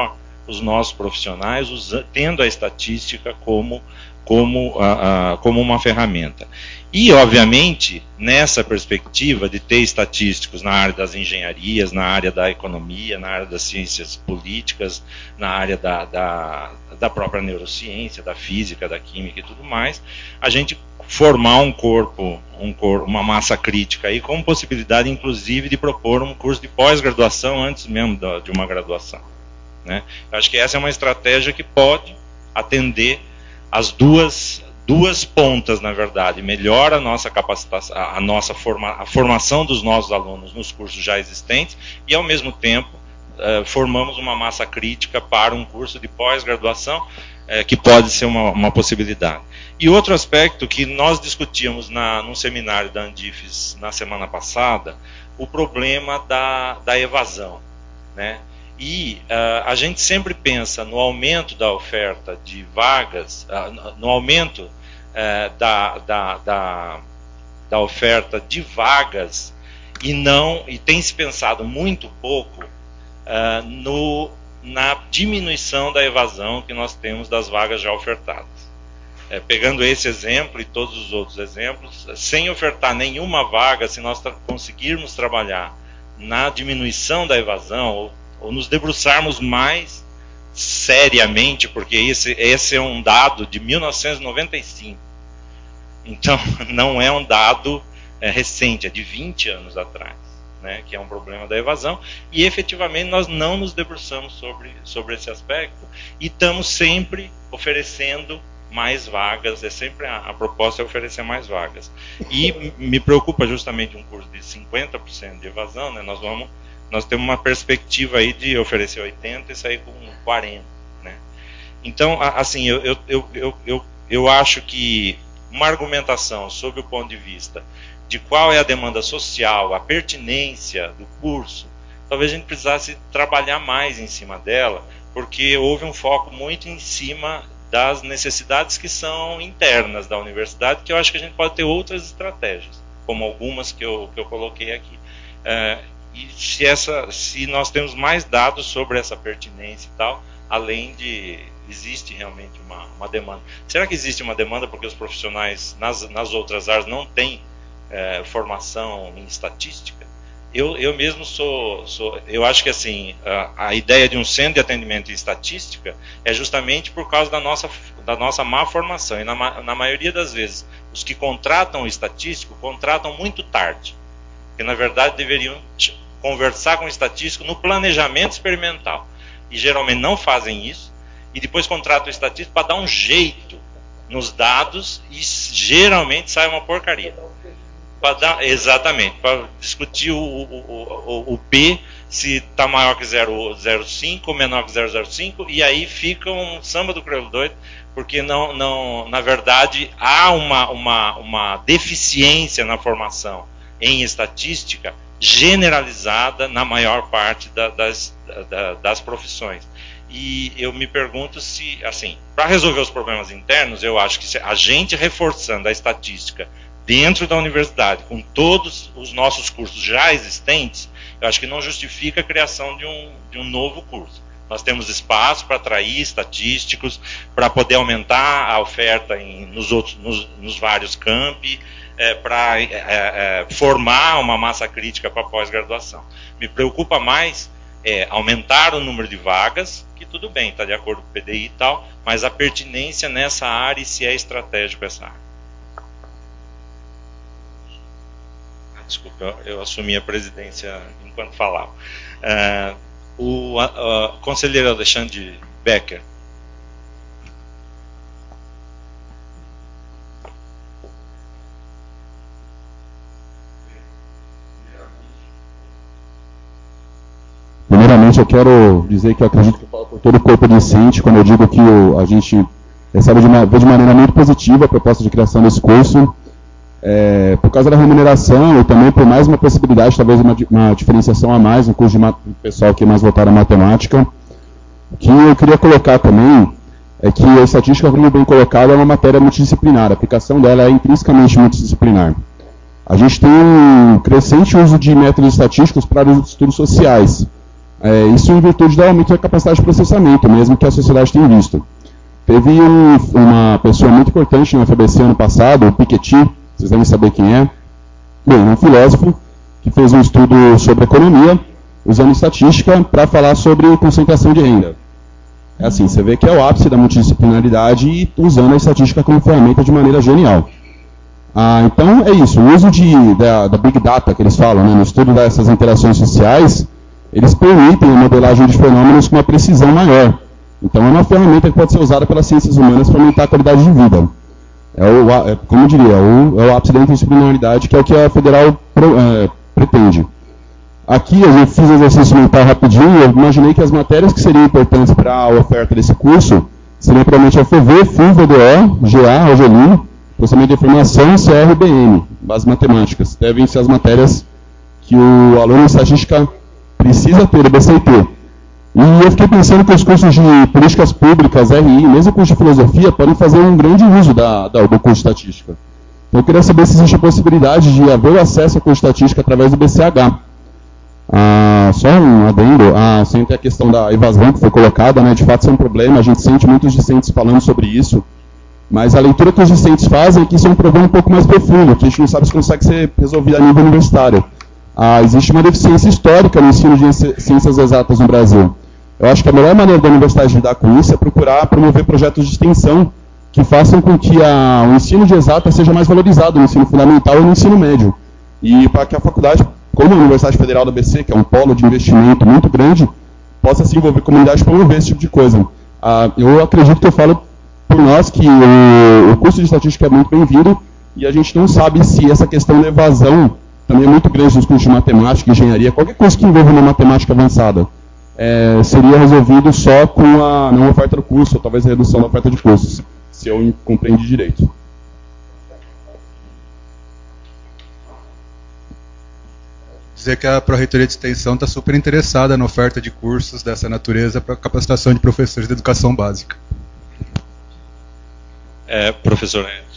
os nossos profissionais usa, tendo a estatística como, como, a, a, como uma ferramenta. E, obviamente, nessa perspectiva de ter estatísticos na área das engenharias, na área da economia, na área das ciências políticas, na área da, da, da própria neurociência, da física, da química e tudo mais, a gente formar um corpo, um corpo, uma massa crítica aí, com possibilidade, inclusive, de propor um curso de pós-graduação antes mesmo da, de uma graduação. Né? Eu acho que essa é uma estratégia que pode atender as duas duas pontas, na verdade. Melhora a nossa capacitação, a nossa forma, a formação dos nossos alunos nos cursos já existentes e, ao mesmo tempo, eh, formamos uma massa crítica para um curso de pós-graduação eh, que pode ser uma, uma possibilidade. E outro aspecto que nós discutimos na, num seminário da Andifes na semana passada, o problema da, da evasão, né? E uh, a gente sempre pensa no aumento da oferta de vagas, uh, no aumento uh, da, da, da, da oferta de vagas e não e tem se pensado muito pouco uh, no, na diminuição da evasão que nós temos das vagas já ofertadas. É, pegando esse exemplo e todos os outros exemplos, sem ofertar nenhuma vaga, se nós tra- conseguirmos trabalhar na diminuição da evasão ou ou nos debruçarmos mais seriamente, porque esse, esse é um dado de mil novecentos e noventa e cinco. Então, não é um dado é, recente, é de vinte anos atrás, né, que é um problema da evasão, e efetivamente nós não nos debruçamos sobre, sobre esse aspecto, e estamos sempre oferecendo mais vagas, é sempre a, a proposta é oferecer mais vagas. E me preocupa justamente um curso de cinquenta por cento de evasão, né, nós vamos Nós temos uma perspectiva aí de oferecer oitenta e sair com quarenta. Né? Então, assim, eu, eu, eu, eu, eu acho que uma argumentação sob o ponto de vista de qual é a demanda social, a pertinência do curso, talvez a gente precisasse trabalhar mais em cima dela, porque houve um foco muito em cima das necessidades que são internas da universidade, que eu acho que a gente pode ter outras estratégias, como algumas que eu, que eu coloquei aqui. É, E se, essa, se nós temos mais dados sobre essa pertinência e tal, além de... Existe realmente uma, uma demanda. Será que existe uma demanda porque os profissionais nas, nas outras áreas não têm é, formação em estatística? Eu, eu mesmo sou, sou... Eu acho que assim, a, a ideia de um centro de atendimento em estatística é justamente por causa da nossa, da nossa má formação. E na, na maioria das vezes, os que contratam o estatístico, contratam muito tarde. Que na verdade deveriam conversar com o estatístico no planejamento experimental. E geralmente não fazem isso, e depois contratam o estatístico para dar um jeito nos dados, e geralmente sai uma porcaria. Para dar, exatamente, para discutir o, o, o, o P, se está maior que zero vírgula cinco ou menor que zero vírgula zero cinco, e aí fica um samba do crioulo doido, porque não, não, na verdade há uma, uma, uma deficiência na formação em estatística generalizada na maior parte da, das, da, das profissões. E eu me pergunto se, assim, para resolver os problemas internos, eu acho que se a gente reforçando a estatística dentro da universidade, com todos os nossos cursos já existentes, eu acho que não justifica a criação de um, de um novo curso. Nós temos espaço para atrair estatísticos, para poder aumentar a oferta em, nos, outros, nos, nos vários campi, é, para é, é, formar uma massa crítica para pós-graduação. Me preocupa mais é, aumentar o número de vagas, que tudo bem, está de acordo com o P D I e tal, mas a pertinência nessa área e se é estratégico essa área. Ah, desculpa, eu, eu assumi a presidência enquanto falava. Uh, o a, a, conselheiro Alexandre Becker. Primeiramente, eu quero dizer que eu acredito que eu falo por todo o corpo docente quando eu digo que o, a gente recebe de, uma, de maneira muito positiva a proposta de criação desse curso, é, por causa da remuneração e também por mais uma possibilidade, talvez uma, uma diferenciação a mais no curso de mat- pessoal que é mais voltado à matemática. O que eu queria colocar também é que a estatística, como bem colocado, é uma matéria multidisciplinar. A aplicação dela é intrinsecamente multidisciplinar. A gente tem um crescente uso de métodos estatísticos para os estudos sociais. É, isso em virtude do aumento da capacidade de processamento, mesmo que a sociedade tenha visto. Teve um, uma pessoa muito importante no F A B C ano passado, o Piketty, vocês devem saber quem é. Bem, é um filósofo que fez um estudo sobre economia, usando estatística para falar sobre concentração de renda. É assim, você vê que é o ápice da multidisciplinaridade e usando a estatística como ferramenta de maneira genial. Ah, então, é isso. O uso de, da, da Big Data, que eles falam, né, no estudo dessas interações sociais, eles permitem a modelagem de fenômenos com uma precisão maior. Então, é uma ferramenta que pode ser usada pelas ciências humanas para aumentar a qualidade de vida. É o, é, como eu diria, é o, é o ápice da interdisciplinaridade, que é o que a federal pro, é, pretende. Aqui, eu fiz um exercício mental rapidinho, eu imaginei que as matérias que seriam importantes para a oferta desse curso seriam provavelmente a F U V, F U, V D O, G A, Rogelim, processamento de informação, C R e B N, bases matemáticas. Devem ser as matérias que o aluno de estatística precisa ter, o B C I T. E eu fiquei pensando que os cursos de políticas públicas, R I, mesmo o curso de filosofia, podem fazer um grande uso da, da, do curso de estatística. Então eu queria saber se existe a possibilidade de haver o acesso ao curso de estatística através do B C H. Ah, só um adendo, ah, sem ter a questão da evasão que foi colocada, né, de fato isso é um problema, a gente sente muitos discentes falando sobre isso, mas a leitura que os discentes fazem é que isso é um problema um pouco mais profundo, que a gente não sabe se consegue ser resolvido a nível universitário. Ah, existe uma deficiência histórica no ensino de ciências exatas no Brasil. Eu acho que a melhor maneira da universidade lidar com isso é procurar promover projetos de extensão que façam com que a, o ensino de exatas seja mais valorizado no ensino fundamental e no ensino médio. E para que a faculdade, como a Universidade Federal do A B C, que é um polo de investimento muito grande, possa se envolver com a comunidade para promover esse tipo de coisa. Ah, eu acredito que eu falo por nós que o, o curso de estatística é muito bem-vindo e a gente não sabe se essa questão da evasão também é muito grande nos cursos de matemática, engenharia, qualquer coisa que envolva uma matemática avançada, é, seria resolvido só com a não oferta do curso, ou talvez a redução da oferta de cursos, se eu compreendi direito. Dizer que a Pró-Reitoria de Extensão está super interessada na oferta de cursos dessa natureza para capacitação de professores de educação básica. É, professor Edson.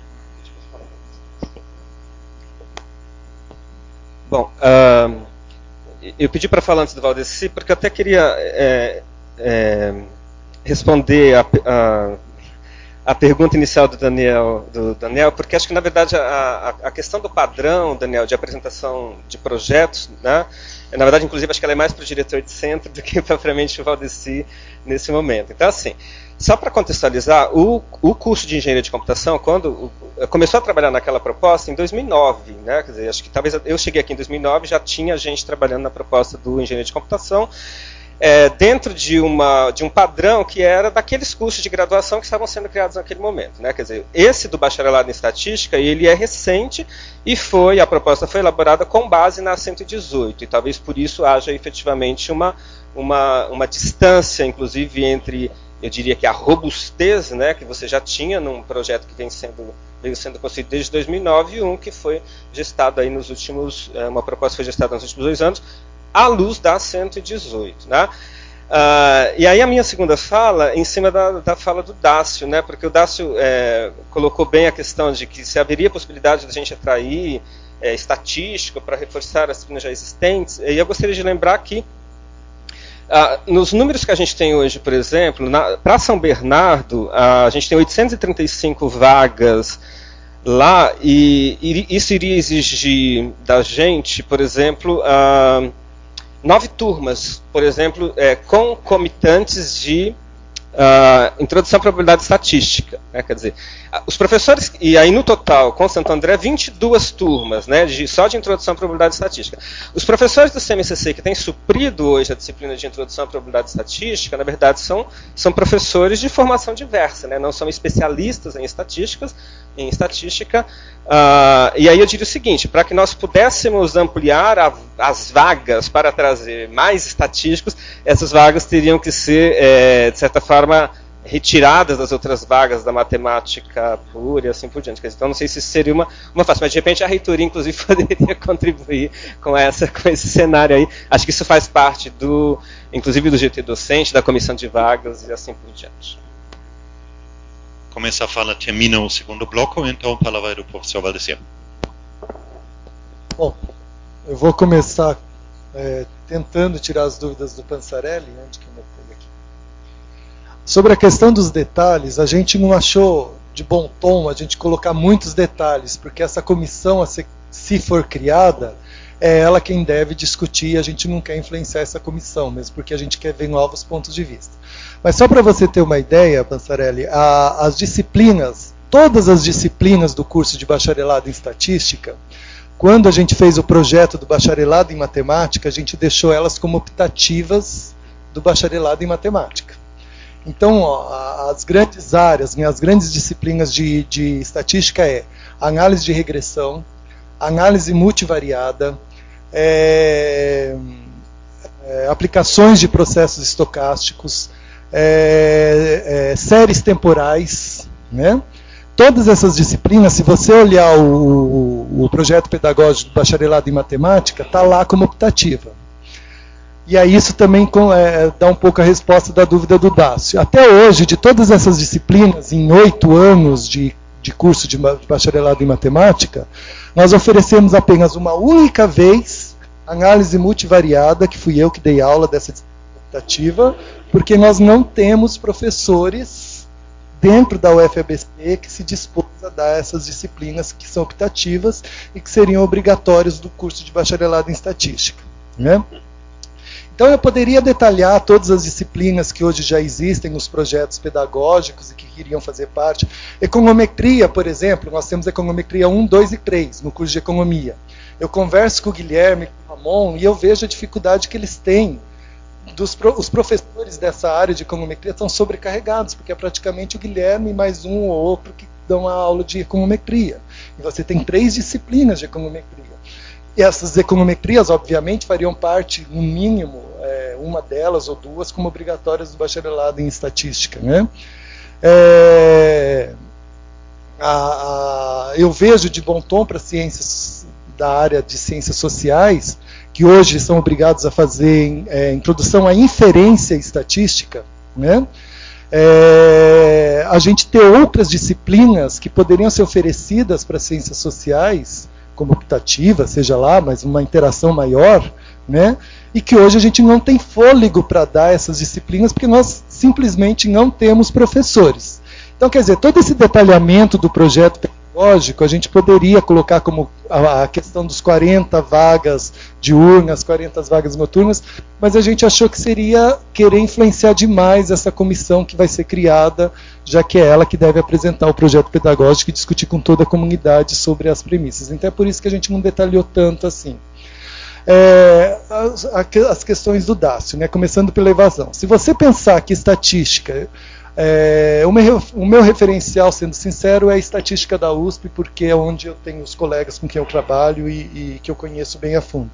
Bom, uh, eu pedi para falar antes do Valdeci, porque eu até queria é, é, responder a, a, a pergunta inicial do Daniel, do Daniel, porque acho que, na verdade, a, a questão do padrão, Daniel, de apresentação de projetos, né, na verdade, inclusive, acho que ela é mais para o diretor de centro do que propriamente o Valdeci nesse momento. Então, assim, só para contextualizar, o, o curso de engenharia de computação, quando começou a trabalhar naquela proposta em dois mil e nove, né? Quer dizer, acho que talvez eu cheguei aqui em dois mil e nove, já tinha gente trabalhando na proposta do engenharia de computação, é, dentro de, uma, de um padrão que era daqueles cursos de graduação que estavam sendo criados naquele momento, né? Quer dizer, esse do bacharelado em estatística, ele é recente e foi, a proposta foi elaborada com base na cento e dezoito, e talvez por isso haja efetivamente uma, uma, uma distância, inclusive, entre, eu diria que a robustez, né, que você já tinha num projeto que vem sendo, veio sendo construído desde dois mil e nove e um que foi gestado aí nos últimos, uma proposta foi gestada nos últimos dois anos, à luz da cento e dezoito. Né? Uh, e aí a minha segunda fala, em cima da, da fala do Dácio, né, porque o Dácio é, colocou bem a questão de que se haveria possibilidade de a gente atrair é, estatístico para reforçar as disciplinas já existentes, e eu gostaria de lembrar que Uh, nos números que a gente tem hoje, por exemplo, para São Bernardo, uh, a gente tem oitocentas e trinta e cinco vagas lá, e, e isso iria exigir da gente, por exemplo, uh, nove turmas, por exemplo, é, concomitantes de uh, introdução à probabilidade estatística. Né, quer dizer, os professores, e aí no total, com Santo André, vinte e duas turmas, né, de, só de introdução à probabilidade estatística. Os professores do C M C C que têm suprido hoje a disciplina de introdução à probabilidade estatística, na verdade, são, são professores de formação diversa, né, não são especialistas em estatísticas, em estatística. Uh, e aí eu diria o seguinte, para que nós pudéssemos ampliar a, as vagas para trazer mais estatísticos, essas vagas teriam que ser, é, de certa forma, retiradas das outras vagas da matemática pura e assim por diante. Então não sei se isso seria uma, uma fácil, mas de repente a reitoria inclusive poderia contribuir com, essa, com esse cenário aí. Acho que isso faz parte do, inclusive do G T docente, da comissão de vagas e assim por diante. Com essa fala termina o segundo bloco, então a palavra é do professor Valdeci. Bom, eu vou começar é, tentando tirar as dúvidas do Pansarelli. Onde que eu botei aqui? Sobre a questão dos detalhes, a gente não achou de bom tom a gente colocar muitos detalhes, porque essa comissão, se for criada, é ela quem deve discutir, a gente não quer influenciar essa comissão, mesmo porque a gente quer ver novos pontos de vista. Mas só para você ter uma ideia, Pansarelli, a, as disciplinas, todas as disciplinas do curso de bacharelado em estatística, quando a gente fez o projeto do bacharelado em matemática, a gente deixou elas como optativas do bacharelado em matemática. Então, ó, as grandes áreas, as grandes disciplinas de, de estatística é análise de regressão, análise multivariada, é, é, aplicações de processos estocásticos, é, é, séries temporais, né? Todas essas disciplinas, se você olhar o, o projeto pedagógico do bacharelado em matemática, está lá como optativa. E aí isso também é, dá um pouco a resposta da dúvida do Dácio. Até hoje, de todas essas disciplinas, em oito anos de, de curso de bacharelado em matemática, nós oferecemos apenas uma única vez análise multivariada, que fui eu que dei aula dessa optativa, porque nós não temos professores dentro da U F A B C que se dispôs a dar essas disciplinas que são optativas e que seriam obrigatórias do curso de bacharelado em estatística, né? Então eu poderia detalhar todas as disciplinas que hoje já existem nos projetos pedagógicos e que queriam fazer parte. Econometria, por exemplo, nós temos econometria um, dois e três no curso de economia. Eu converso com o Guilherme, com o Ramon, e eu vejo a dificuldade que eles têm. Dos, os professores dessa área de econometria estão sobrecarregados, porque é praticamente o Guilherme mais um ou outro que dão a aula de econometria. E você tem três disciplinas de econometria. E essas econometrias, obviamente, fariam parte, no mínimo, é, uma delas ou duas, como obrigatórias do bacharelado em estatística, né? É, a, a, eu vejo de bom tom para ciências da área de ciências sociais, que hoje são obrigados a fazer é, introdução à inferência estatística, né? É, a gente ter outras disciplinas que poderiam ser oferecidas para ciências sociais, como optativa, seja lá, mas uma interação maior, né? E que hoje a gente não tem fôlego para dar essas disciplinas, porque nós simplesmente não temos professores. Então, quer dizer, todo esse detalhamento do projeto pedagógico, a gente poderia colocar como a questão dos quarenta vagas diurnas, quarenta vagas noturnas, mas a gente achou que seria querer influenciar demais essa comissão que vai ser criada, já que é ela que deve apresentar o projeto pedagógico e discutir com toda a comunidade sobre as premissas. Então é por isso que a gente não detalhou tanto assim. É, as, as questões do Dácio, né? Começando pela evasão. Se você pensar que estatística... É, o, meu, o meu referencial, sendo sincero, é a estatística da U S P, porque é onde eu tenho os colegas com quem eu trabalho e, e que eu conheço bem a fundo.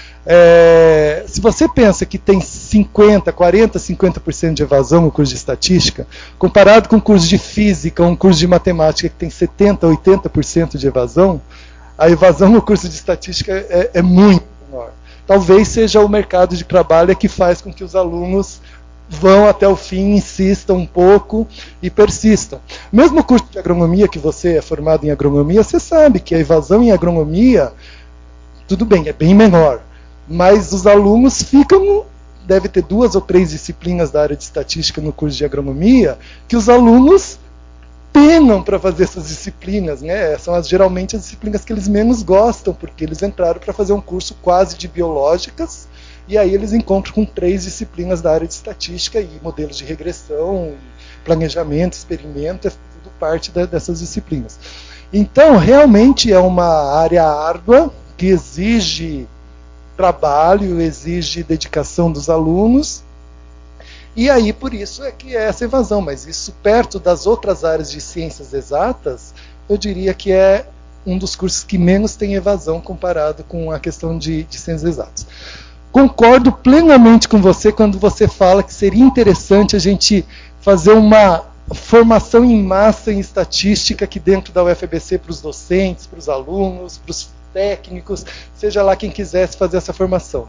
É, se você pensa que tem cinquenta, quarenta, cinquenta por cento de evasão no curso de estatística, comparado com o curso de física ou um curso de matemática que tem setenta, oitenta por cento de evasão, a evasão no curso de estatística é, é muito menor. Talvez seja o mercado de trabalho que faz com que os alunos vão até o fim, insistam um pouco e persistam. Mesmo o curso de agronomia, que você é formado em agronomia, você sabe que a evasão em agronomia, tudo bem, é bem menor, mas os alunos ficam, deve ter duas ou três disciplinas da área de estatística no curso de agronomia, que os alunos penam para fazer essas disciplinas, né? São as, geralmente as disciplinas que eles menos gostam, porque eles entraram para fazer um curso quase de biológicas, e aí eles encontram com três disciplinas da área de estatística e modelos de regressão, planejamento, experimento, é tudo parte da, dessas disciplinas. Então, realmente é uma área árdua, que exige trabalho, exige dedicação dos alunos, e aí por isso é que é essa evasão. Mas isso, perto das outras áreas de ciências exatas, eu diria que é um dos cursos que menos tem evasão comparado com a questão de, de ciências exatas. Concordo plenamente com você quando você fala que seria interessante a gente fazer uma formação em massa em estatística aqui dentro da U F A B C para os docentes, para os alunos, para os técnicos, seja lá quem quisesse fazer essa formação.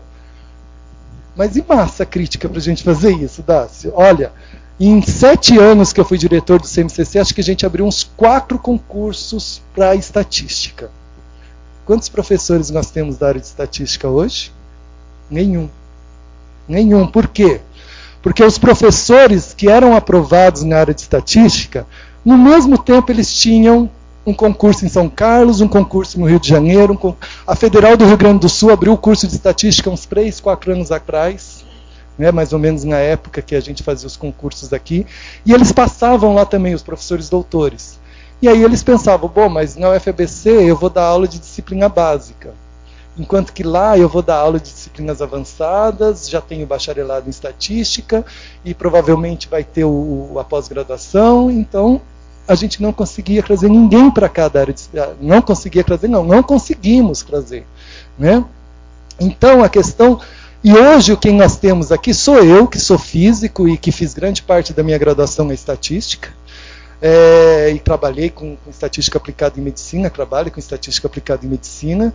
Mas e massa crítica para a gente fazer isso, Dácio? Olha, em sete anos que eu fui diretor do C M C C, acho que a gente abriu uns quatro concursos para estatística. Quantos professores nós temos da área de estatística hoje? Nenhum. Nenhum. Por quê? Porque os professores que eram aprovados na área de estatística, no mesmo tempo eles tinham um concurso em São Carlos, um concurso no Rio de Janeiro. Um con... A Federal do Rio Grande do Sul abriu o curso de estatística uns três, quatro anos atrás, né, mais ou menos na época que a gente fazia os concursos aqui. E eles passavam lá também, os professores doutores. E aí eles pensavam, bom, mas na U F A B C eu vou dar aula de disciplina básica. Enquanto que lá eu vou dar aula de disciplinas avançadas, já tenho bacharelado em estatística e provavelmente vai ter o, a pós-graduação. Então a gente não conseguia trazer ninguém para cá da área de, não conseguia trazer, não, não conseguimos trazer, né? Então a questão, e hoje quem nós temos aqui sou eu, que sou físico e que fiz grande parte da minha graduação em estatística, é, e trabalhei com, com estatística aplicada em medicina, trabalho com estatística aplicada em medicina.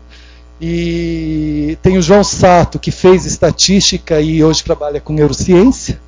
E tem o João Sato, que fez estatística e hoje trabalha com neurociência.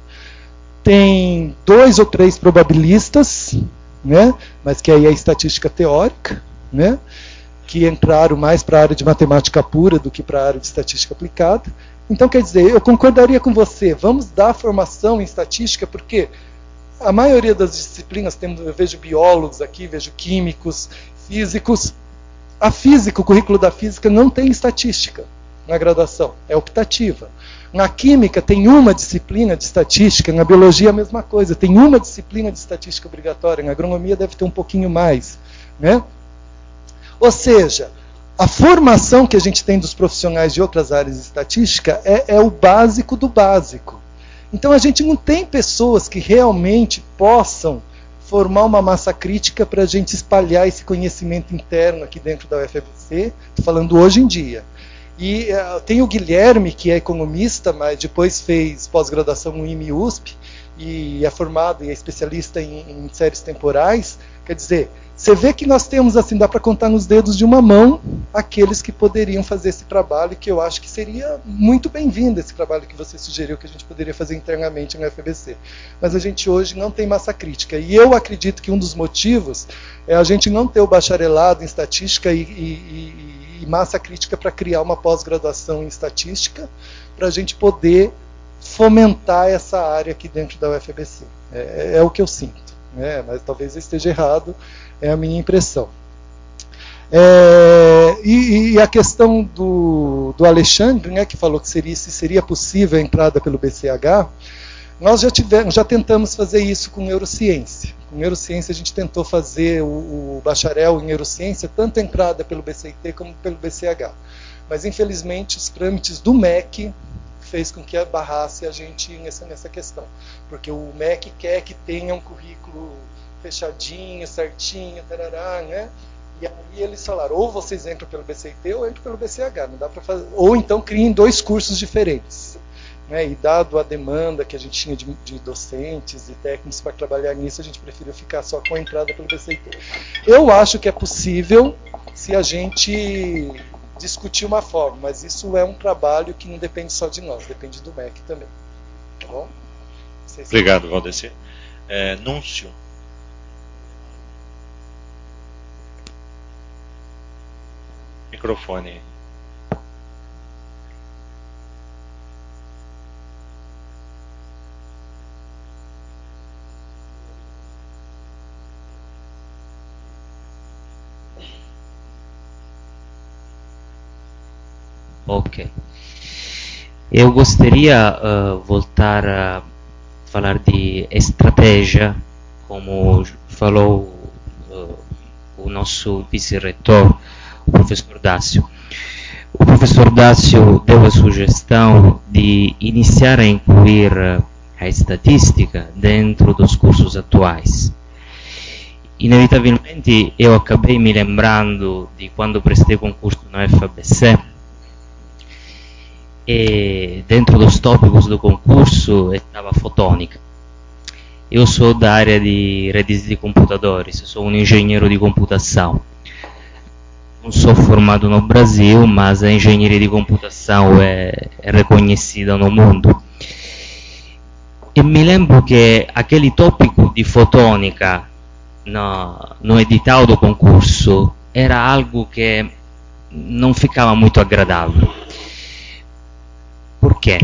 Tem dois ou três probabilistas, né, mas que aí é estatística teórica, né, que entraram mais para a área de matemática pura do que para a área de estatística aplicada. Então, quer dizer, eu concordaria com você, vamos dar formação em estatística, porque a maioria das disciplinas, temos, eu vejo biólogos aqui, vejo químicos, físicos. A física, o currículo da física não tem estatística na graduação, é optativa. Na química tem uma disciplina de estatística, na biologia a mesma coisa, tem uma disciplina de estatística obrigatória, na agronomia deve ter um pouquinho mais, né? Ou seja, a formação que a gente tem dos profissionais de outras áreas de estatística é, é o básico do básico. Então a gente não tem pessoas que realmente possam formar uma massa crítica para a gente espalhar esse conhecimento interno aqui dentro da U F A B C, estou falando hoje em dia. E uh, tem o Guilherme, que é economista, mas depois fez pós-graduação no I M E U S P, e é formado e é especialista em, em séries temporais. Quer dizer, você vê que nós temos, assim, dá para contar nos dedos de uma mão aqueles que poderiam fazer esse trabalho, que eu acho que seria muito bem-vindo esse trabalho que você sugeriu, que a gente poderia fazer internamente na U F A B C. Mas a gente hoje não tem massa crítica. E eu acredito que um dos motivos é a gente não ter o bacharelado em estatística e, e, e massa crítica para criar uma pós-graduação em estatística, para a gente poder fomentar essa área aqui dentro da U F A B C. É, é o que eu sinto, né? Mas talvez eu esteja errado. É a minha impressão. É, e, e a questão do, do Alexandre, né, que falou que seria, se seria possível a entrada pelo B C H, nós já, tivemos, já tentamos fazer isso com neurociência. Com neurociência a gente tentou fazer o, o bacharel em neurociência, tanto a entrada pelo B C I T como pelo B C H. Mas infelizmente os trâmites do M E C fez com que barrasse a gente nessa, nessa questão. Porque o M E C quer que tenha um currículo fechadinho, certinho, tarará, né? E aí eles falaram, ou vocês entram pelo B C I T ou entram pelo B C H, não dá para fazer, ou então criem dois cursos diferentes, né? E dado a demanda que a gente tinha de, de docentes e técnicos para trabalhar nisso, a gente preferiu ficar só com a entrada pelo B C I T. Eu acho que é possível se a gente discutir uma forma, mas isso é um trabalho que não depende só de nós, depende do M E C também. Tá bom? Vocês Obrigado, Valdecir. É, Núncio. Microfone. Ok. Eu gostaria uh, voltar a falar de estratégia, como falou uh, o nosso vice-reitor, o professor Dácio. O professor Dácio deu a sugestão de iniciar a incluir a estatística dentro dos cursos atuais. Inevitavelmente eu acabei me lembrando de quando prestei concurso na U F A B C, e dentro dos tópicos do concurso estava fotônica. Eu sou da área de redes de computadores, sou um engenheiro de computação. Não sou formado no Brasil, mas a engenharia de computação é, é reconhecida no mundo. E me lembro que aquele tópico de fotônica no, no edital do concurso era algo que não ficava muito agradável. Por quê?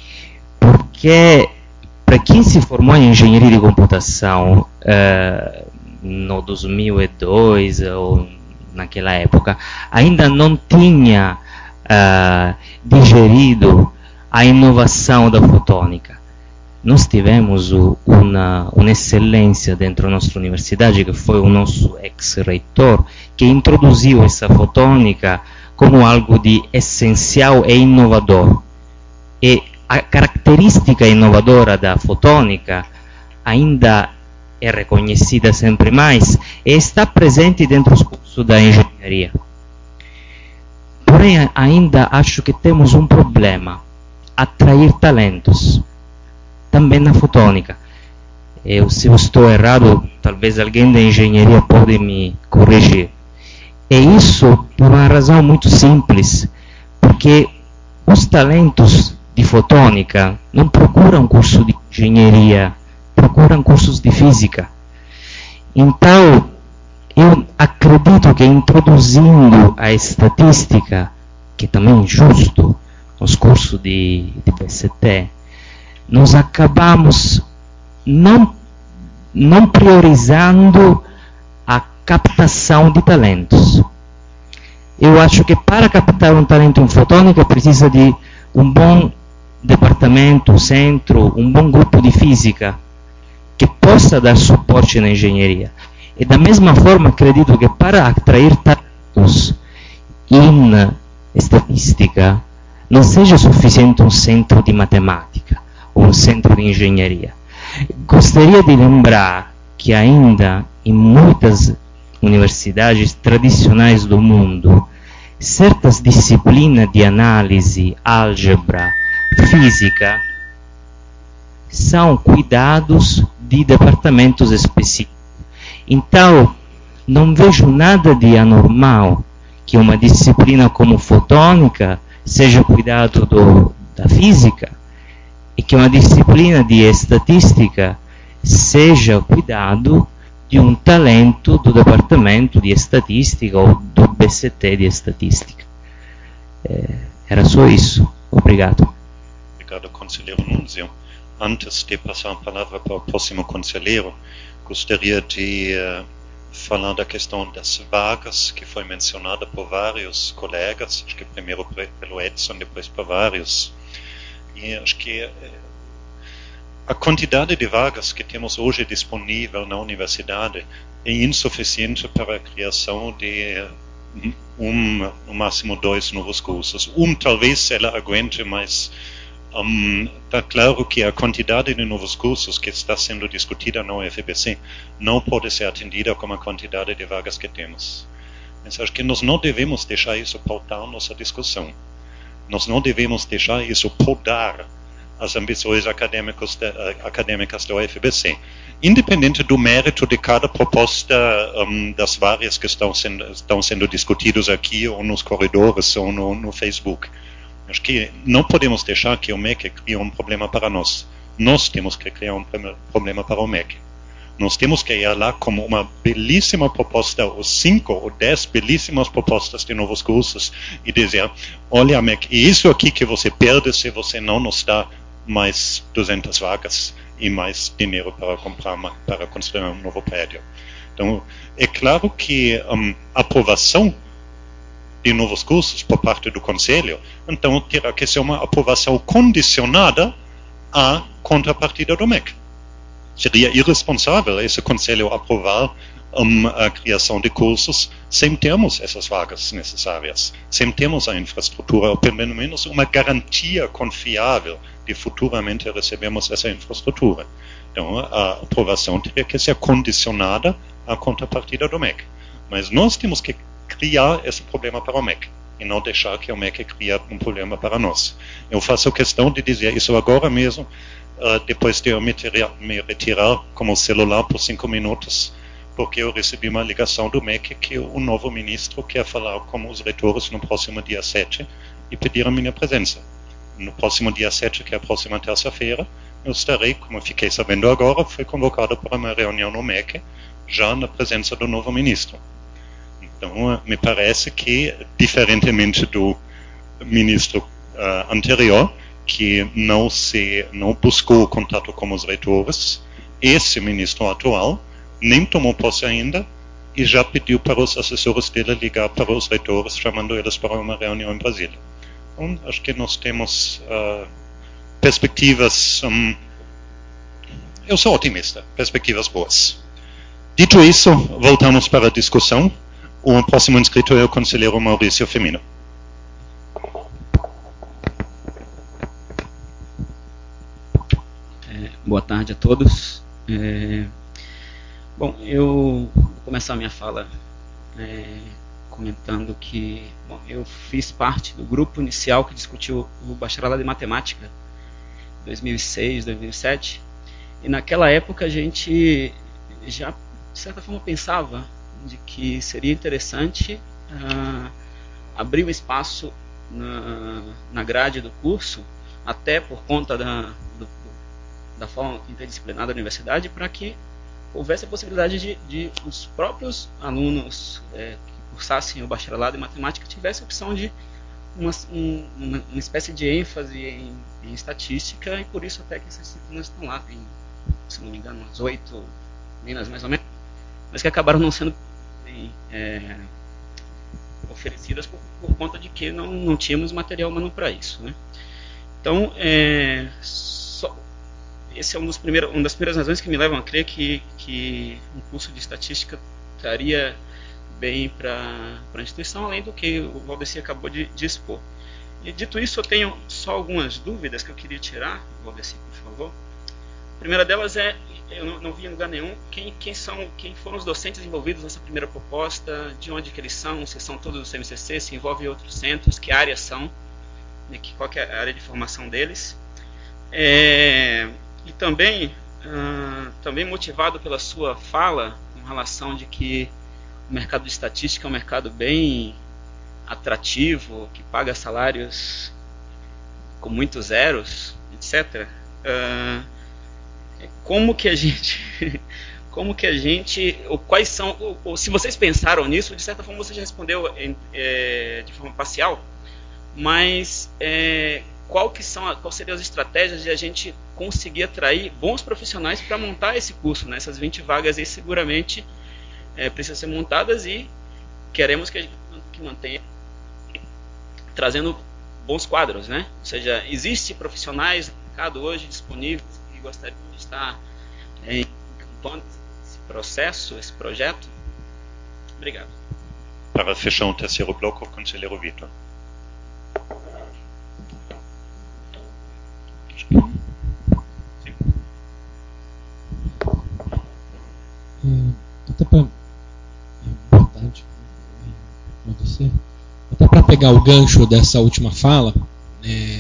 Porque para quem se formou em engenharia de computação uh, no dois mil e dois ou naquela época, ainda não tinha uh, digerido a inovação da fotônica. Nós tivemos o, uma, uma excelência dentro da nossa universidade, que foi o nosso ex-reitor, que introduziu essa fotônica como algo de essencial e inovador. E a característica inovadora da fotônica ainda é reconhecida sempre mais e está presente dentro dos cursos da engenharia. Porém, ainda acho que temos um problema: atrair talentos, também na fotônica. Eu, se eu estou errado, talvez alguém da engenharia pode me corrigir. E isso por uma razão muito simples, porque os talentos de fotônica não procuram curso de engenharia, procuram cursos de física. Então, eu acredito que introduzindo a estatística, que também é justo, nos cursos de, de B C T, nós acabamos não, não priorizando a captação de talentos. Eu acho que para captar um talento em fotônica precisa de um bom departamento, centro, um bom grupo de física que possa dar suporte na engenharia. E da mesma forma, acredito que para atrair talentos em estatística não seja suficiente um centro de matemática ou um centro de engenharia. Gostaria de lembrar que ainda em muitas universidades tradicionais do mundo, certas disciplinas de análise, álgebra, física, são cuidados de departamentos específicos. Então, não vejo nada de anormal que uma disciplina como fotônica seja cuidado do, da física e que uma disciplina de estatística seja cuidado de um talento do departamento de estatística ou do B C T de estatística. É, era só isso. Obrigado. Obrigado, conselheiro Nunzio. Antes de passar a palavra para o próximo conselheiro, gostaria de uh, falar da questão das vagas, que foi mencionada por vários colegas, acho que primeiro pelo Edson, depois por vários. E acho que uh, a quantidade de vagas que temos hoje disponível na universidade é insuficiente para a criação de um, no máximo dois novos cursos. Um talvez ela aguente, mas um, está claro que a quantidade de novos cursos que está sendo discutida na U F B C não pode ser atendida com a quantidade de vagas que temos. Mas acho que nós não devemos deixar isso pautar nossa discussão. Nós não devemos deixar isso podar as ambições acadêmicas da, acadêmicas da U F B C, independente do mérito de cada proposta um, das várias que estão sendo, estão sendo discutidas aqui ou nos corredores ou no, no Facebook. Acho que não podemos deixar que o M E C crie um problema para nós. Nós temos que criar um problema para o M E C. Nós temos que ir lá com uma belíssima proposta, ou cinco ou dez belíssimas propostas de novos cursos e dizer, olha, M E C, e isso aqui que você perde se você não nos dá mais duzentas vagas e mais dinheiro para comprar, para construir um novo prédio. Então, é claro que um, a aprovação de novos cursos por parte do Conselho, então terá que ser uma aprovação condicionada à contrapartida do M E C. Seria irresponsável esse Conselho aprovar um, a criação de cursos sem termos essas vagas necessárias, sem termos a infraestrutura, ou pelo menos uma garantia confiável de futuramente recebermos essa infraestrutura. Então, a aprovação teria que ser condicionada à contrapartida do M E C. Mas nós temos que criar esse problema para o M E C e não deixar que o M E C crie um problema para nós. Eu faço questão de dizer isso agora mesmo, uh, depois de eu me, tirar, me retirar com o celular por cinco minutos, porque eu recebi uma ligação do M E C que o novo ministro quer falar com os reitores no próximo dia sete e pedir a minha presença. No próximo dia sete, que é a próxima terça-feira, eu estarei, como fiquei sabendo agora, fui convocado para uma reunião no M E C, já na presença do novo ministro. Então, me parece que, diferentemente do ministro uh, anterior, que não se não buscou contato com os reitores. Esse ministro atual nem tomou posse ainda e já pediu para os assessores dele ligar para os reitores, chamando eles para uma reunião em Brasília. Então, acho que nós temos uh, perspectivas, um, eu sou otimista, perspectivas boas. Dito isso, voltamos para a discussão. O próximo inscrito é o conselheiro Maurício Femino. É, boa tarde a todos. É, bom, eu vou começar a minha fala é, comentando que bom, eu fiz parte do grupo inicial que discutiu o bacharelado em matemática dois mil e seis, dois mil e sete, e naquela época a gente já, de certa forma, pensava de que seria interessante uh, abrir um espaço na, na grade do curso, até por conta da, do, da forma interdisciplinar da universidade, para que houvesse a possibilidade de, de os próprios alunos é, que cursassem o bacharelado em matemática tivessem a opção de uma, um, uma, uma espécie de ênfase em, em estatística, e por isso até que essas disciplinas estão lá, tem, se não me engano, umas oito minas mais ou menos, mas que acabaram não sendo é, oferecidas por, por conta de que não, não tínhamos material humano para isso, né? Então, é, só, esse é um dos primeiros, uma das primeiras razões que me levam a crer que, que um curso de estatística estaria bem para a instituição, além do que o Valdeci acabou de, de expor. E dito isso, eu tenho só algumas dúvidas que eu queria tirar, Valdeci, por favor. A primeira delas é, eu não, não vi em lugar nenhum, quem, quem, são, quem foram os docentes envolvidos nessa primeira proposta, de onde que eles são, se são todos do C M C C, se envolve outros centros, que áreas são, né, que, qual que é a área de formação deles. É, e também, uh, também motivado pela sua fala, com relação de que o mercado de estatística é um mercado bem atrativo, que paga salários com muitos zeros, etcétera. Uh, como que a gente, como que a gente, ou quais são, ou, ou se vocês pensaram nisso, de certa forma você já respondeu é, de forma parcial, mas é, qual que são, quais seriam as estratégias de a gente conseguir atrair bons profissionais para montar esse curso, né? Essas vinte vagas aí seguramente é, precisam ser montadas e queremos que a gente que mantenha trazendo bons quadros, né? Ou seja, existe profissionais no mercado hoje disponíveis que gostariam de estar é, encampando esse processo, esse projeto? Obrigado. Para fechar o terceiro bloco, o conselheiro Vitor. Até para boa tarde, acontecer. Até para pegar o gancho dessa última fala, é,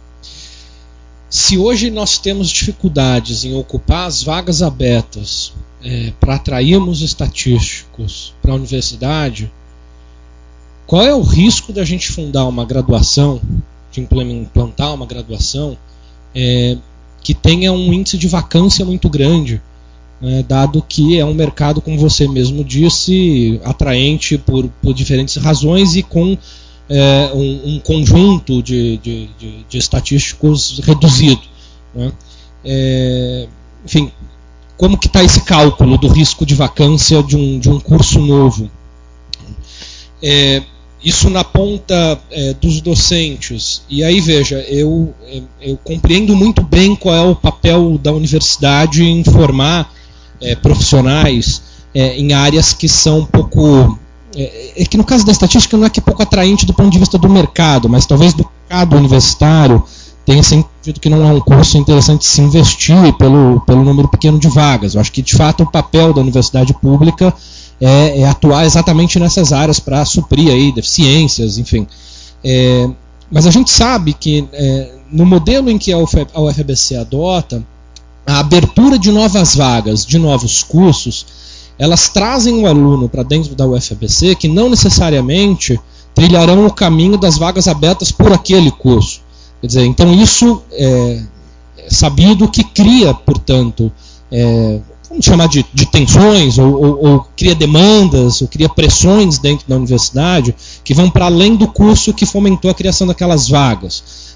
se hoje nós temos dificuldades em ocupar as vagas abertas é, para atrairmos estatísticos para a universidade, qual é o risco da gente fundar uma graduação, de implantar uma graduação é, que tenha um índice de vacância muito grande? É, dado que é um mercado, como você mesmo disse, atraente por, por diferentes razões e com é, um, um conjunto de, de, de, de estatísticos reduzido, né? É, enfim, como que está esse cálculo do risco de vacância de um, de um curso novo? É, isso na ponta é, dos docentes. E aí, veja, eu, eu compreendo muito bem qual é o papel da universidade em formar É, profissionais é, em áreas que são um pouco... É, é que no caso da estatística não é que é pouco atraente do ponto de vista do mercado, mas talvez do mercado universitário tenha sentido que não é um curso interessante se investir pelo, pelo número pequeno de vagas. Eu acho que, de fato, o papel da universidade pública é, é atuar exatamente nessas áreas para suprir aí deficiências, enfim. É, mas a gente sabe que é, no modelo em que a U F B C adota, a abertura de novas vagas, de novos cursos, elas trazem o aluno para dentro da U F B C que não necessariamente trilharão o caminho das vagas abertas por aquele curso. Quer dizer, então isso é sabido que cria, portanto, é, vamos chamar de, de tensões, ou, ou, ou cria demandas, ou cria pressões dentro da universidade que vão para além do curso que fomentou a criação daquelas vagas.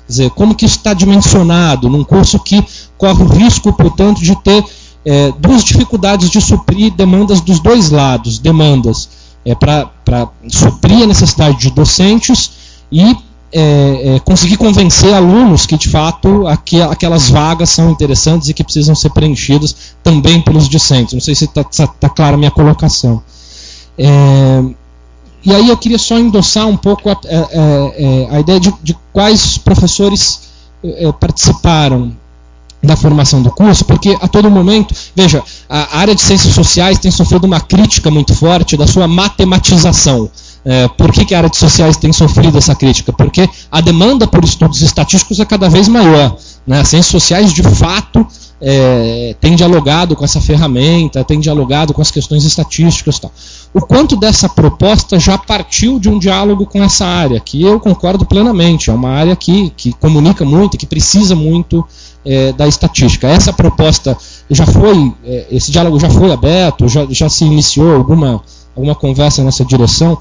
dizer, como que isso está dimensionado num curso que corre o risco, portanto, de ter é, duas dificuldades de suprir demandas dos dois lados, demandas é, para suprir a necessidade de docentes e é, é, conseguir convencer alunos que, de fato, aqu aquelas vagas são interessantes e que precisam ser preenchidas também pelos discentes. Não sei se está tá, tá clara a minha colocação. É, e aí eu queria só endossar um pouco a, a, a, a ideia de, de quais professores é, participaram da formação do curso, porque a todo momento, veja, a área de ciências sociais tem sofrido uma crítica muito forte da sua matematização. É, por que, que a área de sociais tem sofrido essa crítica? Porque a demanda por estudos estatísticos é cada vez maior. Né? As ciências sociais, de fato, é, têm dialogado com essa ferramenta, têm dialogado com as questões estatísticas e tal. O quanto dessa proposta já partiu de um diálogo com essa área, que eu concordo plenamente, é uma área que, que comunica muito, que precisa muito é, da estatística. Essa proposta já foi, é, esse diálogo já foi aberto, já, já se iniciou alguma, alguma conversa nessa direção.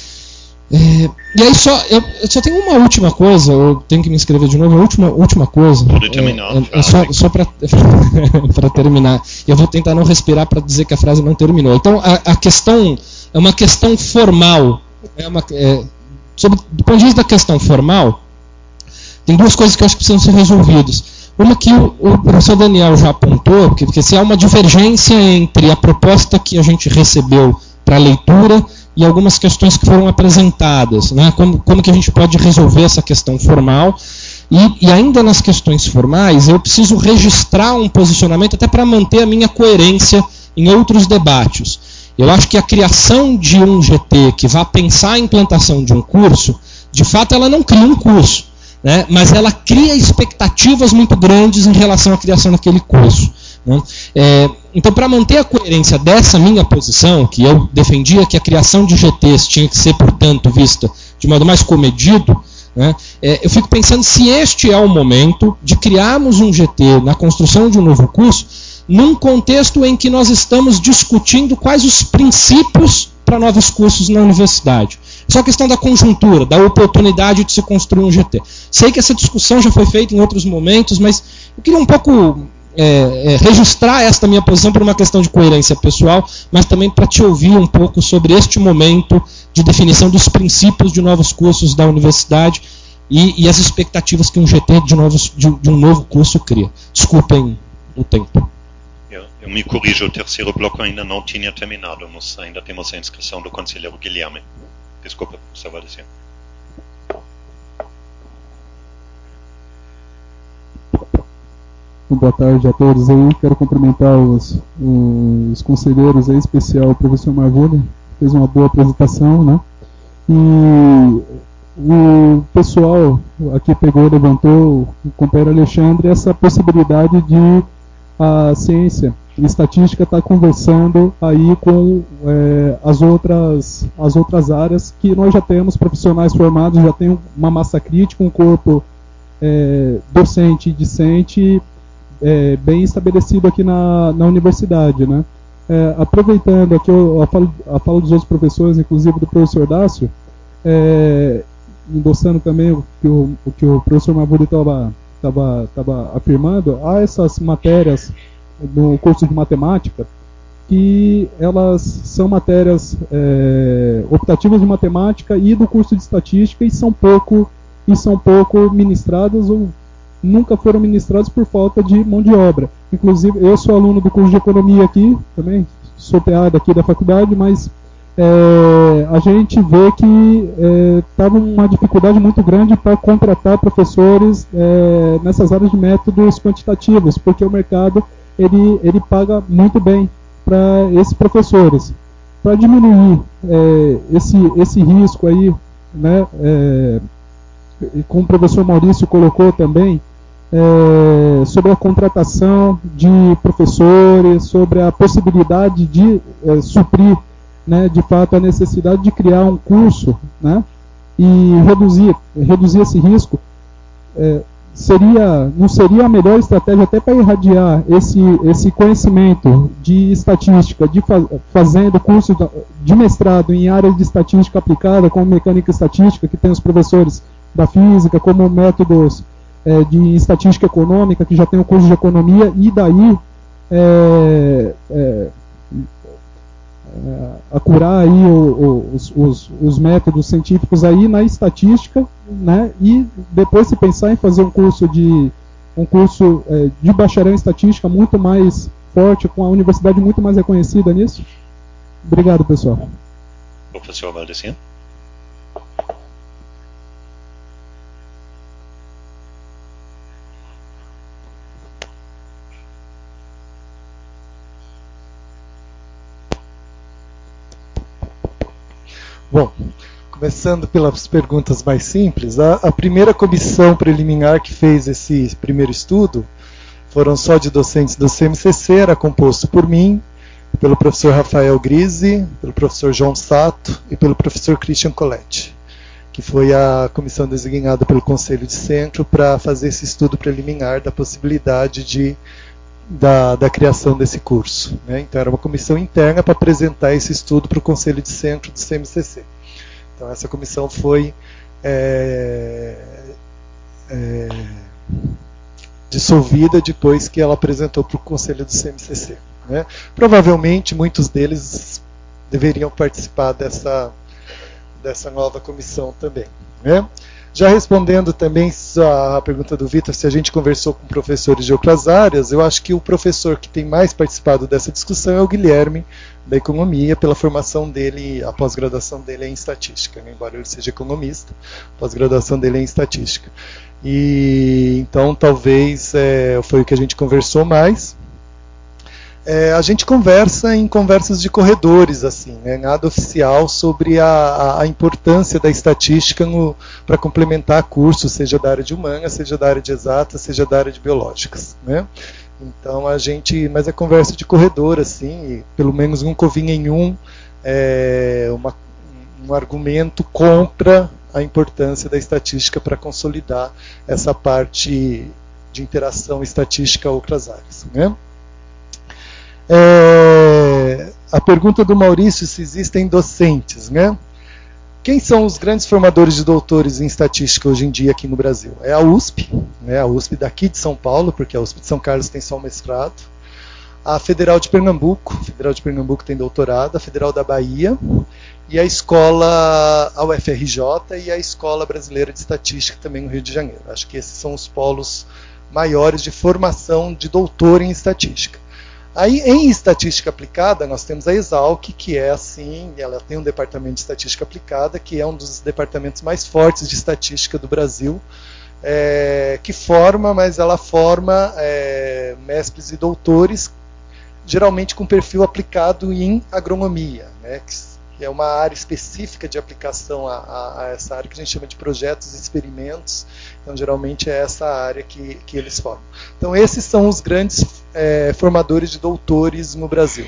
É, e aí só, eu, eu só tenho uma última coisa, eu tenho que me inscrever de novo, a última, última coisa. Pode terminar. É, é, é só só para terminar. Eu vou tentar não respirar para dizer que a frase não terminou. Então, a, a questão é uma questão formal. É uma, é, sobre, do ponto de vista da questão formal, tem duas coisas que eu acho que precisam ser resolvidas. Uma que o, o professor Daniel já apontou, porque, porque se há uma divergência entre a proposta que a gente recebeu para leitura e algumas questões que foram apresentadas, né? como, como que a gente pode resolver essa questão formal, e, e ainda nas questões formais, eu preciso registrar um posicionamento até para manter a minha coerência em outros debates. Eu acho que a criação de um G T que vá pensar a implantação de um curso, de fato ela não cria um curso, né? Mas ela cria expectativas muito grandes em relação à criação daquele curso. Né? É, então, para manter a coerência dessa minha posição, que eu defendia que a criação de G Ts tinha que ser, portanto, vista de modo mais comedido, né? é, eu fico pensando se este é o momento de criarmos um G T na construção de um novo curso, num contexto em que nós estamos discutindo quais os princípios para novos cursos na universidade. Só a questão da conjuntura, da oportunidade de se construir um G T. Sei que essa discussão já foi feita em outros momentos, mas eu queria um pouco é, é, registrar esta minha posição por uma questão de coerência pessoal, mas também para te ouvir um pouco sobre este momento de definição dos princípios de novos cursos da universidade e, e as expectativas que um G T de, novos, de, de um novo curso cria. Desculpem o tempo. Eu, eu me corrijo, o terceiro bloco ainda não tinha terminado, nós ainda temos a inscrição do conselheiro Guilherme. Desculpa, você vai dizer. Boa tarde a todos aí. Quero cumprimentar os, os conselheiros, em especial o professor Marvulli, que fez uma boa apresentação, né? E o pessoal aqui pegou, levantou, o companheiro Alexandre, essa possibilidade de a ciência e estatística estar tá conversando aí com é, as, outras, as outras áreas que nós já temos profissionais formados, já tem uma massa crítica, um corpo é, docente e discente é, bem estabelecido aqui na, na universidade, né? É, aproveitando aqui a fala, a fala dos outros professores, inclusive do professor Dácio, é, endossando também o que o, o, que o professor Marvulli estava Estava tava afirmando, há essas matérias no curso de matemática que elas são matérias é, optativas de matemática e do curso de estatística e são pouco e são pouco ministradas ou nunca foram ministradas por falta de mão de obra. Inclusive, eu sou aluno do curso de economia aqui, também sou P A daqui da faculdade, mas É, a gente vê que estava é, uma dificuldade muito grande para contratar professores é, nessas áreas de métodos quantitativos, porque o mercado ele, ele paga muito bem para esses professores. Para diminuir é, esse, esse risco aí, né, é, como o professor Maurício colocou também, é, sobre a contratação de professores, sobre a possibilidade de é, suprir, né, de fato, a necessidade de criar um curso, né, e reduzir, reduzir esse risco, é, seria, não seria a melhor estratégia até para irradiar esse, esse conhecimento de estatística, de fa fazendo curso de mestrado em áreas de estatística aplicada, como mecânica estatística, que tem os professores da física, como métodos é, de estatística econômica, que já tem o curso de economia, e daí é, é, é, acurar aí o, o, os, os, os métodos científicos aí na estatística, né, e depois se pensar em fazer um curso de um curso é, de bacharel em estatística muito mais forte, com a universidade muito mais reconhecida nisso. Obrigado, pessoal. Professor Valdecino. Bom, começando pelas perguntas mais simples, a, a primeira comissão preliminar que fez esse primeiro estudo foram só de docentes do C M C C, era composto por mim, pelo professor Rafael Grise, pelo professor João Sato e pelo professor Christian Coletti, que foi a comissão designada pelo Conselho de Centro para fazer esse estudo preliminar da possibilidade de, da, da criação desse curso, né? Então era uma comissão interna para apresentar esse estudo para o Conselho de Centro do C M C C. Então essa comissão foi é, é, dissolvida depois que ela apresentou para o Conselho do C M C C. Né? Provavelmente muitos deles deveriam participar dessa, dessa nova comissão também. Né? Já respondendo também a pergunta do Vitor, se a gente conversou com professores de outras áreas, eu acho que o professor que tem mais participado dessa discussão é o Guilherme, da economia, pela formação dele, a pós-graduação dele é em estatística, né? Embora ele seja economista, a pós-graduação dele é em estatística. E então talvez é, foi o que a gente conversou mais. É, a gente conversa em conversas de corredores, assim, né? Nada oficial sobre a, a importância da estatística para complementar cursos, seja da área de humanas, seja da área de exatas, seja da área de biológicas, né? Então a gente, mas é conversa de corredor, assim, e pelo menos nunca ouvi nenhum é, uma, um argumento contra a importância da estatística para consolidar essa parte de interação estatística a outras áreas, né? É, a pergunta do Maurício, se existem docentes, né? Quem são os grandes formadores de doutores em estatística hoje em dia aqui no Brasil? É a U S P, né? A U S P daqui de São Paulo, porque a U S P de São Carlos tem só um mestrado. A Federal de Pernambuco, a Federal de Pernambuco tem doutorado, a Federal da Bahia, e a escola, a U F R J e a Escola Brasileira de Estatística também no Rio de Janeiro. Acho que esses são os polos maiores de formação de doutor em estatística. Aí, em estatística aplicada, nós temos a Exalc, que é assim, ela tem um departamento de estatística aplicada, que é um dos departamentos mais fortes de estatística do Brasil, é, que forma, mas ela forma é, mestres e doutores, geralmente com perfil aplicado em agronomia, né, que é uma área específica de aplicação a, a, a essa área que a gente chama de projetos e experimentos. Então, geralmente é essa área que, que eles formam. Então, esses são os grandes é, formadores de doutores no Brasil.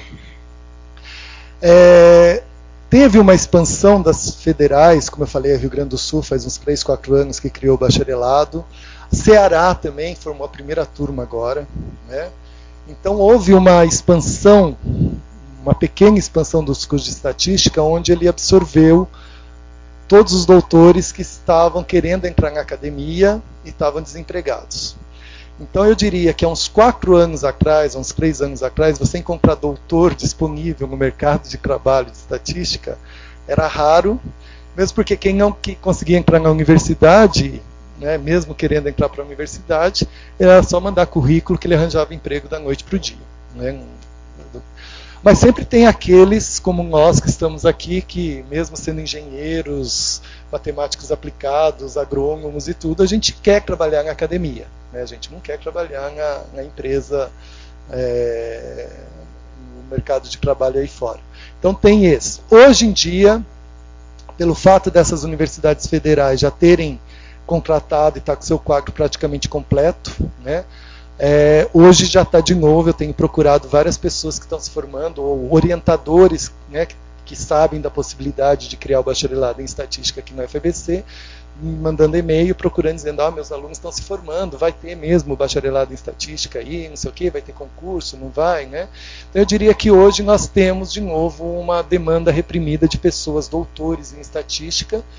É, teve uma expansão das federais, como eu falei, a Rio Grande do Sul faz uns três, quatro anos que criou o bacharelado. Ceará também formou a primeira turma agora, né? Então, houve uma expansão, uma pequena expansão dos cursos de estatística, onde ele absorveu todos os doutores que estavam querendo entrar na academia e estavam desempregados. Então eu diria que há uns quatro anos atrás, uns três anos atrás, você encontrar doutor disponível no mercado de trabalho de estatística era raro, mesmo porque quem não que conseguia entrar na universidade, né, mesmo querendo entrar para a universidade, era só mandar currículo que ele arranjava emprego da noite para o dia, né? Mas sempre tem aqueles, como nós que estamos aqui, que mesmo sendo engenheiros, matemáticos aplicados, agrônomos e tudo, a gente quer trabalhar na academia, né? A gente não quer trabalhar na, na empresa, é, no mercado de trabalho aí fora. Então tem esse. Hoje em dia, pelo fato dessas universidades federais já terem contratado e estar com seu quadro praticamente completo, né? É, hoje já está de novo, eu tenho procurado várias pessoas que estão se formando, ou orientadores, né, que, que sabem da possibilidade de criar o bacharelado em estatística aqui no F A B C, me mandando e-mail, procurando, dizendo, ah, meus alunos estão se formando, vai ter mesmo o bacharelado em estatística aí, não sei o que, vai ter concurso, não vai, né? Então eu diria que hoje nós temos de novo uma demanda reprimida de pessoas, doutores em estatística,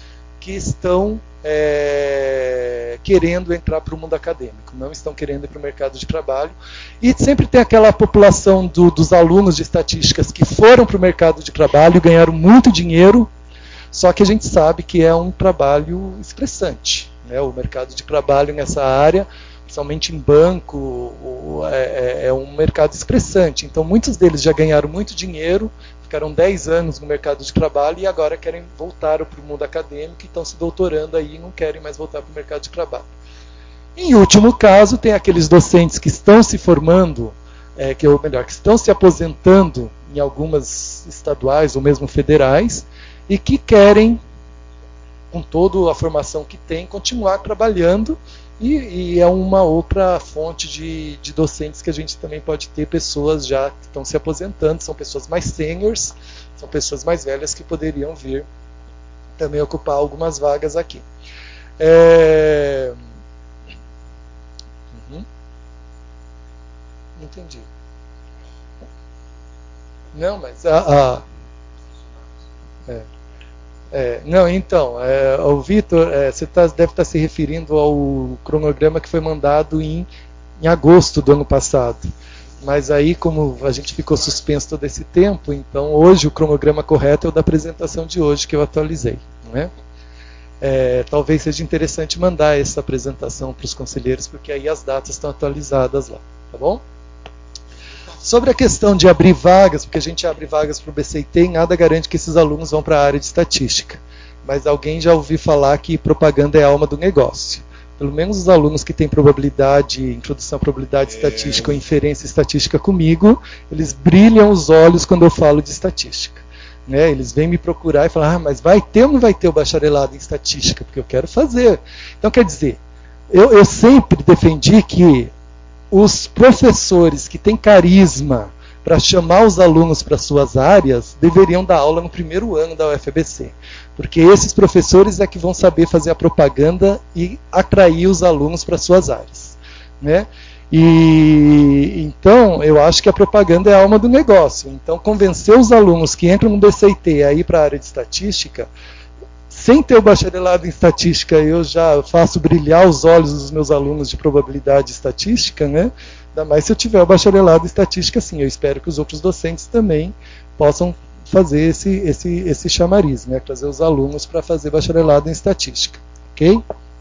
que estão é, querendo entrar para o mundo acadêmico, não estão querendo ir para o mercado de trabalho. E sempre tem aquela população do, dos alunos de estatísticas que foram para o mercado de trabalho, ganharam muito dinheiro, só que a gente sabe que é um trabalho estressante, né? O mercado de trabalho nessa área, principalmente em banco, é, é um mercado estressante. Então muitos deles já ganharam muito dinheiro, ficaram dez anos no mercado de trabalho e agora querem voltar para o mundo acadêmico e estão se doutorando aí e não querem mais voltar para o mercado de trabalho. Em último caso, tem aqueles docentes que estão se formando, é, que, ou melhor, que estão se aposentando em algumas estaduais ou mesmo federais e que querem, com toda a formação que tem, continuar trabalhando. E, e é uma outra fonte de, de docentes que a gente também pode ter, pessoas já que estão se aposentando, são pessoas mais seniors, são pessoas mais velhas que poderiam vir também ocupar algumas vagas aqui. É... Uhum. Entendi. Não, mas a... a... É. É, não, então, é, o Vitor, é, você tá, deve estar se referindo ao cronograma que foi mandado em, em agosto do ano passado. Mas aí, como a gente ficou suspenso todo esse tempo, então hoje o cronograma correto é o da apresentação de hoje que eu atualizei. Não é? É, talvez seja interessante mandar essa apresentação para os conselheiros, porque aí as datas estão atualizadas lá, tá bom? Sobre a questão de abrir vagas, porque a gente abre vagas para o B C I T e nada garante que esses alunos vão para a área de estatística. Mas alguém já ouviu falar que propaganda é a alma do negócio. Pelo menos os alunos que têm probabilidade, introdução à probabilidade estatística ou inferência estatística comigo, eles brilham os olhos quando eu falo de estatística. Né? Eles vêm me procurar e falam, ah, mas vai ter ou não vai ter o bacharelado em estatística? Porque eu quero fazer. Então, quer dizer, eu, eu sempre defendi que os professores que têm carisma para chamar os alunos para suas áreas deveriam dar aula no primeiro ano da U F A B C. Porque esses professores é que vão saber fazer a propaganda e atrair os alunos para suas áreas. Né? E então, eu acho que a propaganda é a alma do negócio. Então, convencer os alunos que entram no B C I T a ir para a área de estatística, sem ter o bacharelado em estatística, eu já faço brilhar os olhos dos meus alunos de probabilidade estatística, né? Ainda mais se eu tiver o bacharelado em estatística, sim. Eu espero que os outros docentes também possam fazer esse, esse, esse chamariz, né? Trazer os alunos para fazer bacharelado em estatística. Ok?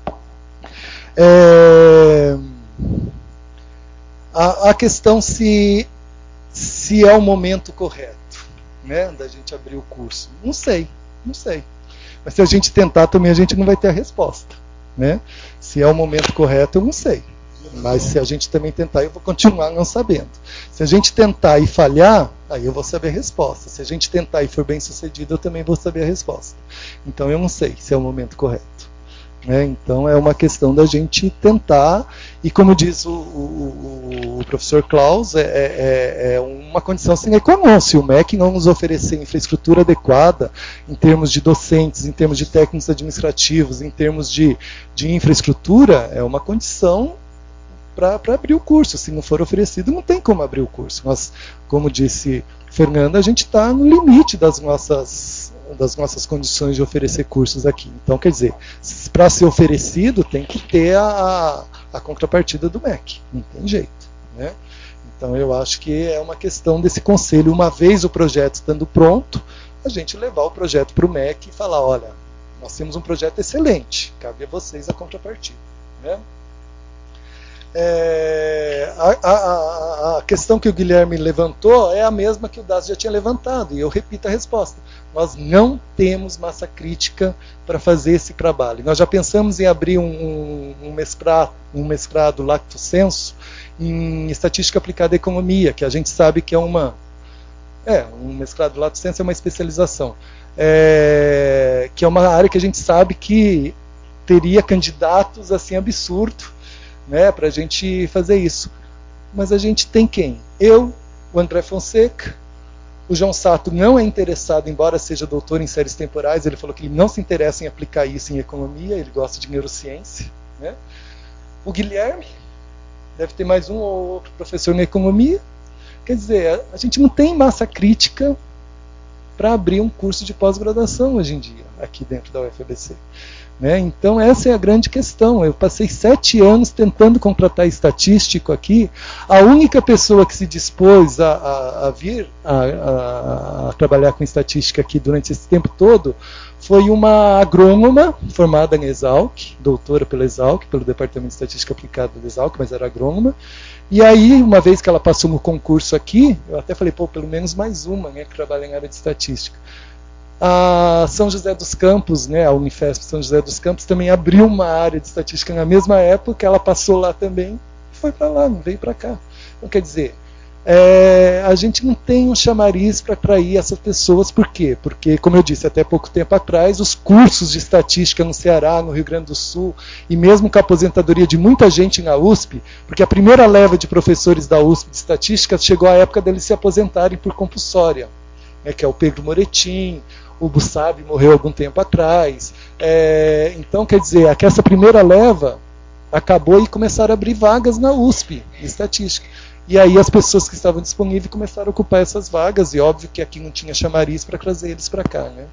É... A, a questão se, se é o momento correto, né? Da gente abrir o curso. Não sei, não sei. Mas se a gente tentar também, a gente não vai ter a resposta. Né? Se é o momento correto, eu não sei. Mas se a gente também tentar, eu vou continuar não sabendo. Se a gente tentar e falhar, aí eu vou saber a resposta. Se a gente tentar e for bem sucedido, eu também vou saber a resposta. Então eu não sei se é o momento correto. Né? Então é uma questão da gente tentar, e como diz o, o, o professor Klaus, é, é, é uma condição sine qua non. Se o M E C não nos oferecer infraestrutura adequada, em termos de docentes, em termos de técnicos administrativos, em termos de, de infraestrutura, é uma condição para abrir o curso. Se não for oferecido, não tem como abrir o curso. Mas, como disse Fernanda, a gente está no limite das nossas... das nossas condições de oferecer cursos aqui. Então, quer dizer, para ser oferecido, tem que ter a, a contrapartida do M E C. Não tem jeito. Né? Então, eu acho que é uma questão desse conselho, uma vez o projeto estando pronto, a gente levar o projeto para o M E C e falar, olha, nós temos um projeto excelente, cabe a vocês a contrapartida. Né? É, a, a, a questão que o Guilherme levantou é a mesma que o Das já tinha levantado, e eu repito a resposta. Nós não temos massa crítica para fazer esse trabalho. Nós já pensamos em abrir um, um, um mestrado, um mestrado lacto sensu em estatística aplicada à economia, que a gente sabe que é uma... É, um mestrado lacto sensu é uma especialização. É, que é uma área que a gente sabe que teria candidatos assim absurdos, né, para a gente fazer isso. Mas a gente tem quem? Eu, o André Fonseca, o João Sato não é interessado, embora seja doutor em séries temporais, ele falou que ele não se interessa em aplicar isso em economia, ele gosta de neurociência. Né? O Guilherme, deve ter mais um ou outro professor em economia. Quer dizer, a gente não tem massa crítica para abrir um curso de pós-graduação hoje em dia, aqui dentro da U F A B C. Né? Então essa é a grande questão. Eu passei sete anos tentando contratar estatístico aqui. A única pessoa que se dispôs a, a, a vir a, a, a trabalhar com estatística aqui durante esse tempo todo foi uma agrônoma formada em Exalc, doutora pela Exalc, pelo Departamento de Estatística Aplicada da Exalc, mas era agrônoma. E aí, uma vez que ela passou no concurso aqui, eu até falei, pô, pelo menos mais uma, né, que trabalha em área de estatística. A São José dos Campos, né, a Unifesp São José dos Campos, também abriu uma área de estatística na mesma época, ela passou lá também e foi para lá, não veio para cá. Então, quer dizer, é, a gente não tem um chamariz para atrair essas pessoas. Por quê? Porque, como eu disse, até pouco tempo atrás, os cursos de estatística no Ceará, no Rio Grande do Sul, e mesmo com a aposentadoria de muita gente na U S P, porque a primeira leva de professores da U S P de estatística chegou à época deles se aposentarem por compulsória, né, que é o Pedro Moretim, o Bussabi morreu algum tempo atrás. É, então, quer dizer, que essa primeira leva acabou e começaram a abrir vagas na U S P de estatística. E aí as pessoas que estavam disponíveis começaram a ocupar essas vagas, e óbvio que aqui não tinha chamariz para trazer eles para cá, né?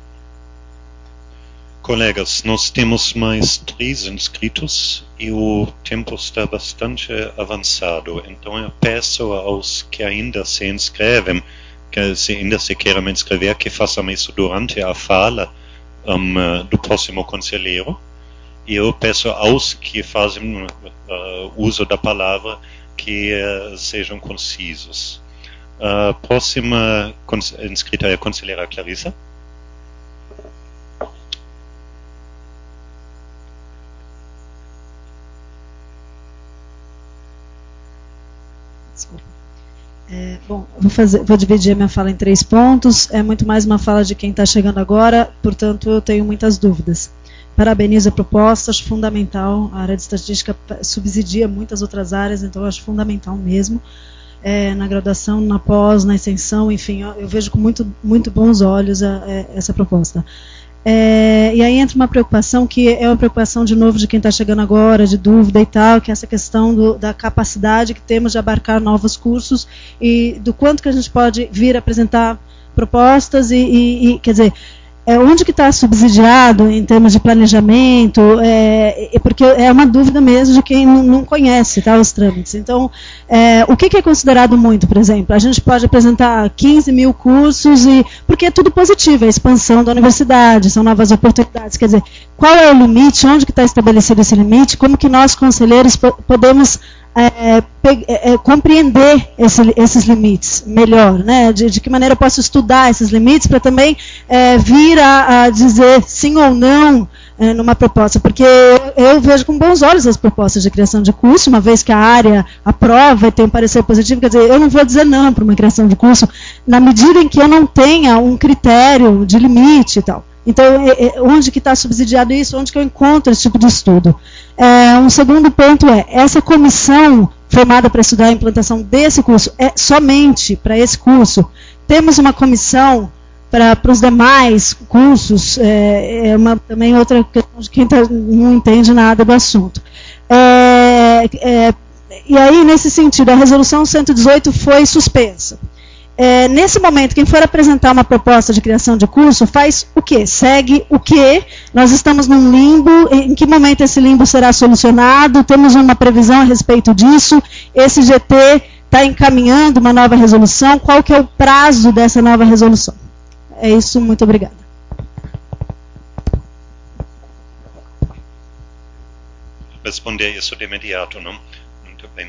Colegas, nós temos mais três inscritos e o tempo está bastante avançado. Então eu peço aos que ainda se inscrevem, que se ainda se queiram inscrever, que façam isso durante a fala um, do próximo conselheiro. E eu peço aos que fazem uh, uso da palavra que uh, sejam concisos. A próxima inscrita é a conselheira Clarissa. É, bom, vou, fazer, vou dividir a minha fala em três pontos. É muito mais uma fala de quem está chegando agora, portanto eu tenho muitas dúvidas. Parabenizo a proposta, acho fundamental. A área de estatística subsidia muitas outras áreas, então eu acho fundamental mesmo. É, na graduação, na pós, na extensão, enfim, eu, eu vejo com muito, muito bons olhos a, a, essa proposta. É, e aí entra uma preocupação que é uma preocupação, de novo, de quem está chegando agora, de dúvida e tal, que é essa questão do, da capacidade que temos de abarcar novos cursos e do quanto que a gente pode vir apresentar propostas e, e, e quer dizer, é, onde que está subsidiado em termos de planejamento, é, é porque é uma dúvida mesmo de quem não, não conhece, tá, os trâmites. Então, é, o que, que é considerado muito, por exemplo? A gente pode apresentar quinze mil cursos, e, porque é tudo positivo, é a expansão da universidade, são novas oportunidades. Quer dizer, qual é o limite, onde que está estabelecido esse limite, como que nós, conselheiros, podemos É, é, é, compreender esse, esses limites melhor, né? De, de que maneira eu posso estudar esses limites para também é, vir a, a dizer sim ou não é, numa proposta, porque eu, eu vejo com bons olhos as propostas de criação de curso, uma vez que a área aprova e tem um parecer positivo, quer dizer, eu não vou dizer não para uma criação de curso na medida em que eu não tenha um critério de limite e tal. Então, onde que está subsidiado isso? Onde que eu encontro esse tipo de estudo? É, um segundo ponto é, essa comissão formada para estudar a implantação desse curso é somente para esse curso. Temos uma comissão para, para os demais cursos, é, é uma, também outra questão de quem tá, não entende nada do assunto. É, é, e aí, nesse sentido, a resolução cento e dezoito foi suspensa. É, nesse momento, quem for apresentar uma proposta de criação de curso, faz o quê? Segue o quê? Nós estamos num limbo, em que momento esse limbo será solucionado? Temos uma previsão a respeito disso? Esse G T está encaminhando uma nova resolução? Qual que é o prazo dessa nova resolução? É isso, muito obrigada. Responder isso de imediato, não? Muito bem.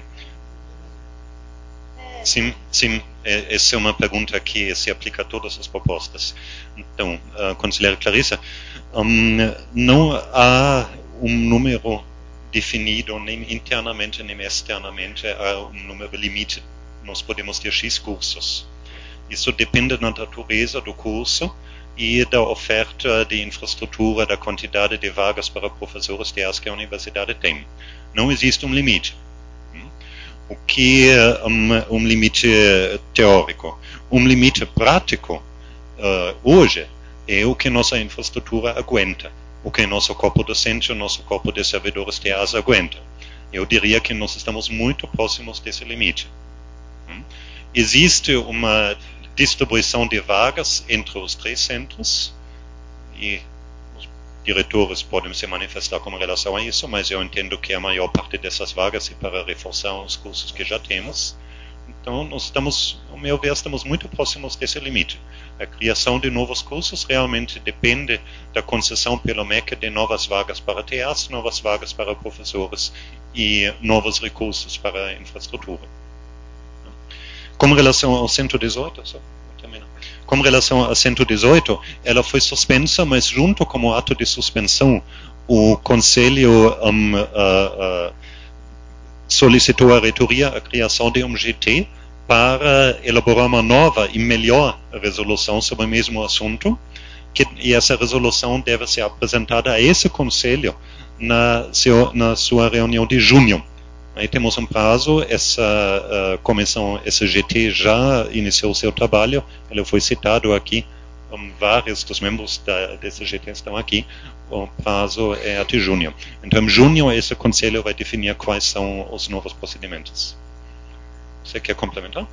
Sim, sim, essa é uma pergunta que se aplica a todas as propostas. Então, uh, conselheira Clarissa, um, não há um número definido nem internamente nem externamente, há um número limite, nós podemos ter X cursos. Isso depende da natureza do curso e da oferta de infraestrutura, da quantidade de vagas para professores de que a universidade tem. Não existe um limite. O que é um, um limite teórico? Um limite prático, uh, hoje, é o que nossa infraestrutura aguenta, o que nosso corpo docente, o nosso corpo de servidores de asa aguenta. Eu diria que nós estamos muito próximos desse limite. Hum? Existe uma distribuição de vagas entre os três centros, e os diretores podem se manifestar com relação a isso, mas eu entendo que a maior parte dessas vagas é para reforçar os cursos que já temos. Então, nós estamos, ao meu ver, estamos muito próximos desse limite. A criação de novos cursos realmente depende da concessão pelo M E C de novas vagas para T As, novas vagas para professores e novos recursos para a infraestrutura. Com relação ao cento e dezoito, só terminar. Com relação ao cento e dezoito, ela foi suspensa, mas junto com o ato de suspensão, o Conselho um, uh, uh, solicitou à reitoria a criação de um G T para elaborar uma nova e melhor resolução sobre o mesmo assunto, que, e essa resolução deve ser apresentada a esse Conselho na, seu, na sua reunião de junho. Aí temos um prazo, essa uh, comissão, esse G T já iniciou seu trabalho, ele foi citado aqui, um, vários dos membros da, desse G T estão aqui, o prazo é até junho. Então, em junho, esse conselho vai definir quais são os novos procedimentos. Você quer complementar?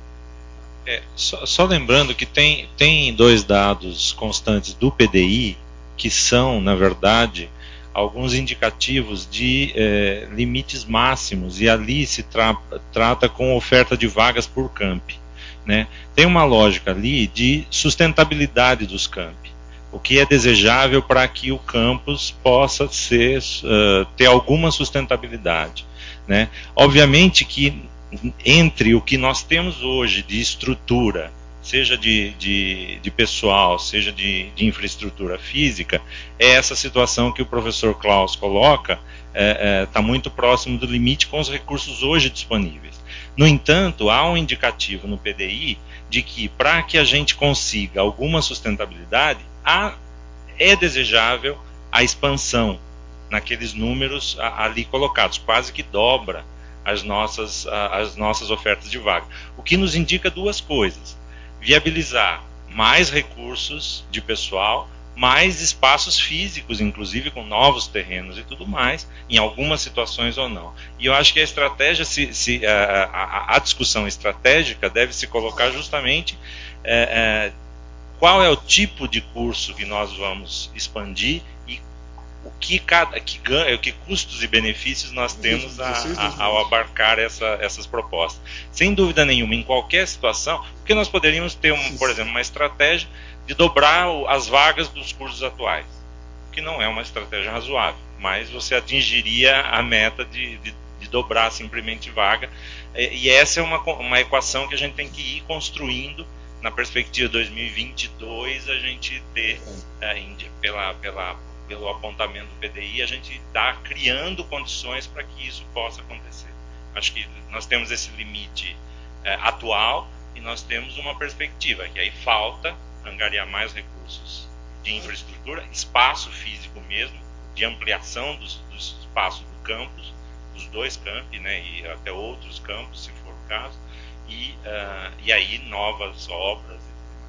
É, só, só lembrando que tem, tem dois dados constantes do P D I, que são, na verdade, alguns indicativos de eh, limites máximos, e ali se tra trata com oferta de vagas por campi, né? Tem uma lógica ali de sustentabilidade dos campi, o que é desejável para que o campus possa ser, uh, ter alguma sustentabilidade, né? Obviamente que entre o que nós temos hoje de estrutura, seja de, de, de pessoal, seja de, de infraestrutura física, é essa situação que o professor Klaus coloca, está é, é, muito próximo do limite com os recursos hoje disponíveis. No entanto, há um indicativo no P D I de que, para que a gente consiga alguma sustentabilidade, há, é desejável a expansão naqueles números a, ali colocados, quase que dobra as nossas, a, as nossas ofertas de vaga. O que nos indica duas coisas: viabilizar mais recursos de pessoal, mais espaços físicos, inclusive com novos terrenos e tudo mais, em algumas situações ou não. E eu acho que a estratégia, se, se, a, a, a discussão estratégica deve se colocar justamente é, é, qual é o tipo de curso que nós vamos expandir e o que, cada, que, ganha, que custos e benefícios nós temos a, a, ao abarcar essa, essas propostas. Sem dúvida nenhuma, em qualquer situação, porque nós poderíamos ter, um, por exemplo, uma estratégia de dobrar as vagas dos cursos atuais, que não é uma estratégia razoável, mas você atingiria a meta de, de, de dobrar simplesmente vaga, e, e essa é uma, uma equação que a gente tem que ir construindo na perspectiva de dois mil e vinte e dois, a gente ter, é, pela, pela pelo apontamento do P D I, a gente está criando condições para que isso possa acontecer. Acho que nós temos esse limite é, atual e nós temos uma perspectiva, que aí falta angariar mais recursos de infraestrutura, espaço físico mesmo, de ampliação dos, dos espaços do campus, dos dois campi, né, e até outros campos, se for o caso, e, uh, e aí novas obras.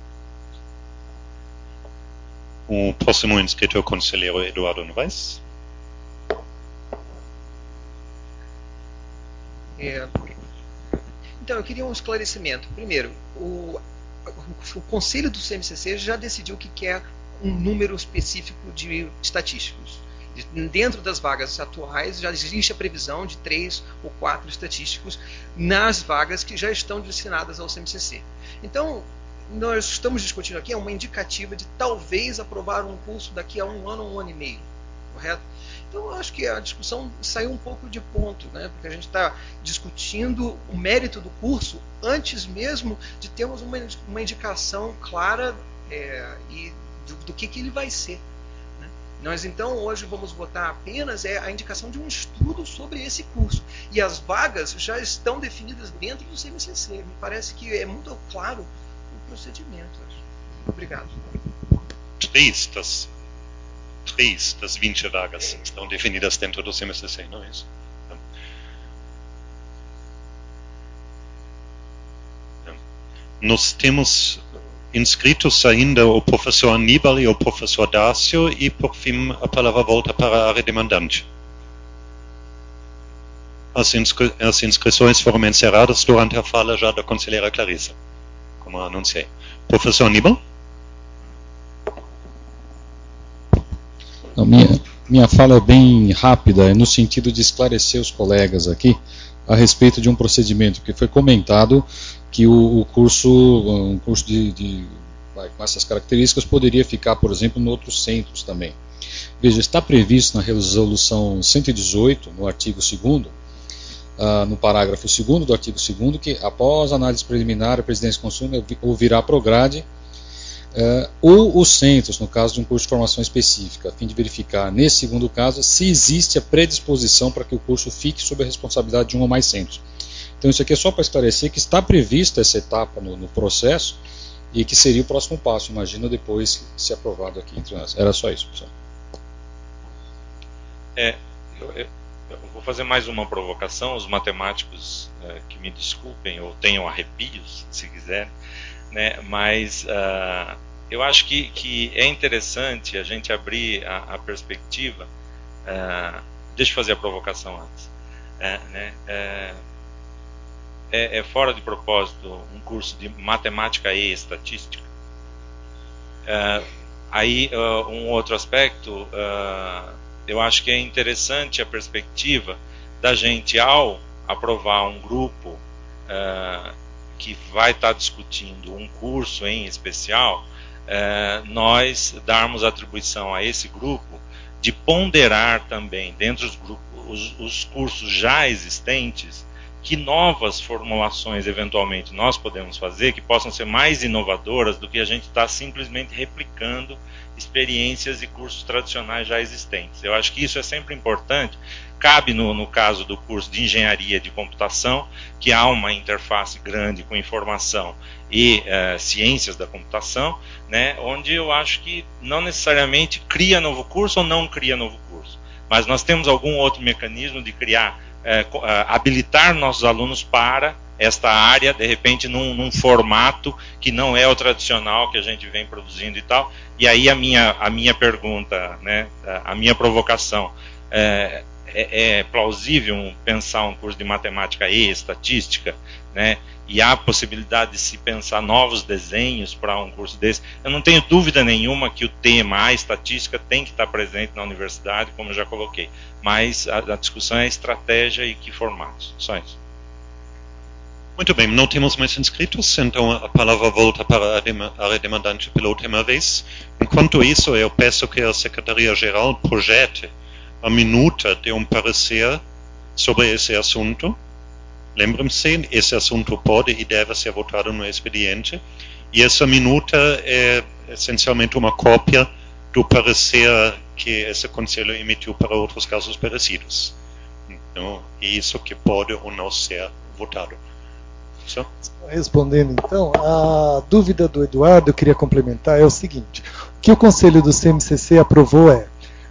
O próximo inscrito é o conselheiro Eduardo Novaes. É, então, eu queria um esclarecimento. Primeiro, o, o, o Conselho do C M C C já decidiu que quer um número específico de estatísticos. Dentro das vagas atuais, já existe a previsão de três ou quatro estatísticos nas vagas que já estão destinadas ao C M C C. Então, nós estamos discutindo aqui é uma indicativa de talvez aprovar um curso daqui a um ano ou um ano e meio, correto? Então eu acho que a discussão saiu um pouco de ponto, né? Porque a gente está discutindo o mérito do curso antes mesmo de termos uma, uma indicação clara é, e do, do que, que ele vai ser. Né? Nós então hoje vamos votar apenas é, a indicação de um estudo sobre esse curso. E as vagas já estão definidas dentro do C M C C. Me parece que é muito claro procedimento. Obrigado. Três das, três das vinte vagas estão definidas dentro do C M C C, não é isso? Nós temos inscritos ainda o professor Aníbal e o professor Dácio, e por fim a palavra volta para a área demandante. As, inscri as inscrições foram encerradas durante a fala já da conselheira Clarissa. como anunciei. Professor Aníbal? A minha, minha fala é bem rápida, é no sentido de esclarecer os colegas aqui a respeito de um procedimento, que foi comentado que o, o curso, um curso de, de vai, com essas características poderia ficar, por exemplo, em outros centros também. Veja, está previsto na resolução cento e dezoito, no artigo segundo, uh, no parágrafo segundo do artigo segundo, que após análise preliminar, a presidência do consumo ouvirá a Prograde Uh, ou os centros, no caso de um curso de formação específica, a fim de verificar, nesse segundo caso, se existe a predisposição para que o curso fique sob a responsabilidade de um ou mais centros. Então isso aqui é só para esclarecer que está prevista essa etapa no, no processo e que seria o próximo passo, imagino, depois se aprovado aqui entre nós. Era só isso, pessoal. É, eu, eu, eu vou fazer mais uma provocação, os matemáticos é, que me desculpem ou tenham arrepios, se quiserem. Né, mas uh, eu acho que, que é interessante a gente abrir a, a perspectiva. Uh, deixa eu fazer a provocação antes. Uh, né, uh, é, é fora de propósito um curso de matemática e estatística. Uh, aí, uh, um outro aspecto, uh, eu acho que é interessante a perspectiva da gente, ao aprovar um grupo uh, que vai estar discutindo um curso em especial, eh, nós darmos atribuição a esse grupo de ponderar também, dentro dos grupos, os, os cursos já existentes, que novas formulações eventualmente nós podemos fazer, que possam ser mais inovadoras do que a gente está simplesmente replicando experiências e cursos tradicionais já existentes. Eu acho que isso é sempre importante. Cabe no, no caso do curso de engenharia de computação, que há uma interface grande com informação e uh, ciências da computação, né, onde eu acho que não necessariamente cria novo curso ou não cria novo curso, mas nós temos algum outro mecanismo de criar, uh, uh, habilitar nossos alunos para esta área, de repente num, num formato que não é o tradicional que a gente vem produzindo e tal. E aí a minha, a minha pergunta, né, a minha provocação, é, é, é plausível pensar um curso de matemática e estatística, né, e há possibilidade de se pensar novos desenhos para um curso desse? Eu não tenho dúvida nenhuma que o tema, a estatística, tem que estar presente na universidade, como eu já coloquei, mas a, a discussão é estratégia e que formatos, só isso. Muito bem, não temos mais inscritos, então a palavra volta para a área demandante pela última vez. Enquanto isso, eu peço que a Secretaria-Geral projete a minuta de um parecer sobre esse assunto. Lembrem-se, esse assunto pode e deve ser votado no expediente, e essa minuta é essencialmente uma cópia do parecer que esse Conselho emitiu para outros casos parecidos. Então, é isso que pode ou não ser votado. So? Respondendo então, a dúvida do Eduardo, eu queria complementar, é o seguinte: o que o Conselho do C M C C aprovou é,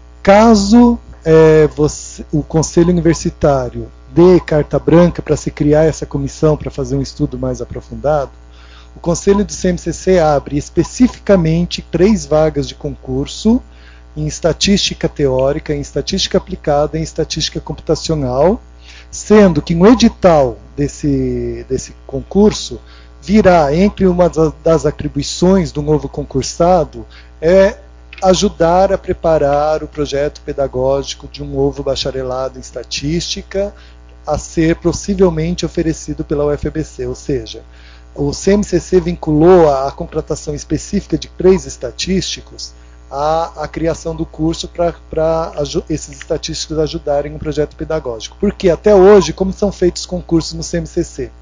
caso é, você, o Conselho Universitário dê carta branca para se criar essa comissão para fazer um estudo mais aprofundado, o Conselho do C M C C abre especificamente três vagas de concurso em estatística teórica, em estatística aplicada e em estatística computacional, sendo que no edital desse, desse concurso virá, entre uma das atribuições do novo concursado, é ajudar a preparar o projeto pedagógico de um novo bacharelado em estatística a ser possivelmente oferecido pela U F B C, ou seja, o C M C C vinculou a contratação específica de três estatísticos A, a criação do curso para esses estatísticos ajudarem no projeto pedagógico. Porque até hoje, como são feitos concursos no C M C C?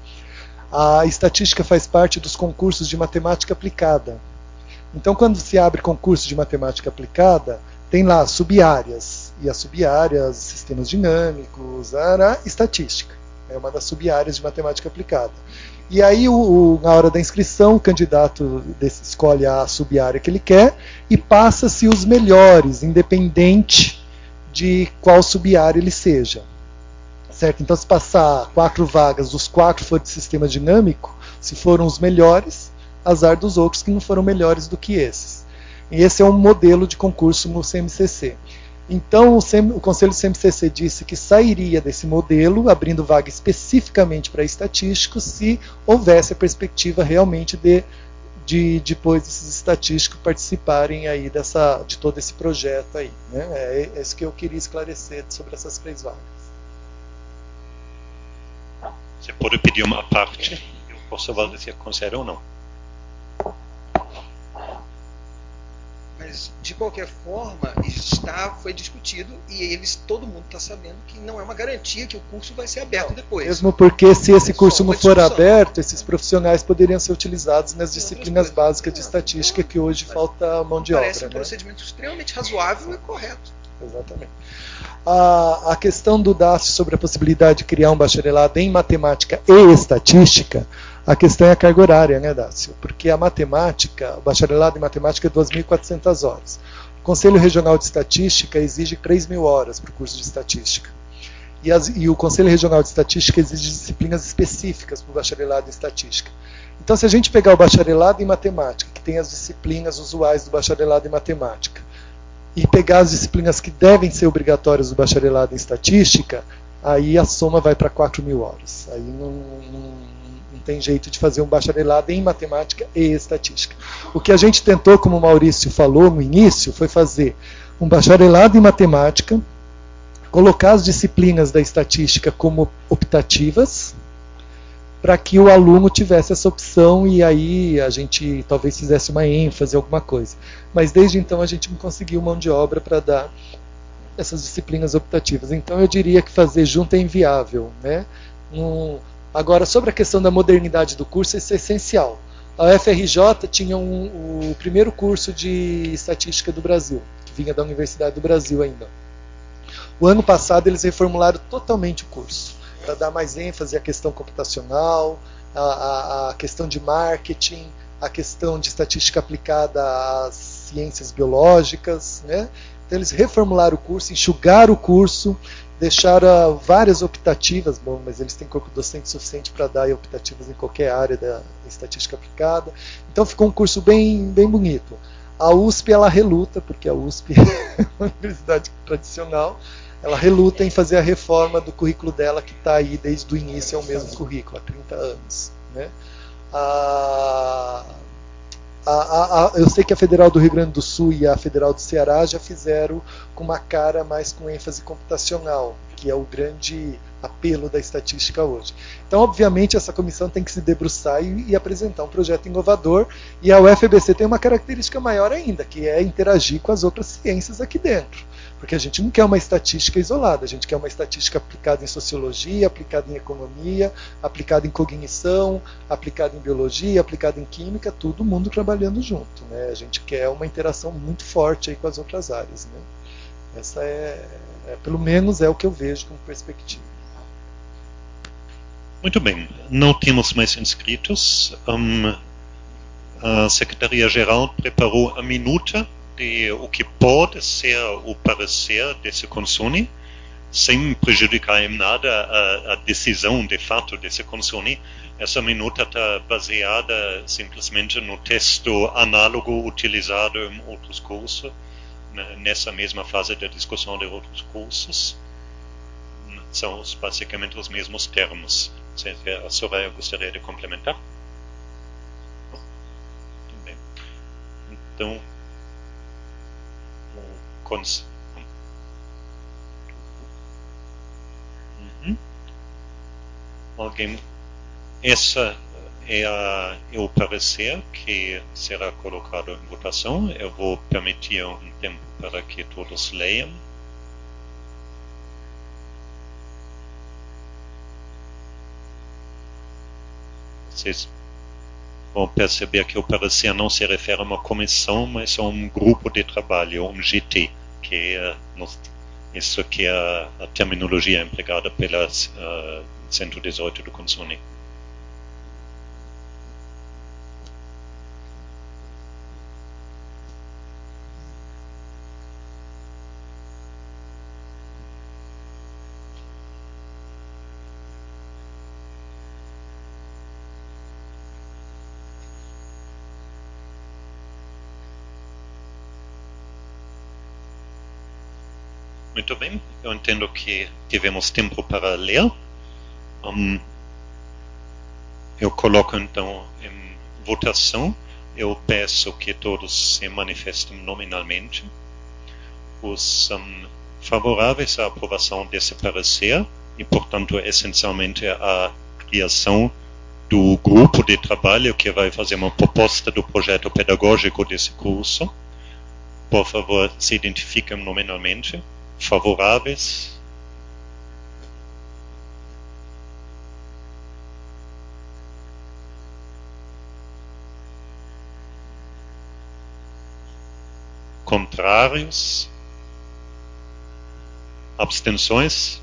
A estatística faz parte dos concursos de matemática aplicada. Então, quando se abre concurso de matemática aplicada, tem lá sub-áreas. E as sub-áreas, sistemas dinâmicos, a estatística. É uma das sub-áreas de matemática aplicada. E aí, o, o, na hora da inscrição, o candidato desse, escolhe a sub-área que ele quer e passa-se os melhores, independente de qual sub-área ele seja. Certo? Então, se passar quatro vagas, os quatro for de sistema dinâmico, se foram os melhores, azar dos outros que não foram melhores do que esses. E esse é um modelo de concurso no C M C C. Então, o, C M, o Conselho do C M C C disse que sairia desse modelo, abrindo vaga especificamente para estatísticos, se houvesse a perspectiva realmente de, de depois desses estatísticos participarem aí dessa, de todo esse projeto aí. Né? É, é isso que eu queria esclarecer sobre essas três vagas. Você pode pedir uma parte, eu posso avaliar se concede ou não. Mas, de qualquer forma, está, foi discutido e eles, todo mundo está sabendo que não é uma garantia que o curso vai ser aberto depois. Mesmo porque, se esse curso não for aberto, esses profissionais poderiam ser utilizados nas disciplinas básicas de estatística, que hoje falta mão de obra. Parece um procedimento extremamente razoável e correto. Exatamente. A, a questão do Dácio sobre a possibilidade de criar um bacharelado em matemática e estatística, a questão é a carga horária, né, Dácio? Porque a matemática, o bacharelado em matemática é duas mil e quatrocentas horas. O Conselho Regional de Estatística exige três mil horas para o curso de estatística. E, as, e o Conselho Regional de Estatística exige disciplinas específicas para o bacharelado em estatística. Então, se a gente pegar o bacharelado em matemática, que tem as disciplinas usuais do bacharelado em matemática, e pegar as disciplinas que devem ser obrigatórias do bacharelado em estatística, aí a soma vai para quatro mil horas. Aí não, não, não tem jeito de fazer um bacharelado em matemática e estatística. O que a gente tentou, como o Maurício falou no início, foi fazer um bacharelado em matemática, colocar as disciplinas da estatística como optativas, para que o aluno tivesse essa opção e aí a gente talvez fizesse uma ênfase, alguma coisa. Mas desde então a gente não conseguiu mão de obra para dar essas disciplinas optativas. Então eu diria que fazer junto é inviável. Né? Um, agora, sobre a questão da modernidade do curso, isso é essencial. A U F R J tinha um, o primeiro curso de estatística do Brasil, que vinha da Universidade do Brasil ainda. O ano passado eles reformularam totalmente o curso, para dar mais ênfase à questão computacional, à, à, à questão de marketing, à questão de estatística aplicada às ciências biológicas. Né? Então eles reformularam o curso, enxugaram o curso, deixaram várias optativas, bom, mas eles têm corpo docente suficiente para dar optativas em qualquer área da estatística aplicada. Então ficou um curso bem, bem bonito. A U S P ela reluta, porque a U S P é uma universidade tradicional, ela reluta em fazer a reforma do currículo dela, que está aí desde o início, é o mesmo currículo, há trinta anos. Né? A, a, a, a, eu sei que a Federal do Rio Grande do Sul e a Federal do Ceará já fizeram com uma cara mais com ênfase computacional, que é o grande apelo da estatística hoje. Então, obviamente, essa comissão tem que se debruçar e, e apresentar um projeto inovador, e a U F B C tem uma característica maior ainda, que é interagir com as outras ciências aqui dentro. Porque a gente não quer uma estatística isolada, a gente quer uma estatística aplicada em sociologia, aplicada em economia, aplicada em cognição, aplicada em biologia, aplicada em química, todo mundo trabalhando junto. Né? A gente quer uma interação muito forte aí com as outras áreas. Né? Essa é, é, pelo menos é o que eu vejo como perspectiva. Muito bem, não temos mais inscritos. Um, a Secretaria-Geral preparou a minuta de o que pode ser o parecer desse consune, sem prejudicar em nada a, a decisão de fato desse consune. Essa minuta está baseada simplesmente no texto análogo utilizado em outros cursos, nessa mesma fase da discussão de outros cursos. São basicamente os mesmos termos. A Soraya gostaria de complementar? Muito bem. Então, Cons... Uhum. Alguém? Essa é, a, é o parecer que será colocado em votação. Eu vou permitir um tempo para que todos leiam. Vocês vão perceber que o parecer não se refere a uma comissão, mas a um grupo de trabalho, um G T, que é isso que é a, a terminologia empregada pela uh, cento e dezoito do Consune. Muito bem, eu entendo que tivemos tempo para ler. Um, eu coloco então em votação. Eu peço que todos se manifestem nominalmente. Os um, favoráveis à aprovação desse parecer e, portanto, essencialmente a criação do grupo de trabalho que vai fazer uma proposta do projeto pedagógico desse curso. Por favor, se identifiquem nominalmente. Favoráveis? Contrários? Abstenções?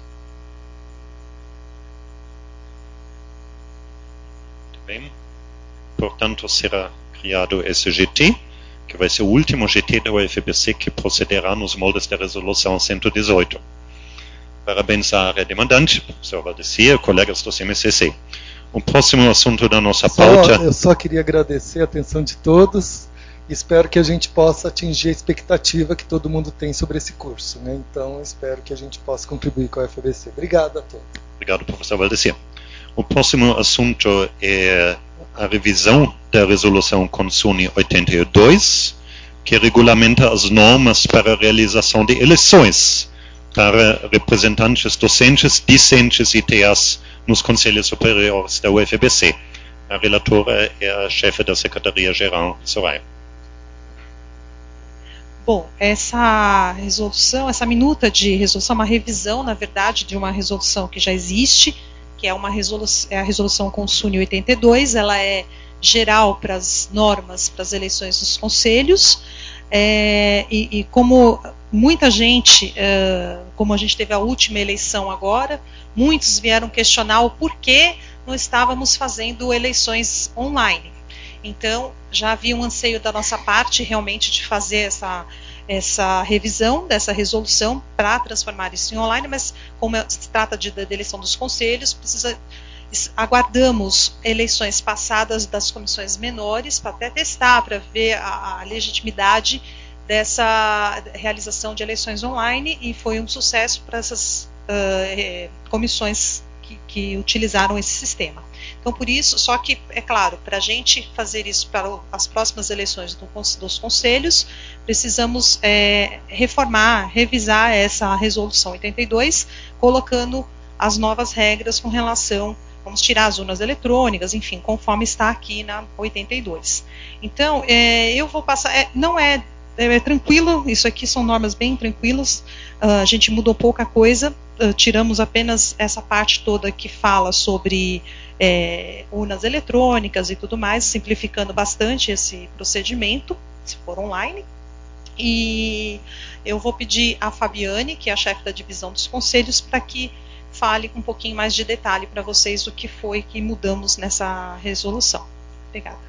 Muito bem. Portanto, será criado esse G T, que vai ser o último G T da U F B C que procederá nos moldes da resolução cento e dezoito. Parabéns à área demandante, professor Valdeci, colegas do C M C C. O próximo assunto da nossa só, pauta... Eu só queria agradecer a atenção de todos e espero que a gente possa atingir a expectativa que todo mundo tem sobre esse curso, né? Então, espero que a gente possa contribuir com a U F B C. Obrigado a todos. Obrigado, professor Valdeci. O próximo assunto é a revisão da resolução CONSUNE oitenta e dois, que regulamenta as normas para a realização de eleições para representantes docentes, discentes e T As nos conselhos superiores da U F B C. A relatora é a chefe da Secretaria-Geral, Soraya. Bom, essa resolução, essa minuta de resolução, uma revisão, na verdade, de uma resolução que já existe, que é, uma resolução, é a resolução CONSUNE oitenta e dois, ela é geral para as normas para as eleições dos conselhos, é, e, e como muita gente, é, como a gente teve a última eleição agora, muitos vieram questionar o porquê não estávamos fazendo eleições online. Então, já havia um anseio da nossa parte realmente de fazer essa, essa revisão dessa resolução para transformar isso em online, mas como se trata de, de eleição dos conselhos, precisa, aguardamos eleições passadas das comissões menores para até testar, para ver a, a legitimidade dessa realização de eleições online, e foi um sucesso para essas uh, comissões que, que utilizaram esse sistema. Então, por isso, só que, é claro, para a gente fazer isso para as próximas eleições do, dos conselhos, precisamos é, reformar, revisar essa resolução oitenta e dois, colocando as novas regras com relação, vamos tirar as urnas eletrônicas, enfim, conforme está aqui na oitenta e dois. Então, é, eu vou passar, é, não é, é tranquilo, isso aqui são normas bem tranquilas, uh, a gente mudou pouca coisa, uh, tiramos apenas essa parte toda que fala sobre É, urnas eletrônicas e tudo mais, simplificando bastante esse procedimento, se for online. E eu vou pedir a Fabiane, que é a chefe da divisão dos conselhos, para que fale com um pouquinho mais de detalhe para vocês o que foi que mudamos nessa resolução. Obrigada.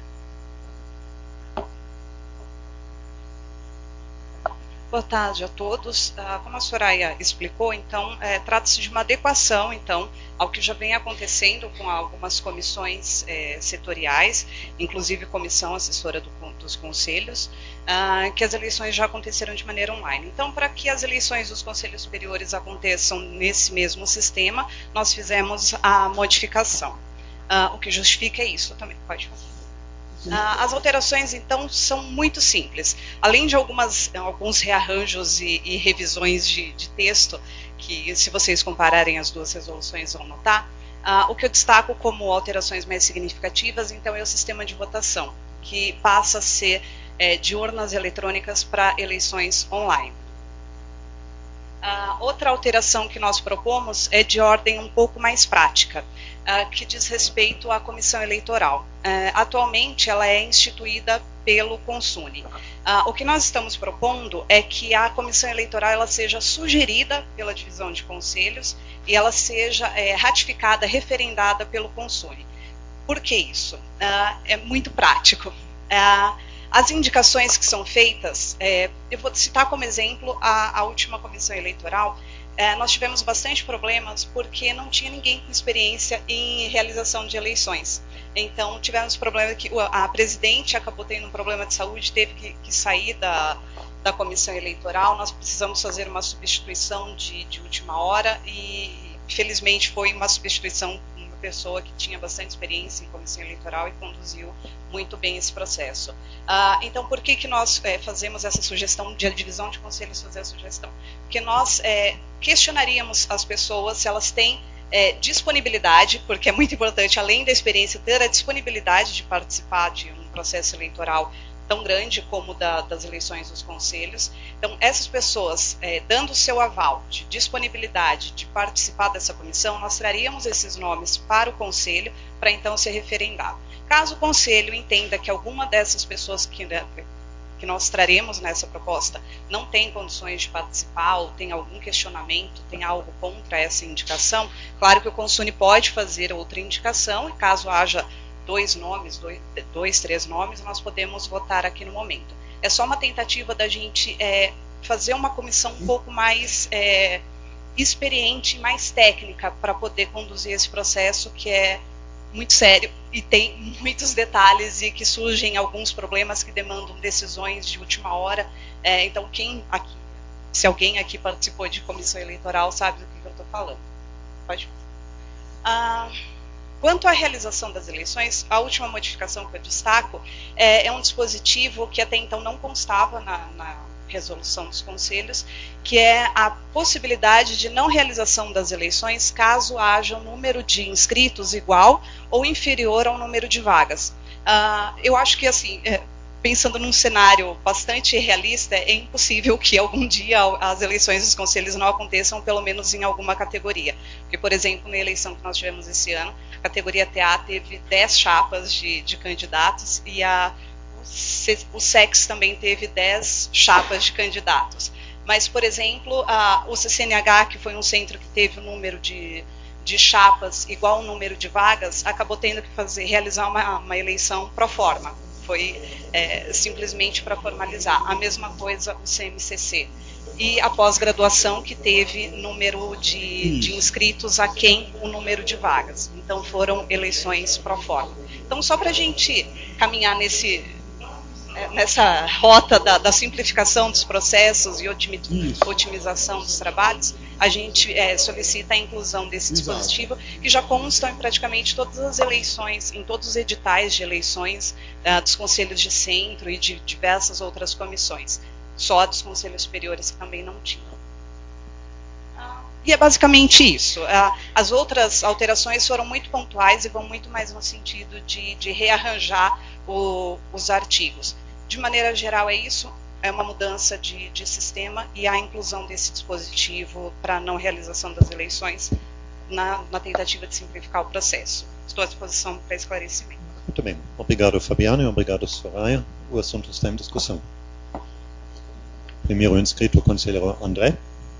Boa tarde a todos. Como a Soraya explicou, então, é, trata-se de uma adequação, então, ao que já vem acontecendo com algumas comissões é, setoriais, inclusive comissão assessora do, dos conselhos, ah, que as eleições já aconteceram de maneira online. Então, para que as eleições dos conselhos superiores aconteçam nesse mesmo sistema, nós fizemos a modificação. Ah, o que justifica é isso também. Pode fazer. Ah, as alterações, então, são muito simples. Além de algumas, alguns rearranjos e, e revisões de, de texto, que se vocês compararem as duas resoluções vão notar, ah, o que eu destaco como alterações mais significativas, então, é o sistema de votação, que passa a ser é, de urnas eletrônicas para eleições online. Uh, outra alteração que nós propomos é de ordem um pouco mais prática, uh, que diz respeito à comissão eleitoral. Uh, atualmente ela é instituída pelo CONSUNE. Uh, o que nós estamos propondo é que a comissão eleitoral ela seja sugerida pela divisão de conselhos e ela seja é, ratificada, referendada pelo CONSUNE. Por que isso? Uh, é muito prático. Uh, As indicações que são feitas, é, eu vou citar como exemplo a, a última comissão eleitoral, é, nós tivemos bastante problemas porque não tinha ninguém com experiência em realização de eleições. Então, tivemos problema que a presidente acabou tendo um problema de saúde, teve que, que sair da, da comissão eleitoral, nós precisamos fazer uma substituição de, de última hora e, felizmente, foi uma substituição de uma pessoa que tinha bastante experiência em comissão eleitoral e conduziu muito bem esse processo. Ah, então, por que, que nós é, fazemos essa sugestão, de a divisão de conselhos fazer a sugestão? Porque nós é, questionaríamos as pessoas se elas têm É, disponibilidade, porque é muito importante, além da experiência, ter a disponibilidade de participar de um processo eleitoral tão grande como da, das eleições dos conselhos. Então, essas pessoas, é, dando o seu aval de disponibilidade de participar dessa comissão, nós traríamos esses nomes para o conselho, para então ser referendado. Caso o conselho entenda que alguma dessas pessoas que, né, que nós traremos nessa proposta não tem condições de participar ou tem algum questionamento, tem algo contra essa indicação, claro que o Consune pode fazer outra indicação e caso haja dois nomes, dois, dois três nomes, nós podemos votar aqui no momento. É só uma tentativa da gente é, fazer uma comissão um pouco mais é, experiente, mais técnica para poder conduzir esse processo que é muito sério e tem muitos detalhes e que surgem alguns problemas que demandam decisões de última hora. É, então, quem aqui, se alguém aqui participou de comissão eleitoral, sabe do que eu estou falando. Pode. Ah, quanto à realização das eleições, a última modificação que eu destaco é, é um dispositivo que até então não constava na, na resolução dos conselhos, que é a possibilidade de não realização das eleições caso haja um número de inscritos igual ou inferior ao número de vagas. Uh, eu acho que, assim, é, pensando num cenário bastante realista, é impossível que algum dia as eleições dos conselhos não aconteçam, pelo menos em alguma categoria. Porque, por exemplo, na eleição que nós tivemos esse ano, a categoria T A teve dez chapas de, de candidatos e a o S E X também teve dez chapas de candidatos. Mas, por exemplo, a, o C C N H, que foi um centro que teve o um número de, de chapas igual ao número de vagas, acabou tendo que fazer, realizar uma, uma eleição pro forma. Foi é, simplesmente para formalizar. A mesma coisa o C M C C. E a pós-graduação, que teve número de, de inscritos aquém o número de vagas. Então, foram eleições pro forma. Então, só para a gente caminhar nesse... nessa rota da, da simplificação dos processos e otimização dos trabalhos, a gente é, solicita a inclusão desse dispositivo, que já constam em praticamente todas as eleições, em todos os editais de eleições uh, dos conselhos de centro e de diversas outras comissões. Só dos conselhos superiores que também não tinham. E é basicamente isso. As outras alterações foram muito pontuais e vão muito mais no sentido de, de rearranjar o, os artigos. De maneira geral é isso, é uma mudança de, de sistema e a inclusão desse dispositivo para a não realização das eleições na, na tentativa de simplificar o processo. Estou à disposição para esclarecimento. Muito bem. Obrigado, Fabiano, e obrigado, Soraya. O assunto está em discussão. Primeiro inscrito, o conselheiro André.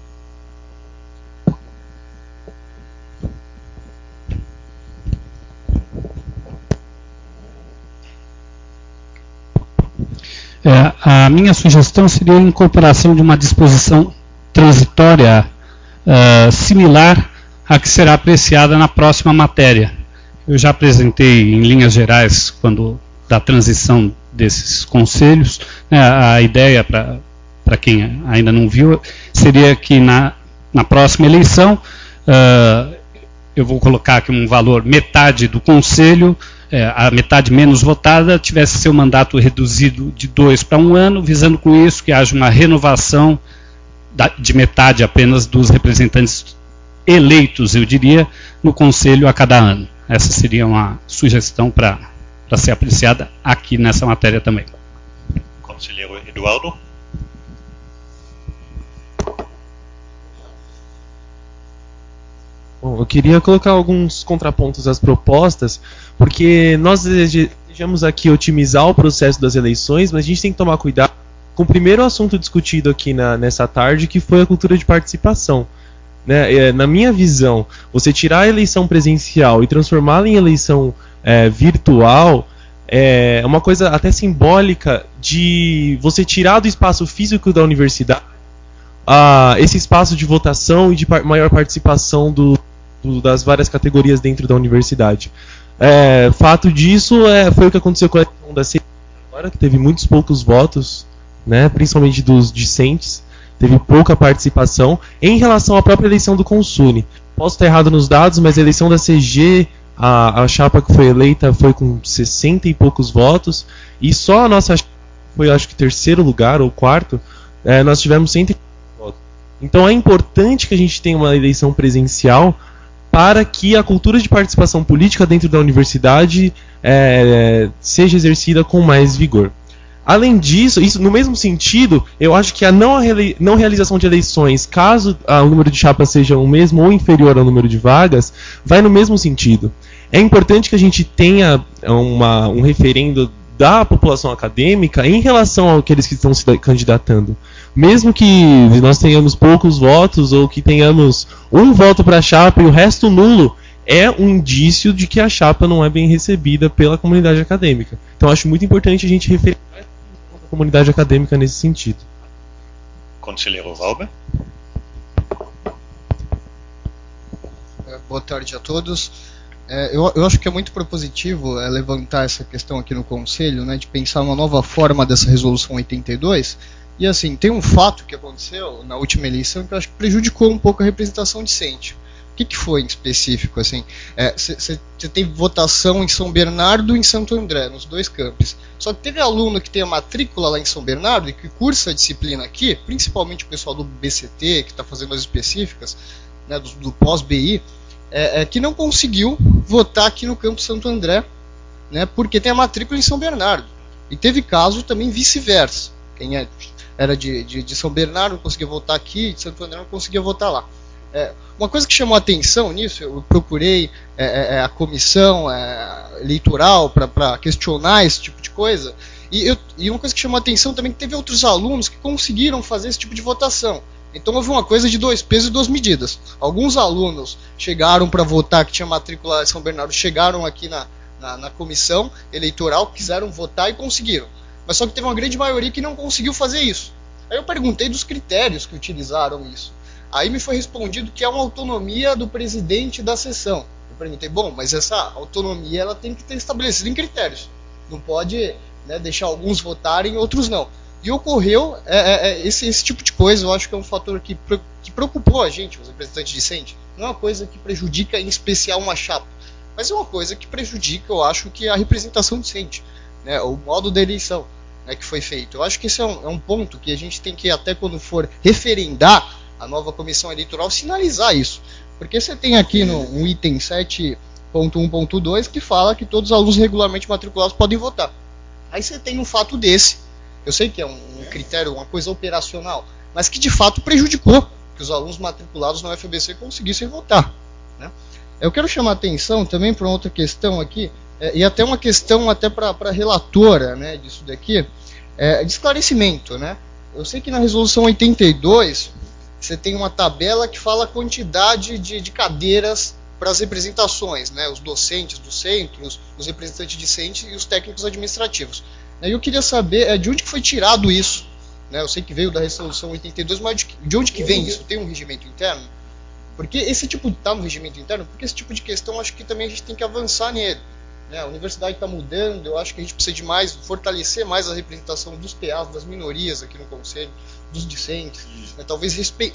É, a minha sugestão seria a incorporação de uma disposição transitória uh, similar à que será apreciada na próxima matéria. Eu já apresentei em linhas gerais, quando da transição desses conselhos, né, a ideia, para quem ainda não viu, seria que na, na próxima eleição, uh, eu vou colocar aqui um valor, metade do conselho, É, a metade menos votada, tivesse seu mandato reduzido de dois para um ano, visando com isso que haja uma renovação da, de metade apenas dos representantes eleitos, eu diria, no Conselho a cada ano. Essa seria uma sugestão para ser apreciada aqui nessa matéria também. Conselheiro Eduardo. Bom, eu queria colocar alguns contrapontos às propostas, porque nós desejamos aqui otimizar o processo das eleições, mas a gente tem que tomar cuidado com o primeiro assunto discutido aqui na, nessa tarde, que foi a cultura de participação. Né? É, na minha visão, você tirar a eleição presencial e transformá-la em eleição é, virtual é uma coisa até simbólica de você tirar do espaço físico da universidade a, esse espaço de votação e de par, maior participação do, do, das várias categorias dentro da universidade. É, fato disso é, foi o que aconteceu com a eleição da C I agora, que teve muitos poucos votos, né, principalmente dos discentes, teve pouca participação. Em relação à própria eleição do Consune, posso estar errado nos dados, mas a eleição da C G, a, a chapa que foi eleita foi com sessenta e poucos votos, e só a nossa chapa foi, acho que, terceiro lugar ou quarto, é, nós tivemos cento e votos. Então é importante que a gente tenha uma eleição presencial para que a cultura de participação política dentro da universidade é, seja exercida com mais vigor. Além disso, isso, no mesmo sentido, eu acho que a não, não realização de eleições, caso ah, o número de chapas seja o mesmo ou inferior ao número de vagas, vai no mesmo sentido. É importante que a gente tenha uma, um referendo da população acadêmica em relação àqueles que estão se candidatando. Mesmo que nós tenhamos poucos votos ou que tenhamos um voto para a chapa e o resto nulo, é um indício de que a chapa não é bem recebida pela comunidade acadêmica. Então acho muito importante a gente referir a comunidade acadêmica nesse sentido. Conselheiro Valber. Boa tarde a todos. É, eu, eu acho que é muito propositivo é, levantar essa questão aqui no Conselho, né, de pensar uma nova forma dessa resolução oitenta e dois. E assim, tem um fato que aconteceu na última eleição que eu acho que prejudicou um pouco a representação discente. O que, que foi em específico? Você assim, teve votação em São Bernardo e em Santo André, nos dois campos. Só que teve aluno que tem a matrícula lá em São Bernardo e que cursa a disciplina aqui, principalmente o pessoal do B C T, que está fazendo as específicas, né, do, do pós-B I, É, é, que não conseguiu votar aqui no Campo Santo André, né, porque tem a matrícula em São Bernardo. E teve caso também vice-versa. Quem é, era de, de, de São Bernardo não conseguia votar aqui, de Santo André não conseguia votar lá. É, uma coisa que chamou a atenção nisso, eu procurei é, é, a comissão é, eleitoral para questionar esse tipo de coisa, e, eu, e uma coisa que chamou a atenção também é que teve outros alunos que conseguiram fazer esse tipo de votação. Então houve uma coisa de dois pesos e duas medidas. Alguns alunos chegaram para votar, que tinha matrícula em São Bernardo, chegaram aqui na, na, na comissão eleitoral, quiseram votar e conseguiram. Mas só que teve uma grande maioria que não conseguiu fazer isso. Aí eu perguntei dos critérios que utilizaram isso. Aí me foi respondido que é uma autonomia do presidente da sessão. Eu perguntei, bom, mas essa autonomia ela tem que ter estabelecido em critérios. Não pode, né, deixar alguns votarem e outros não. E ocorreu é, é, esse, esse tipo de coisa. Eu acho que é um fator que, que preocupou a gente, os representantes discentes. Não é uma coisa que prejudica em especial uma chapa, mas é uma coisa que prejudica, eu acho, que a representação discente, né, o modo da eleição, né, que foi feito. Eu acho que esse é um, é um ponto que a gente tem que, até quando for referendar a nova comissão eleitoral, sinalizar isso. Porque você tem aqui no um item sete ponto um ponto dois que fala que todos os alunos regularmente matriculados podem votar. Aí você tem um fato desse. Eu sei que é um, um critério, uma coisa operacional, mas que de fato prejudicou que os alunos matriculados na U F B C conseguissem votar, né? Eu quero chamar a atenção também para outra questão aqui, é, e até uma questão até para a relatora, né, disso daqui, é, de esclarecimento, né? Eu sei que na resolução oitenta e dois você tem uma tabela que fala a quantidade de, de cadeiras para as representações, né, os docentes dos centros, os representantes discentes e os técnicos administrativos. Eu queria saber de onde que foi tirado isso, né? Eu sei que veio da resolução oitenta e dois, mas de onde que vem isso? Tem um regimento interno? Porque esse tipo está no regimento interno, porque esse tipo de questão acho que também a gente tem que avançar nele, né? A universidade está mudando, eu acho que a gente precisa de mais, fortalecer mais a representação dos P As, das minorias aqui no conselho, dos discentes, né? Talvez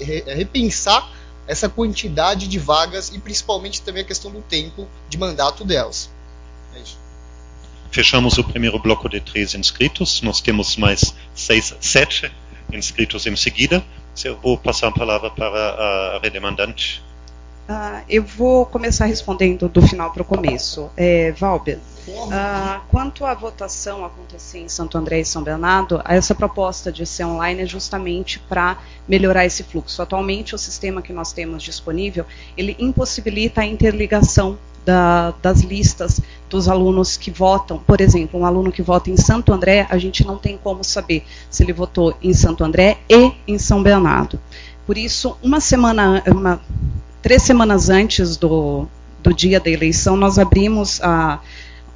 repensar essa quantidade de vagas e principalmente também a questão do tempo de mandato delas. É isso. Fechamos o primeiro bloco de três inscritos. Nós temos mais seis, sete inscritos em seguida. Eu vou passar a palavra para a redemandante. Uh, eu vou começar respondendo do final para o começo. É, Valber, uh, quanto à votação acontecer em Santo André e São Bernardo, essa proposta de ser online é justamente para melhorar esse fluxo. Atualmente, o sistema que nós temos disponível, ele impossibilita a interligação Da, das listas dos alunos que votam. Por exemplo, um aluno que vota em Santo André, a gente não tem como saber se ele votou em Santo André e em São Bernardo. Por isso, uma semana, uma, três semanas antes do, do dia da eleição, nós abrimos a,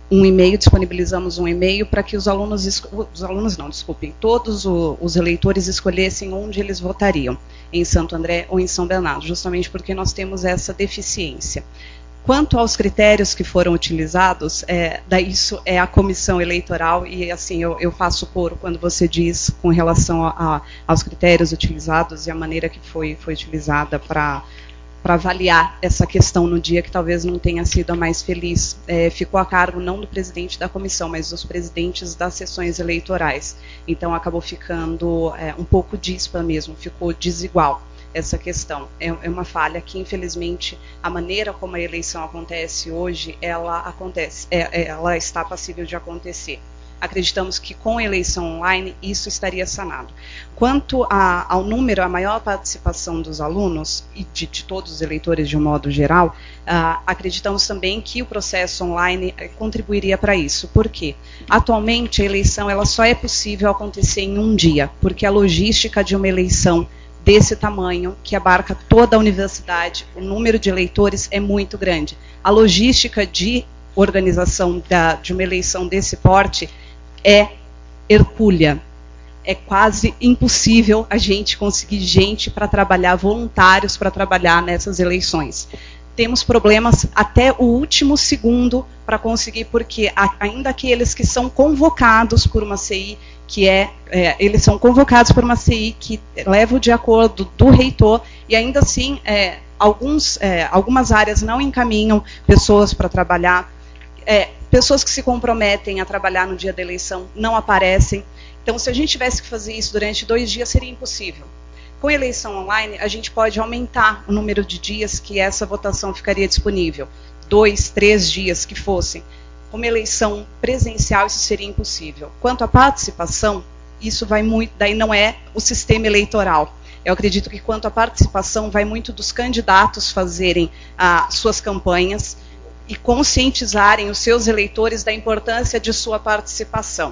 um e-mail, disponibilizamos um e-mail para que os alunos, os alunos não, desculpem, todos o, os eleitores escolhessem onde eles votariam, em Santo André ou em São Bernardo, justamente porque nós temos essa deficiência. Quanto aos critérios que foram utilizados, é, daí isso é a comissão eleitoral, e assim eu, eu faço coro quando você diz com relação a, a, aos critérios utilizados e a maneira que foi, foi utilizada para para avaliar essa questão no dia que talvez não tenha sido a mais feliz. É, ficou a cargo não do presidente da comissão, mas dos presidentes das sessões eleitorais. Então acabou ficando é, um pouco díspar mesmo, ficou desigual essa questão. É, é uma falha que, infelizmente, a maneira como a eleição acontece hoje, ela, acontece, é, ela está passível de acontecer. Acreditamos que com a eleição online isso estaria sanado. Quanto a, ao número, a maior participação dos alunos e de, de todos os eleitores de um modo geral, uh, acreditamos também que o processo online contribuiria para isso. Por quê? Atualmente a eleição ela só é possível acontecer em um dia, porque a logística de uma eleição desse tamanho, que abarca toda a universidade, o número de eleitores é muito grande. A logística de organização da, de uma eleição desse porte é hercúlea. É quase impossível a gente conseguir gente para trabalhar, voluntários para trabalhar nessas eleições. Temos problemas até o último segundo para conseguir, porque ainda aqueles que são convocados por uma C I, que é, é, eles são convocados por uma C I que leva de acordo do reitor, e ainda assim é, alguns, é, algumas áreas não encaminham pessoas para trabalhar. É, pessoas que se comprometem a trabalhar no dia da eleição não aparecem. Então, se a gente tivesse que fazer isso durante dois dias, seria impossível. Com a eleição online, a gente pode aumentar o número de dias que essa votação ficaria disponível. Dois, três dias que fossem. Com uma eleição presencial, isso seria impossível. Quanto à participação, isso vai muito, daí não é o sistema eleitoral. Eu acredito que quanto à participação, vai muito dos candidatos fazerem ah, suas campanhas e conscientizarem os seus eleitores da importância de sua participação.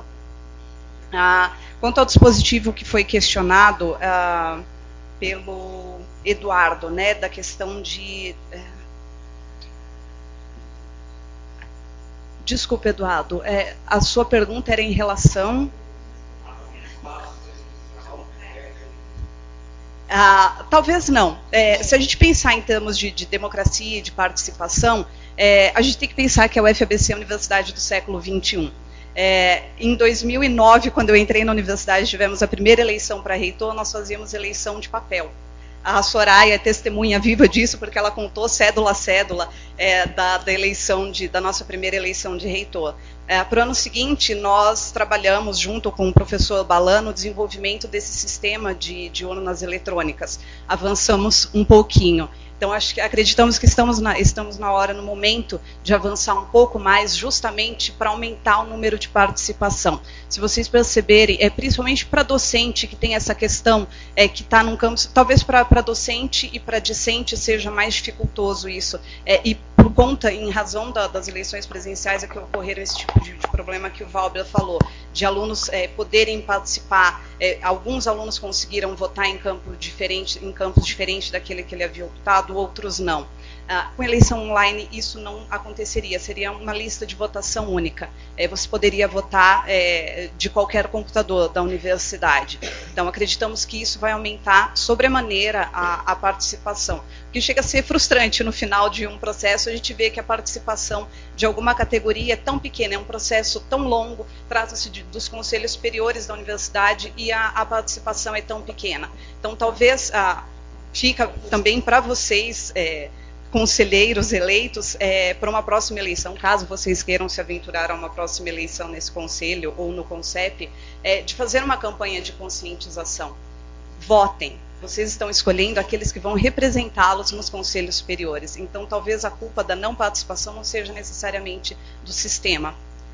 Ah, quanto ao dispositivo que foi questionado ah, pelo Eduardo, né, da questão de... Eh, desculpa, Eduardo, eh, a sua pergunta era em relação... Ah, talvez não. É, se a gente pensar em termos de, de democracia e de participação, é, a gente tem que pensar que a U F A B C é a universidade do século vinte e um. É, em dois mil e nove, quando eu entrei na universidade, tivemos a primeira eleição para reitor, nós fazíamos eleição de papel. A Soraya é testemunha viva disso, porque ela contou cédula a cédula é, da, da, eleição de, da nossa primeira eleição de reitor. É, para o ano seguinte, nós trabalhamos junto com o professor Balan no desenvolvimento desse sistema de, de urnas eletrônicas. Avançamos um pouquinho. Então, acho que acreditamos que estamos na, estamos na hora, no momento, de avançar um pouco mais, justamente para aumentar o número de participação. Se vocês perceberem, é principalmente para docente que tem essa questão, é, que está num campo, talvez para docente e para discente seja mais dificultoso isso. É, e por conta, em razão da, das eleições presenciais, é que ocorreram esse tipo de, de problema que o Valber falou, de alunos é, poderem participar. É, alguns alunos conseguiram votar em campo diferente, em campos diferentes daquele que ele havia optado, outros não. Ah, com eleição online isso não aconteceria, seria uma lista de votação única. É, você poderia votar é, de qualquer computador da universidade. Então acreditamos que isso vai aumentar sobremaneira a, a participação. O que chega a ser frustrante no final de um processo, a gente vê que a participação de alguma categoria é tão pequena, é um processo tão longo, trata-se dos conselhos superiores da universidade e a, a participação é tão pequena. Então talvez ah, fica também para vocês, é, conselheiros eleitos, é, para uma próxima eleição, caso vocês queiram se aventurar a uma próxima eleição nesse conselho ou no CONCEP, é, de fazer uma campanha de conscientização. Votem. Vocês estão escolhendo aqueles que vão representá-los nos conselhos superiores. Então, talvez a culpa da não participação não seja necessariamente do sistema.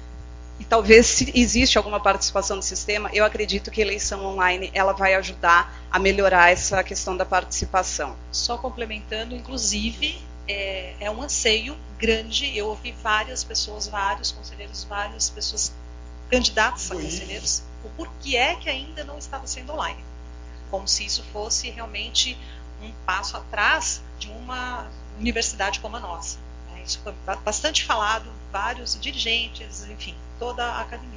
E talvez, se existe alguma participação do sistema, eu acredito que a eleição online ela vai ajudar a melhorar essa questão da participação. Só complementando, inclusive, é, é um anseio grande. Eu ouvi várias pessoas, vários conselheiros, várias pessoas candidatas a conselheiros, o porquê é que ainda não estava sendo online. Como se isso fosse realmente um passo atrás de uma universidade como a nossa. isso foi bastante falado, vários dirigentes, enfim, toda a academia.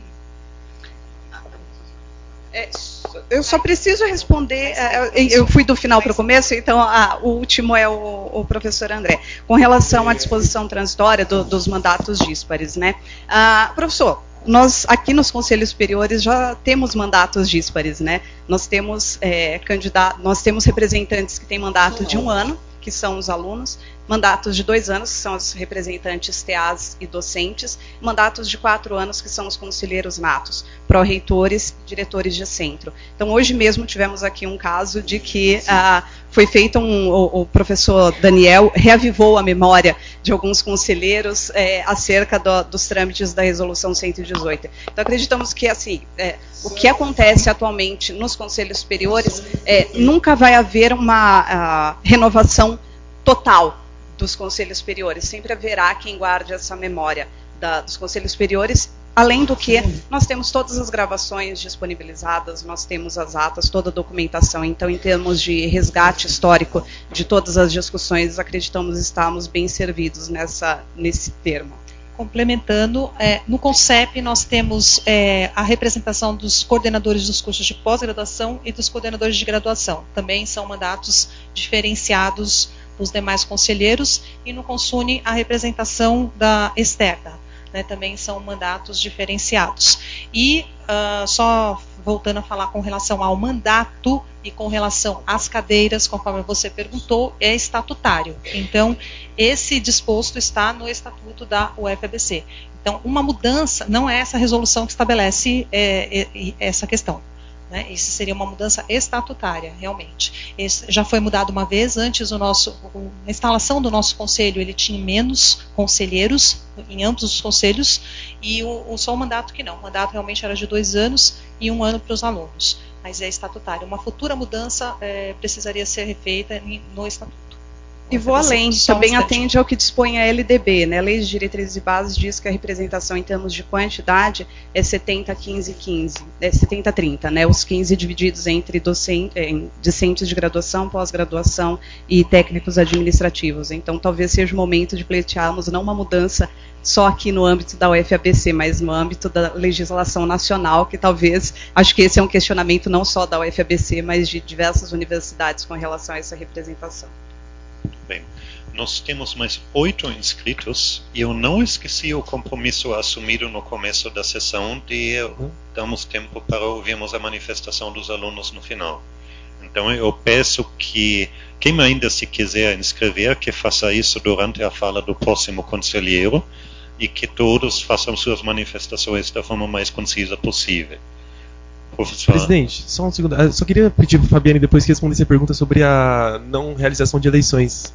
É, eu só preciso responder, eu fui do final para o começo, então a, o último é o, o professor André, com relação à disposição transitória do, dos mandatos díspares, né? Ah, professor, nós aqui nos conselhos superiores já temos mandatos díspares, né? Nós temos é, candidato, nós temos representantes que têm mandato de um ano, que são os alunos, mandatos de dois anos, que são os representantes T As e docentes, mandatos de quatro anos, que são os conselheiros natos, pró-reitores, diretores de centro. Então, hoje mesmo tivemos aqui um caso de que ah, foi feito um, o, o professor Daniel reavivou a memória de alguns conselheiros é, acerca do, dos trâmites da resolução cento e dezoito. Então, acreditamos que, assim, é, o que acontece atualmente nos conselhos superiores, é, nunca vai haver uma a, renovação total dos conselhos superiores. Sempre haverá quem guarde essa memória da, dos conselhos superiores, além do que nós temos todas as gravações disponibilizadas, nós temos as atas, toda a documentação. Então, em termos de resgate histórico de todas as discussões, acreditamos estarmos bem servidos nessa, nesse termo. Complementando, é, no CONCEP nós temos é, a representação dos coordenadores dos cursos de pós-graduação e dos coordenadores de graduação. Também são mandatos diferenciados dos demais conselheiros, e no CONSUNE a representação da externa, né, também são mandatos diferenciados. E uh, só voltando a falar com relação ao mandato e com relação às cadeiras, conforme você perguntou, é estatutário. Então, esse disposto está no estatuto da U F A B C. Então, uma mudança, não é essa resolução que estabelece é, é, essa questão. Né? Isso seria uma mudança estatutária, realmente. Esse já foi mudado uma vez, antes o nosso, a instalação do nosso conselho, ele tinha menos conselheiros em ambos os conselhos, e o, o, só o mandato que não. O mandato realmente era de dois anos e um ano para os alunos, mas é estatutário. Uma futura mudança é, precisaria ser feita no estatuto. E vou além, também atende ao que dispõe a L D B, né? A Lei de Diretrizes e Bases diz que a representação em termos de quantidade é setenta, quinze, quinze, é setenta, trinta, né? Os quinze divididos entre docentes, discentes de graduação, pós-graduação e técnicos administrativos. Então, talvez seja o momento de pleitearmos não uma mudança só aqui no âmbito da U F A B C, mas no âmbito da legislação nacional, que talvez, acho que esse é um questionamento não só da U F A B C, mas de diversas universidades com relação a essa representação. Bem, nós temos mais oito inscritos e eu não esqueci o compromisso assumido no começo da sessão de uhum. darmos tempo para ouvirmos a manifestação dos alunos no final. Então eu peço que quem ainda se quiser inscrever, que faça isso durante a fala do próximo conselheiro e que todos façam suas manifestações da forma mais concisa possível. Professor. Presidente, só um segundo. Eu só queria pedir para a Fabiane depois que respondesse a pergunta sobre a não realização de eleições.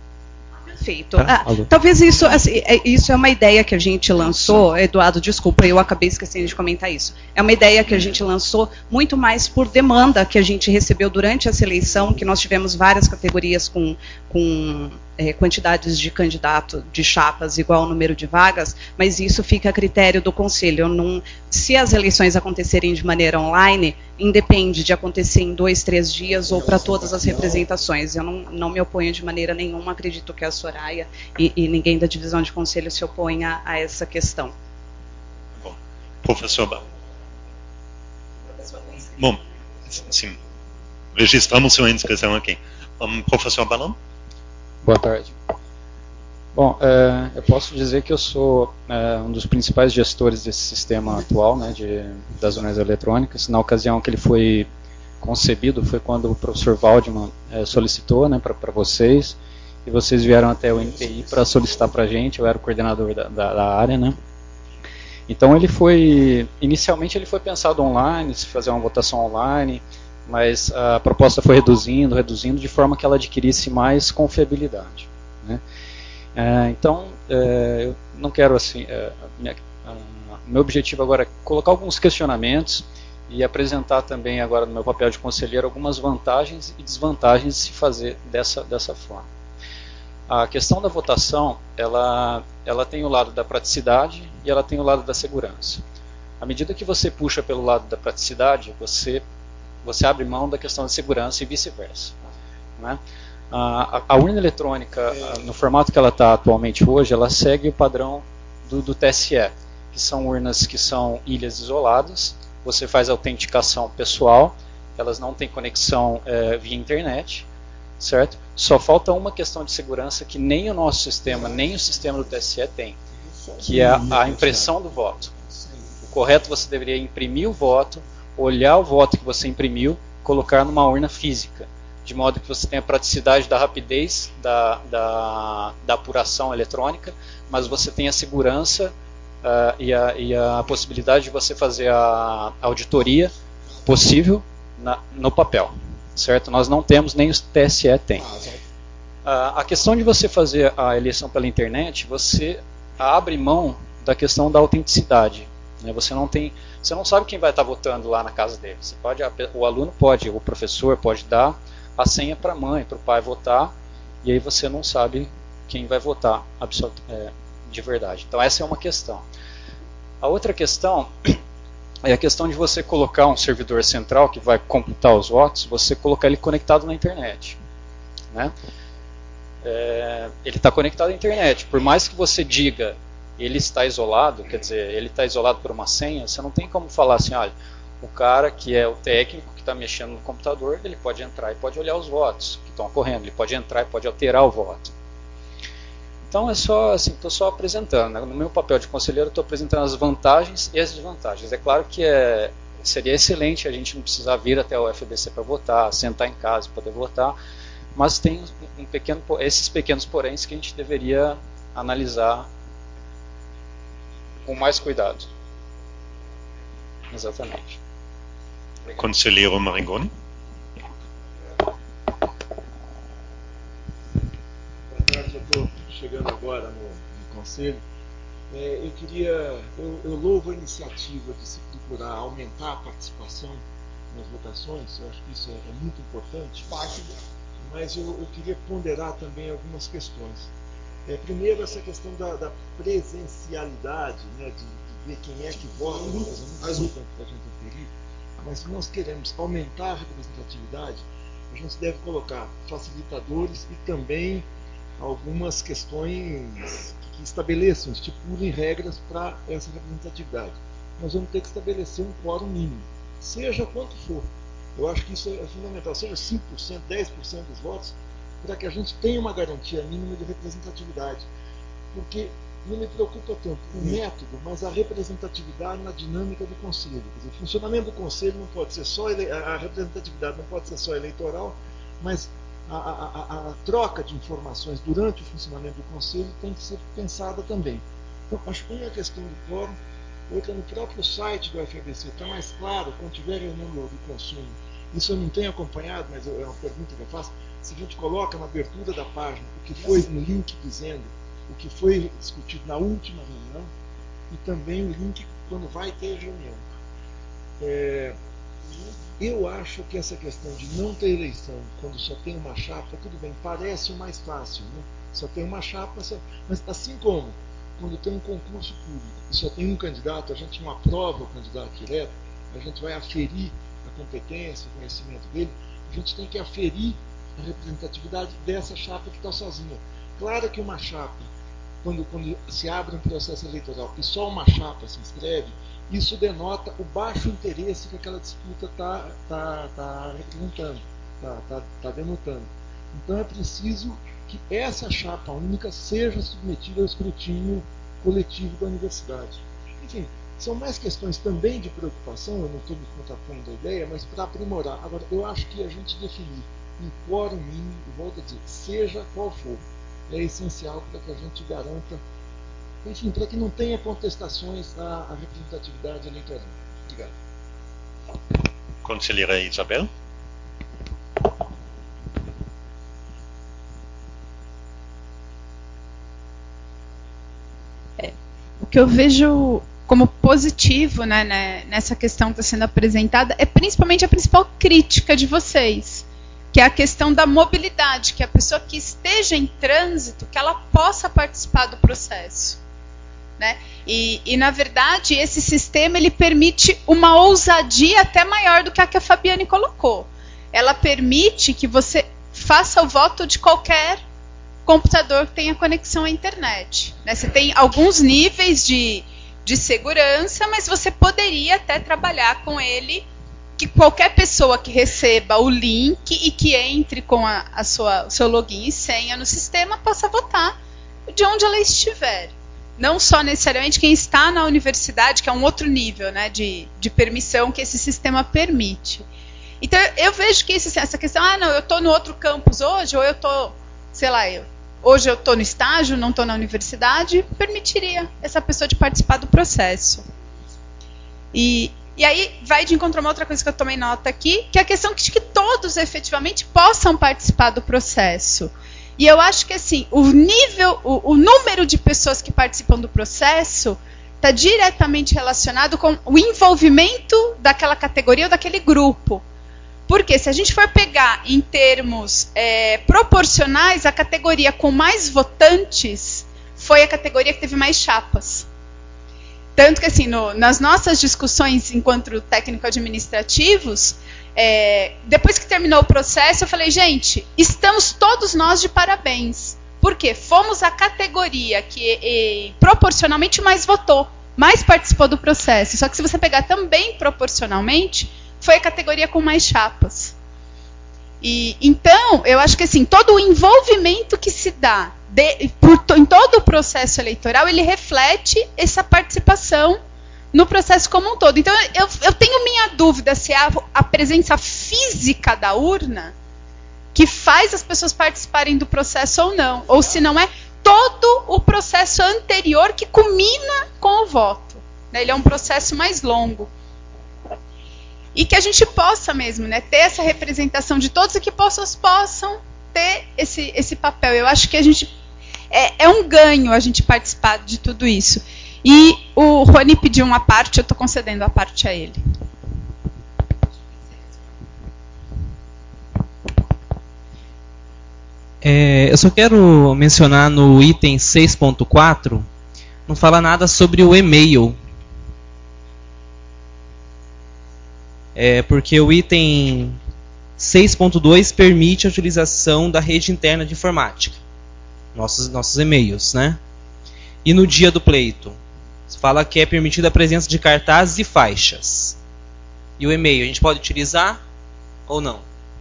Perfeito. Ah, talvez isso, assim, isso é uma ideia que a gente lançou, Eduardo, desculpa, eu acabei esquecendo de comentar isso. É uma ideia que a gente lançou muito mais por demanda que a gente recebeu durante essa eleição, que nós tivemos várias categorias com, com é, quantidades de candidato, de chapas igual ao número de vagas, mas isso fica a critério do Conselho. Eu não, se as eleições acontecerem de maneira online, independe de acontecer em dois, três dias ou para todas as representações. Eu não, não me oponho de maneira nenhuma, acredito que a Soraya e, e ninguém da divisão de conselho se oponha a, a essa questão. Bom, professor Ba. Bom, sim, registramos sua inscrição aqui. Um, professor Balão? Boa tarde. Bom, é, eu posso dizer que eu sou é, um dos principais gestores desse sistema atual, né, de, das urnas eletrônicas. Na ocasião que ele foi concebido, foi quando o professor Waldman é, solicitou, né, para vocês, e vocês vieram até o N P I para solicitar para a gente. Eu era o coordenador da, da, da área, né. Então ele foi, inicialmente ele foi pensado online, se fazer uma votação online, mas a proposta foi reduzindo, reduzindo, de forma que ela adquirisse mais confiabilidade, né. É, então, é, eu não quero assim, é, minha, a, meu objetivo agora é colocar alguns questionamentos e apresentar também agora no meu papel de conselheiro algumas vantagens e desvantagens de se fazer dessa, dessa forma. A questão da votação, ela, ela tem o lado da praticidade e ela tem o lado da segurança. À medida que você puxa pelo lado da praticidade, você, você abre mão da questão da segurança e vice-versa, né? A, a urna eletrônica, no formato que ela está atualmente hoje, ela segue o padrão do, do T S E, que são urnas que são ilhas isoladas, você faz a autenticação pessoal, elas não têm conexão é, via internet, certo? Só falta uma questão de segurança que nem o nosso sistema, nem o sistema do T S E tem, que é a impressão do voto. O correto, você deveria imprimir o voto, olhar o voto que você imprimiu, colocar numa urna física, de modo que você tenha a praticidade da rapidez da, da, da apuração eletrônica, mas você tenha a segurança uh, e, a, e a possibilidade de você fazer a auditoria possível na, no papel, certo? Nós não temos, nem o T S E tem. Uh, a questão de você fazer a eleição pela internet, você abre mão da questão da autenticidade. Né? Você não tem, você não sabe quem vai estar votando lá na casa dele. Você pode, o aluno pode, o professor pode dar a senha para a mãe, para o pai votar, e aí você não sabe quem vai votar é, de verdade. Então essa é uma questão. A outra questão é a questão de você colocar um servidor central que vai computar os votos, você colocar ele conectado na internet. Né? É, ele está conectado à internet. Por mais que você diga ele está isolado, quer dizer, ele está isolado por uma senha, você não tem como falar assim, olha, o cara que é o técnico que está mexendo no computador, ele pode entrar e pode olhar os votos que estão ocorrendo, ele pode entrar e pode alterar o voto. Então é só assim, estou só apresentando, né? No meu papel de conselheiro estou apresentando as vantagens e as desvantagens. É claro que é, seria excelente a gente não precisar vir até o U F B C para votar, sentar em casa para poder votar, mas tem um pequeno, esses pequenos poréns que a gente deveria analisar com mais cuidado. Exatamente. Conselheiro Marangoni. Boa tarde, eu estou chegando agora no, no conselho. É, eu queria, eu, eu louvo a iniciativa de se procurar aumentar a participação nas votações. Eu acho que isso é, é muito importante. Mas eu, eu queria ponderar também algumas questões. É, primeiro, essa questão da, da presencialidade, né, de, de ver quem é que vota, uma coisa muito importante para a gente aferir. Mas se nós queremos aumentar a representatividade, a gente deve colocar facilitadores e também algumas questões que estabeleçam, estipulem regras para essa representatividade. Nós vamos ter que estabelecer um quórum mínimo, seja quanto for. Eu acho que isso é fundamental, seja cinco por cento, dez por cento dos votos, para que a gente tenha uma garantia mínima de representatividade. Porque não me preocupa tanto o método, mas a representatividade na dinâmica do conselho. Quer dizer, o funcionamento do conselho não pode ser só ele... a representatividade não pode ser só eleitoral, mas a, a, a, a troca de informações durante o funcionamento do conselho tem que ser pensada também. Então, acho que uma questão do quórum, outra no próprio site do U F A B C, está mais claro, quando tiver reunião do, do consumo. Isso eu não tenho acompanhado, mas é uma pergunta que eu faço. Se a gente coloca na abertura da página o que foi um link dizendo o que foi discutido na última reunião e também o link quando vai ter reunião. É, eu acho que essa questão de não ter eleição quando só tem uma chapa, tudo bem, parece o mais fácil, né? Só tem uma chapa, só, mas assim como quando tem um concurso público e só tem um candidato, a gente não aprova o candidato direto, a gente vai aferir a competência, o conhecimento dele, a gente tem que aferir a representatividade dessa chapa que está sozinha. Claro que uma chapa, quando, quando se abre um processo eleitoral e só uma chapa se inscreve, isso denota o baixo interesse que aquela disputa está tá, tá representando, está tá, tá denotando. Então é preciso que essa chapa única seja submetida ao escrutínio coletivo da universidade. Enfim, são mais questões também de preocupação, eu não estou me contrapondo a ideia, mas para aprimorar. Agora, eu acho que a gente definir um quórum mínimo, e volto a dizer, seja qual for, é essencial para que a gente garanta, enfim, para que não tenha contestações à, à representatividade eleitoral. Obrigado. Conselheira Isabel. É, o que eu vejo como positivo, né, né, nessa questão que está sendo apresentada é principalmente a principal crítica de vocês, que é a questão da mobilidade, que a pessoa que esteja em trânsito, que ela possa participar do processo. Né? E, e, na verdade, esse sistema ele permite uma ousadia até maior do que a que a Fabiane colocou. Ela permite que você faça o voto de qualquer computador que tenha conexão à internet. Né? Você tem alguns níveis de, de segurança, mas você poderia até trabalhar com ele, que qualquer pessoa que receba o link e que entre com a, a sua, o seu login e senha no sistema possa votar de onde ela estiver. Não só necessariamente quem está na universidade, que é um outro nível, né, de, de permissão que esse sistema permite. Então eu vejo que esse, essa questão, ah não, eu estou no outro campus hoje, ou eu estou, sei lá, eu, hoje eu estou no estágio, não estou na universidade, permitiria essa pessoa de participar do processo. E, e aí vai de encontro a uma outra coisa que eu tomei nota aqui, que é a questão de que todos efetivamente possam participar do processo. E eu acho que assim, o nível, o, o número de pessoas que participam do processo está diretamente relacionado com o envolvimento daquela categoria ou daquele grupo. Porque se a gente for pegar em termos é, proporcionais, a categoria com mais votantes foi a categoria que teve mais chapas. Tanto que assim, no, nas nossas discussões enquanto técnico-administrativos, É, depois que terminou o processo, eu falei, gente, estamos todos nós de parabéns. Por quê? Fomos a categoria que e, proporcionalmente mais votou, mais participou do processo. Só que se você pegar também proporcionalmente, foi a categoria com mais chapas. E, então, eu acho que assim, todo o envolvimento que se dá de, por, em todo o processo eleitoral, ele reflete essa participação no processo como um todo. Então, eu, eu tenho minha dúvida se é a, a presença física da urna que faz as pessoas participarem do processo ou não. Ou se não é todo o processo anterior que culmina com o voto. Né? Ele é um processo mais longo. E que a gente possa mesmo, né, ter essa representação de todos e que pessoas possam ter esse, esse papel. Eu acho que a gente é, é um ganho a gente participar de tudo isso. E o Rony pediu uma parte, eu estou concedendo a parte a ele. É, eu só quero mencionar no item seis ponto quatro, não fala nada sobre o e-mail. É, porque o item seis ponto dois permite a utilização da rede interna de informática. Nossos, nossos e-mails, né? E no dia do pleito, fala que é permitida a presença de cartazes e faixas. E o e-mail, a gente pode utilizar ou não?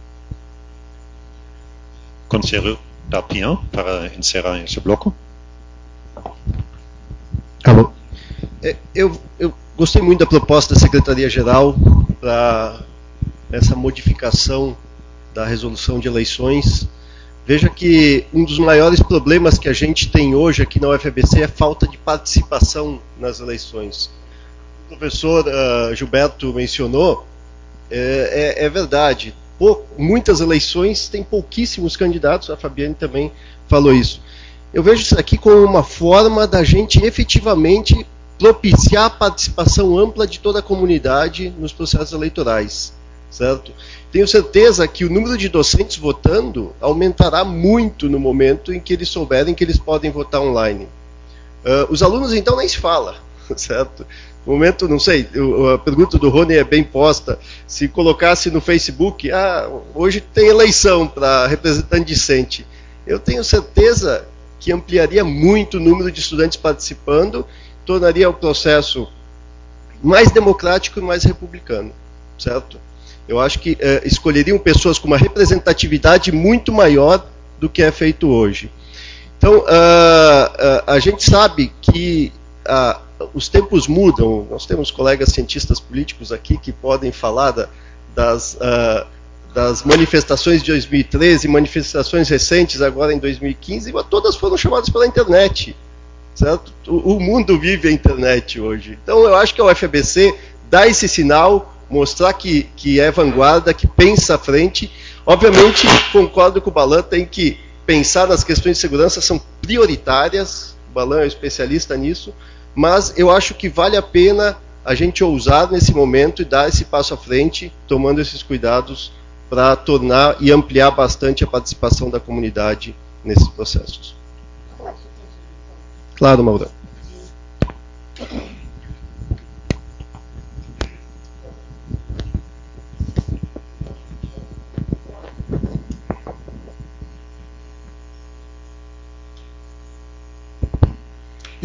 Conselheiro da opinião para encerrar esse bloco. Acabou. É, eu, eu gostei muito da proposta da Secretaria-Geral para essa modificação da resolução de eleições. Veja que um dos maiores problemas que a gente tem hoje aqui na U F A B C é a falta de participação nas eleições. O professor uh, Gilberto mencionou, é, é, é verdade, Pou, muitas eleições têm pouquíssimos candidatos, a Fabiane também falou isso. Eu vejo isso aqui como uma forma da gente efetivamente propiciar a participação ampla de toda a comunidade nos processos eleitorais, certo? Tenho certeza que o número de docentes votando aumentará muito no momento em que eles souberem que eles podem votar online. Uh, os alunos, então, nem se fala, certo? No momento, não sei, a pergunta do Rony é bem posta. Se colocasse no Facebook, ah, hoje tem eleição para representante discente. Eu tenho certeza que ampliaria muito o número de estudantes participando, tornaria o processo mais democrático e mais republicano, certo? Eu acho que eh, escolheriam pessoas com uma representatividade muito maior do que é feito hoje. Então, uh, uh, a gente sabe que uh, os tempos mudam. Nós temos colegas cientistas políticos aqui que podem falar da, das, uh, das manifestações de dois mil e treze, manifestações recentes agora em dois mil e quinze, todas foram chamadas pela internet, certo? O, o mundo vive a internet hoje. Então, eu acho que a U F A B C dá esse sinal, mostrar que, que é vanguarda, que pensa à frente. Obviamente, concordo com o Balan, tem que pensar nas questões de segurança, são prioritárias, o Balan é um especialista nisso, mas eu acho que vale a pena a gente ousar nesse momento e dar esse passo à frente, tomando esses cuidados para tornar e ampliar bastante a participação da comunidade nesses processos. Claro, Maurão.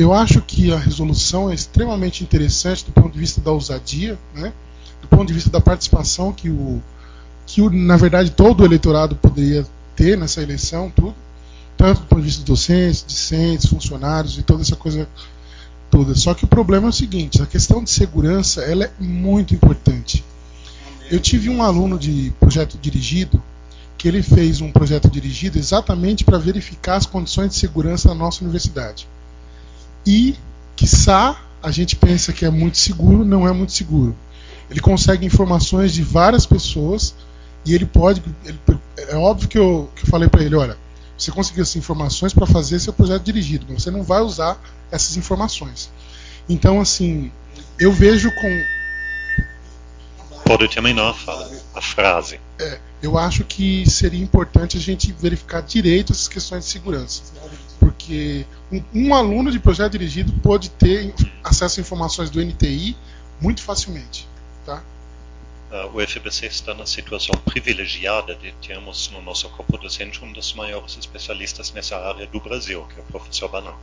eu acho que a resolução é extremamente interessante do ponto de vista da ousadia, né? Do ponto de vista da participação que, o, que o, na verdade, todo o eleitorado poderia ter nessa eleição, tudo, tanto do ponto de vista dos docentes, discentes, funcionários e toda essa coisa toda. Só que o problema é o seguinte, a questão de segurança ela é muito importante. Eu tive um aluno de projeto dirigido, que ele fez um projeto dirigido exatamente para verificar as condições de segurança da nossa universidade. E, quiçá, a gente pensa que é muito seguro, não é muito seguro. Ele consegue informações de várias pessoas e ele pode... Ele, é óbvio que eu, que eu falei para ele, olha, você conseguiu essas informações para fazer seu projeto dirigido, mas você não vai usar essas informações. Então, assim, eu vejo com... Pode terminar a frase. É, eu acho que seria importante a gente verificar direito essas questões de segurança. Porque um, um aluno de projeto dirigido pode ter acesso a informações do N T I muito facilmente. Tá? Uh, o F B C está na situação privilegiada de termos no nosso corpo docente um dos maiores especialistas nessa área do Brasil, que é o professor Banan.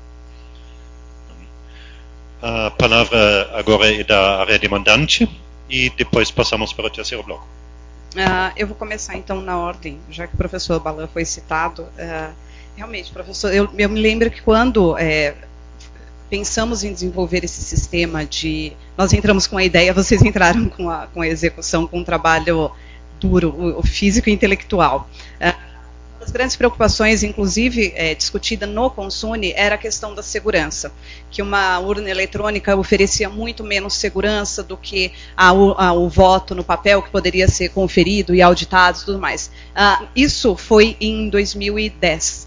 A palavra agora é da área demandante e depois passamos para o terceiro bloco. Uh, eu vou começar então na ordem, já que o professor Balan foi citado. Uh, realmente, professor, eu, eu me lembro que quando é, pensamos em desenvolver esse sistema de... Nós entramos com a ideia, vocês entraram com a, com a execução, com um trabalho duro, o, o físico e intelectual. Uh, As grandes preocupações, inclusive é, discutida no Consune, era a questão da segurança, que uma urna eletrônica oferecia muito menos segurança do que a, a, o voto no papel, que poderia ser conferido e auditado e tudo mais. Ah, isso foi em dois mil e dez.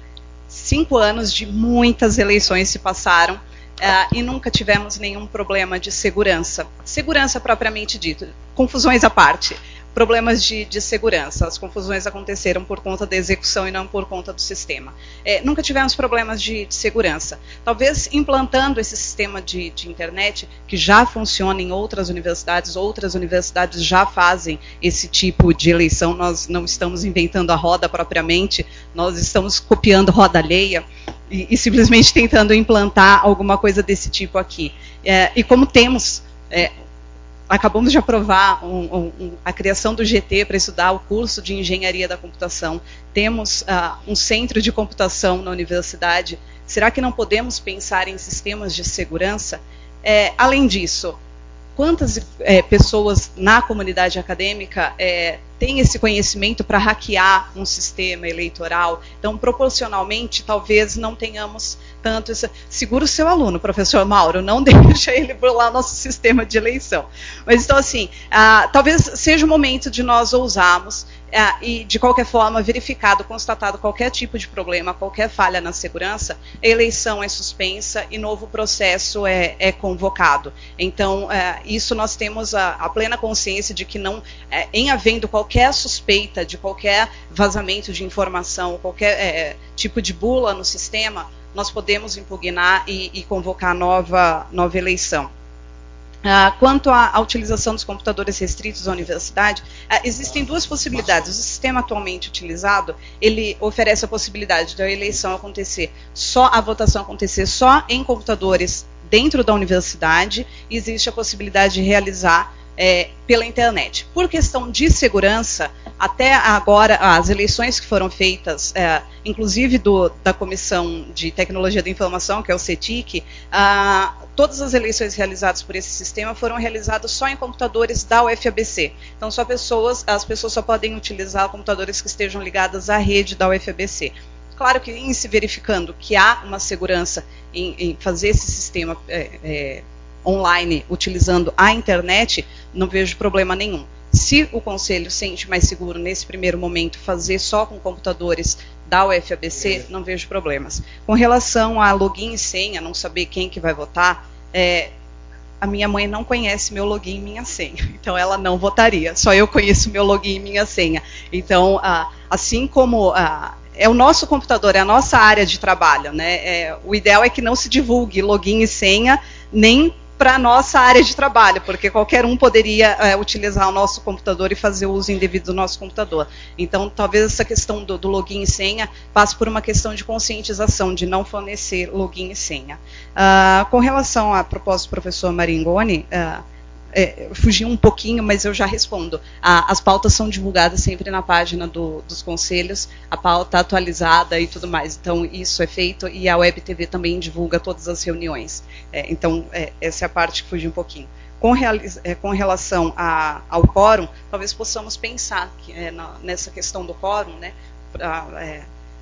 Cinco anos de muitas eleições se passaram ah, e nunca tivemos nenhum problema de segurança. Segurança propriamente dito, confusões à parte. Problemas de, de segurança. As confusões aconteceram por conta da execução e não por conta do sistema. É, nunca tivemos problemas de, de segurança. Talvez implantando esse sistema de, de internet, que já funciona em outras universidades, outras universidades já fazem esse tipo de eleição, nós não estamos inventando a roda propriamente, nós estamos copiando roda alheia e, e simplesmente tentando implantar alguma coisa desse tipo aqui. É, e como temos... É, acabamos de aprovar um, um, um, a criação do G T para estudar o curso de Engenharia da Computação. Temos uh, um centro de computação na universidade. Será que não podemos pensar em sistemas de segurança? É, além disso, quantas é, pessoas na comunidade acadêmica é, têm esse conhecimento para hackear um sistema eleitoral? Então, proporcionalmente, talvez não tenhamos tanto isso. Segura o seu aluno, professor Mauro, não deixa ele burlar nosso sistema de eleição. Mas, então, assim, ah, talvez seja o momento de nós ousarmos ah, e, de qualquer forma, verificado, constatado qualquer tipo de problema, qualquer falha na segurança, a eleição é suspensa e novo processo é, é convocado. Então, ah, isso nós temos a, a plena consciência de que não, é, em havendo qualquer suspeita de qualquer vazamento de informação, qualquer é, tipo de bula no sistema, nós podemos impugnar e, e convocar nova, nova eleição. Ah, quanto à, à utilização dos computadores restritos à universidade, ah, existem duas possibilidades. O sistema atualmente utilizado, ele oferece a possibilidade da eleição acontecer só, a votação acontecer só em computadores dentro da universidade, e existe a possibilidade de realizar É, pela internet. Por questão de segurança, até agora, as eleições que foram feitas, é, inclusive do, da Comissão de Tecnologia da Informação, que é o CETIC, ah, todas as eleições realizadas por esse sistema foram realizadas só em computadores da U F A B C. Então, só pessoas, as pessoas só podem utilizar computadores que estejam ligados à rede da U F A B C. Claro que, em se verificando que há uma segurança em, em fazer esse sistema é, é, online, utilizando a internet, não vejo problema nenhum. Se o Conselho sente mais seguro, nesse primeiro momento, fazer só com computadores da U F A B C, não vejo problemas. Com relação a login e senha, não saber quem que vai votar, é, a minha mãe não conhece meu login e minha senha, então ela não votaria, só eu conheço meu login e minha senha. Então, ah, assim como... Ah, é o nosso computador, é a nossa área de trabalho, né? É, o ideal é que não se divulgue login e senha, nem para a nossa área de trabalho, porque qualquer um poderia é, utilizar o nosso computador e fazer o uso indevido do nosso computador. Então, talvez essa questão do, do login e senha passe por uma questão de conscientização, de não fornecer login e senha. Uh, com relação à proposta do professor Maringoni, uh, É, eu fugi um pouquinho, mas eu já respondo. A, as pautas são divulgadas sempre na página do, dos conselhos, a pauta atualizada e tudo mais. Então, isso é feito e a Web T V também divulga todas as reuniões. É, então, é, essa é a parte que fugi um pouquinho. Com, realiz, é, com relação a, ao quórum, talvez possamos pensar que, é, na, nessa questão do quórum, né, pra, é,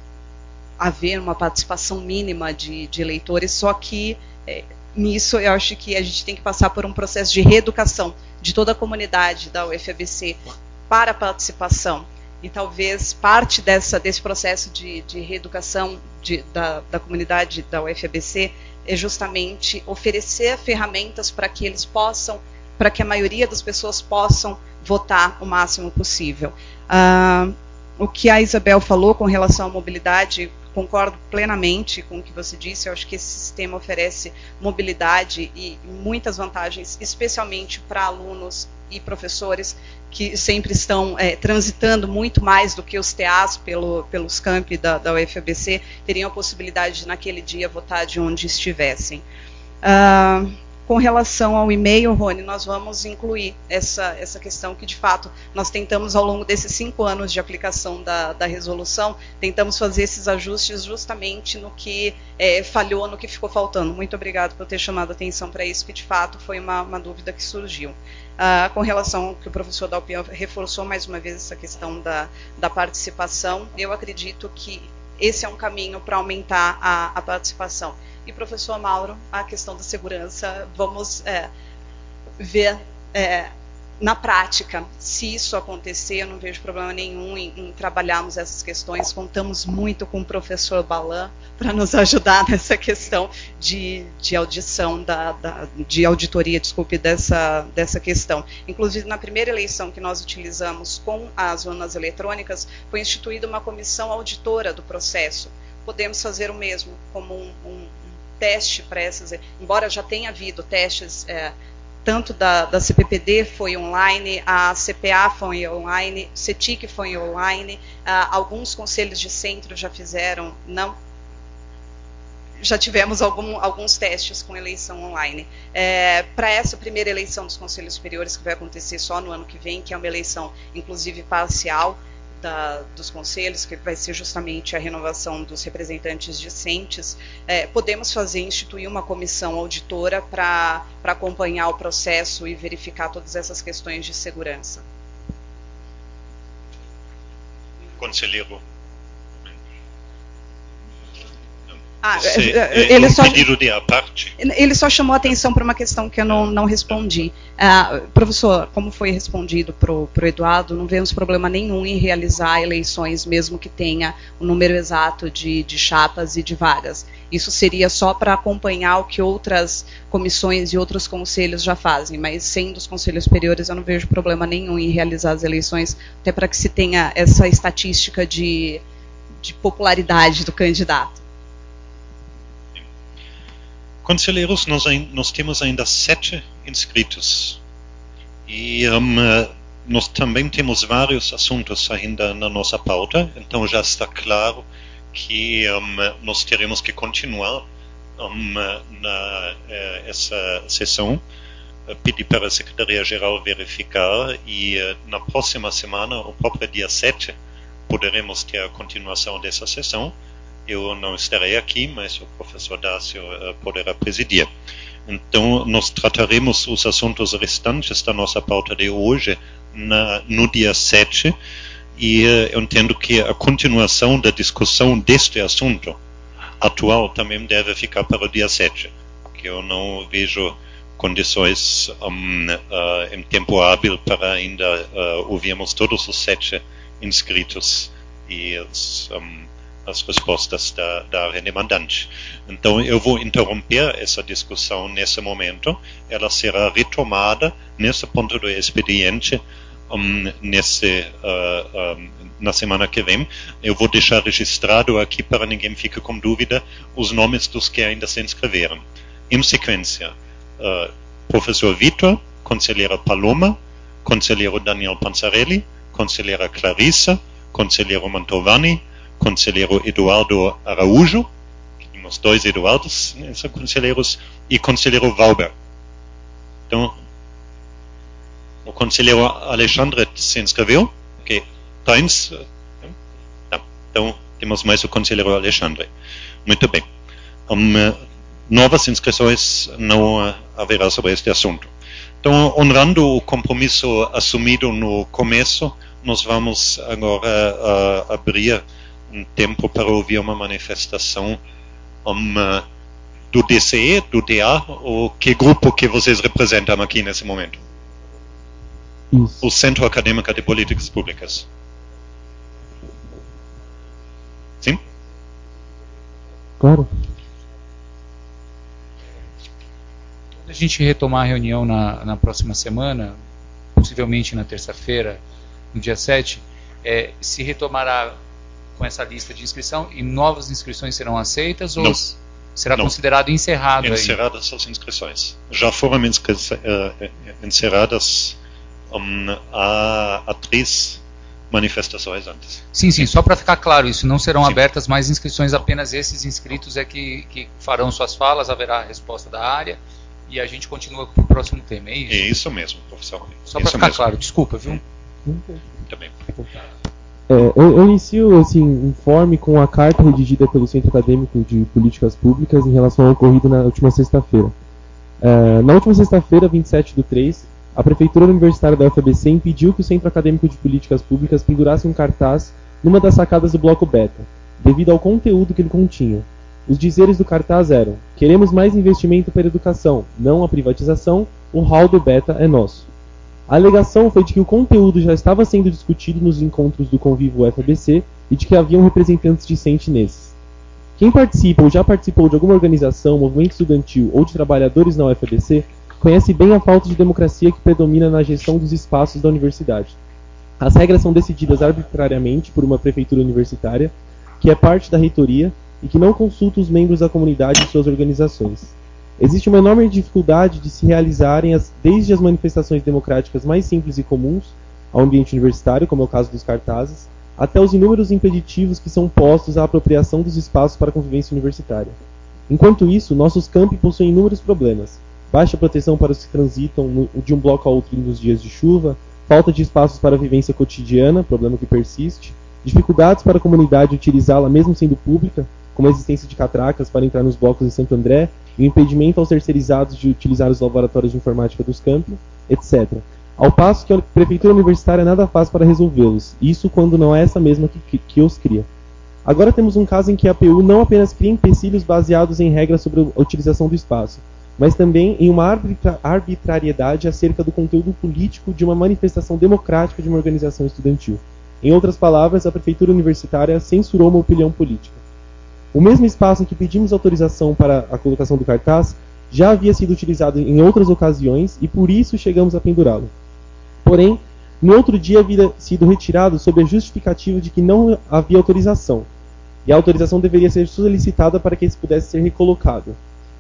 haver uma participação mínima de, de eleitores, só que... É, nisso, eu acho que a gente tem que passar por um processo de reeducação de toda a comunidade da U F A B C para a participação. E talvez parte dessa, desse processo de, de reeducação de, da, da comunidade da U F A B C é justamente oferecer ferramentas para que eles possam, para que a maioria das pessoas possam votar o máximo possível. Ah, o que a Isabel falou com relação à mobilidade, concordo plenamente com o que você disse. Eu acho que esse sistema oferece mobilidade e muitas vantagens, especialmente para alunos e professores que sempre estão é, transitando muito mais do que os T As pelo, pelos campi da, da U F A B C, teriam a possibilidade de, naquele dia, votar de onde estivessem. Uh, Com relação ao e-mail, Rony, nós vamos incluir essa, essa questão que, de fato, nós tentamos, ao longo desses cinco anos de aplicação da, da resolução, tentamos fazer esses ajustes justamente no que é, falhou, no que ficou faltando. Muito obrigado por ter chamado a atenção para isso, que, de fato, foi uma, uma dúvida que surgiu. Uh, com relação ao que o professor Dalpian reforçou, mais uma vez, essa questão da, da participação, eu acredito que esse é um caminho para aumentar a, a participação. E, professor Mauro, a questão da segurança, vamos é, ver é, na prática. Se isso acontecer, eu não vejo problema nenhum em, em trabalharmos essas questões. Contamos muito com o professor Balan para nos ajudar nessa questão de, de audição, da, da, de auditoria, desculpe, dessa, dessa questão. Inclusive, na primeira eleição que nós utilizamos com as urnas eletrônicas, foi instituída uma comissão auditora do processo. Podemos fazer o mesmo como um, um teste para essas, embora já tenha havido testes, é, tanto da, da C P P D foi online, a C P A foi online, o CETIC foi online, ah, alguns conselhos de centro já fizeram, não, já tivemos algum, alguns testes com eleição online. É, para essa primeira eleição dos conselhos superiores, que vai acontecer só no ano que vem, que é uma eleição, inclusive, parcial, Da, dos conselhos, que vai ser justamente a renovação dos representantes discentes, é, podemos fazer, instituir uma comissão auditora para acompanhar o processo e verificar todas essas questões de segurança. Conselheiro. Ah, Você, ele, é, só, pedido de à parte. ele só chamou a atenção para uma questão que eu não, não respondi. Ah, professor, como foi respondido para o Eduardo, não vemos problema nenhum em realizar eleições, mesmo que tenha o número exato de, de chapas e de vagas. Isso seria só para acompanhar o que outras comissões e outros conselhos já fazem, mas sendo os conselhos superiores, eu não vejo problema nenhum em realizar as eleições, até para que se tenha essa estatística de, de popularidade do candidato. Conselheiros, nós, nós temos ainda sete inscritos e um, nós também temos vários assuntos ainda na nossa pauta, então já está claro que um, nós teremos que continuar um, na uh, essa sessão, uh, pedir para a Secretaria-Geral verificar e uh, na próxima semana, o próprio dia sete, poderemos ter a continuação dessa sessão. Eu não estarei aqui, mas o professor Dácio uh, poderá presidir. Então, nós trataremos os assuntos restantes da nossa pauta de hoje na, no dia sete, e uh, eu entendo que a continuação da discussão deste assunto atual também deve ficar para o dia sete, porque eu não vejo condições um, uh, em tempo hábil para ainda uh, ouvirmos todos os sete inscritos e os... Um, as respostas da, da área demandante. Então, eu vou interromper essa discussão nesse momento. Ela será retomada nesse ponto do expediente um, nesse, uh, um, na semana que vem. Eu vou deixar registrado aqui, para ninguém fique com dúvida, os nomes dos que ainda se inscreveram. Em sequência, uh, professor Vitor, conselheira Paloma, conselheiro Daniel Panzarelli, conselheira Clarissa, conselheiro Mantovani, conselheiro Eduardo Araújo, temos dois Eduardos, né, são conselheiros, e conselheiro Valber. Então, o conselheiro Alexandre se inscreveu, ok, Tains, não. Então, temos mais o conselheiro Alexandre. Muito bem. Um, novas inscrições não uh, haverá sobre este assunto. Então, honrando o compromisso assumido no começo, nós vamos agora uh, abrir um tempo para ouvir uma manifestação um, uh, do D C E, do D A, ou que grupo que vocês representam aqui nesse momento? Isso. O Centro Acadêmico de Políticas Públicas. Sim? Claro. Quando a gente retomar a reunião na, na próxima semana, possivelmente na terça-feira, no dia sete, é, se retomará com essa lista de inscrição e novas inscrições serão aceitas ou Não. será Não. considerado encerrado? Encerradas aí? As inscrições. Já foram inscri uh, encerradas um, há, há três manifestações antes. Sim, sim, só para ficar claro, isso não serão Sim. abertas mais inscrições, apenas esses inscritos é que, que farão suas falas, haverá a resposta da área e a gente continua para o próximo tema, é isso? É isso mesmo, professor. Só para ficar mesmo. Claro, desculpa, viu? Muito bem. É, eu, eu inicio esse informe com a carta redigida pelo Centro Acadêmico de Políticas Públicas em relação ao ocorrido na última sexta-feira. É, na última sexta-feira, vinte e sete do três, a Prefeitura Universitária da U F A B C impediu que o Centro Acadêmico de Políticas Públicas pendurasse um cartaz numa das sacadas do bloco Beta, devido ao conteúdo que ele continha. Os dizeres do cartaz eram: queremos mais investimento para a educação, não a privatização, o hall do Beta é nosso. A alegação foi de que o conteúdo já estava sendo discutido nos encontros do Convívio U F A B C e de que haviam representantes discentes nesses. Quem participa ou já participou de alguma organização, movimento estudantil ou de trabalhadores na U F A B C conhece bem a falta de democracia que predomina na gestão dos espaços da universidade. As regras são decididas arbitrariamente por uma prefeitura universitária, que é parte da reitoria e que não consulta os membros da comunidade e suas organizações. Existe uma enorme dificuldade de se realizarem as, desde as manifestações democráticas mais simples e comuns ao ambiente universitário, como é o caso dos cartazes, até os inúmeros impeditivos que são postos à apropriação dos espaços para a convivência universitária. Enquanto isso, nossos campi possuem inúmeros problemas: baixa proteção para os que transitam no, de um bloco a outro nos dias de chuva, falta de espaços para a vivência cotidiana, problema que persiste, dificuldades para a comunidade utilizá-la mesmo sendo pública, como a existência de catracas para entrar nos blocos em Santo André, e o impedimento aos terceirizados de utilizar os laboratórios de informática dos campi, etcétera. Ao passo que a Prefeitura Universitária nada faz para resolvê-los, isso quando não é essa mesma que, que, que os cria. Agora temos um caso em que a P U não apenas cria empecilhos baseados em regras sobre a utilização do espaço, mas também em uma arbitra arbitrariedade acerca do conteúdo político de uma manifestação democrática de uma organização estudantil. Em outras palavras, a Prefeitura Universitária censurou uma opinião política. O mesmo espaço em que pedimos autorização para a colocação do cartaz já havia sido utilizado em outras ocasiões e por isso chegamos a pendurá-lo. Porém, no outro dia havia sido retirado sob a justificativa de que não havia autorização, e a autorização deveria ser solicitada para que esse pudesse ser recolocado.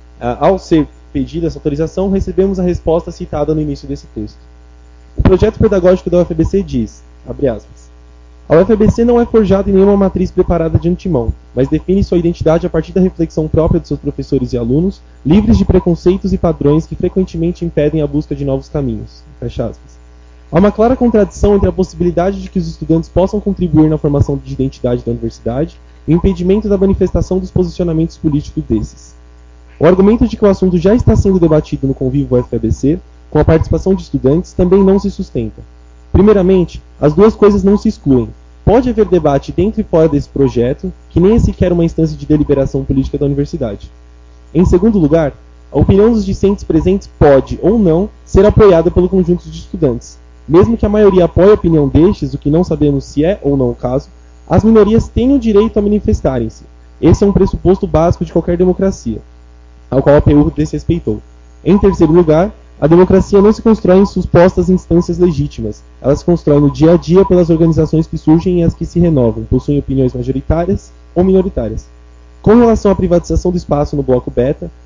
Ao ser pedida essa autorização, recebemos a resposta citada no início desse texto. O projeto pedagógico da U F A B C diz, abre aspas, a U F A B C não é forjada em nenhuma matriz preparada de antemão, mas define sua identidade a partir da reflexão própria de seus professores e alunos, livres de preconceitos e padrões que frequentemente impedem a busca de novos caminhos. Fecha aspas. Há uma clara contradição entre a possibilidade de que os estudantes possam contribuir na formação de identidade da universidade e o impedimento da manifestação dos posicionamentos políticos desses. O argumento de que o assunto já está sendo debatido no Convívio U F A B C, com a participação de estudantes, também não se sustenta. Primeiramente, as duas coisas não se excluem. Pode haver debate dentro e fora desse projeto, que nem é sequer uma instância de deliberação política da universidade. Em segundo lugar, a opinião dos discentes presentes pode, ou não, ser apoiada pelo conjunto de estudantes. Mesmo que a maioria apoie a opinião destes, o que não sabemos se é ou não o caso, as minorias têm o direito a manifestarem-se. Esse é um pressuposto básico de qualquer democracia, ao qual a P U desrespeitou. Em terceiro lugar, a democracia não se constrói em supostas instâncias legítimas. Ela se constrói no dia a dia pelas organizações que surgem e as que se renovam, possuem opiniões majoritárias ou minoritárias. Com relação à privatização do espaço no bloco Beta,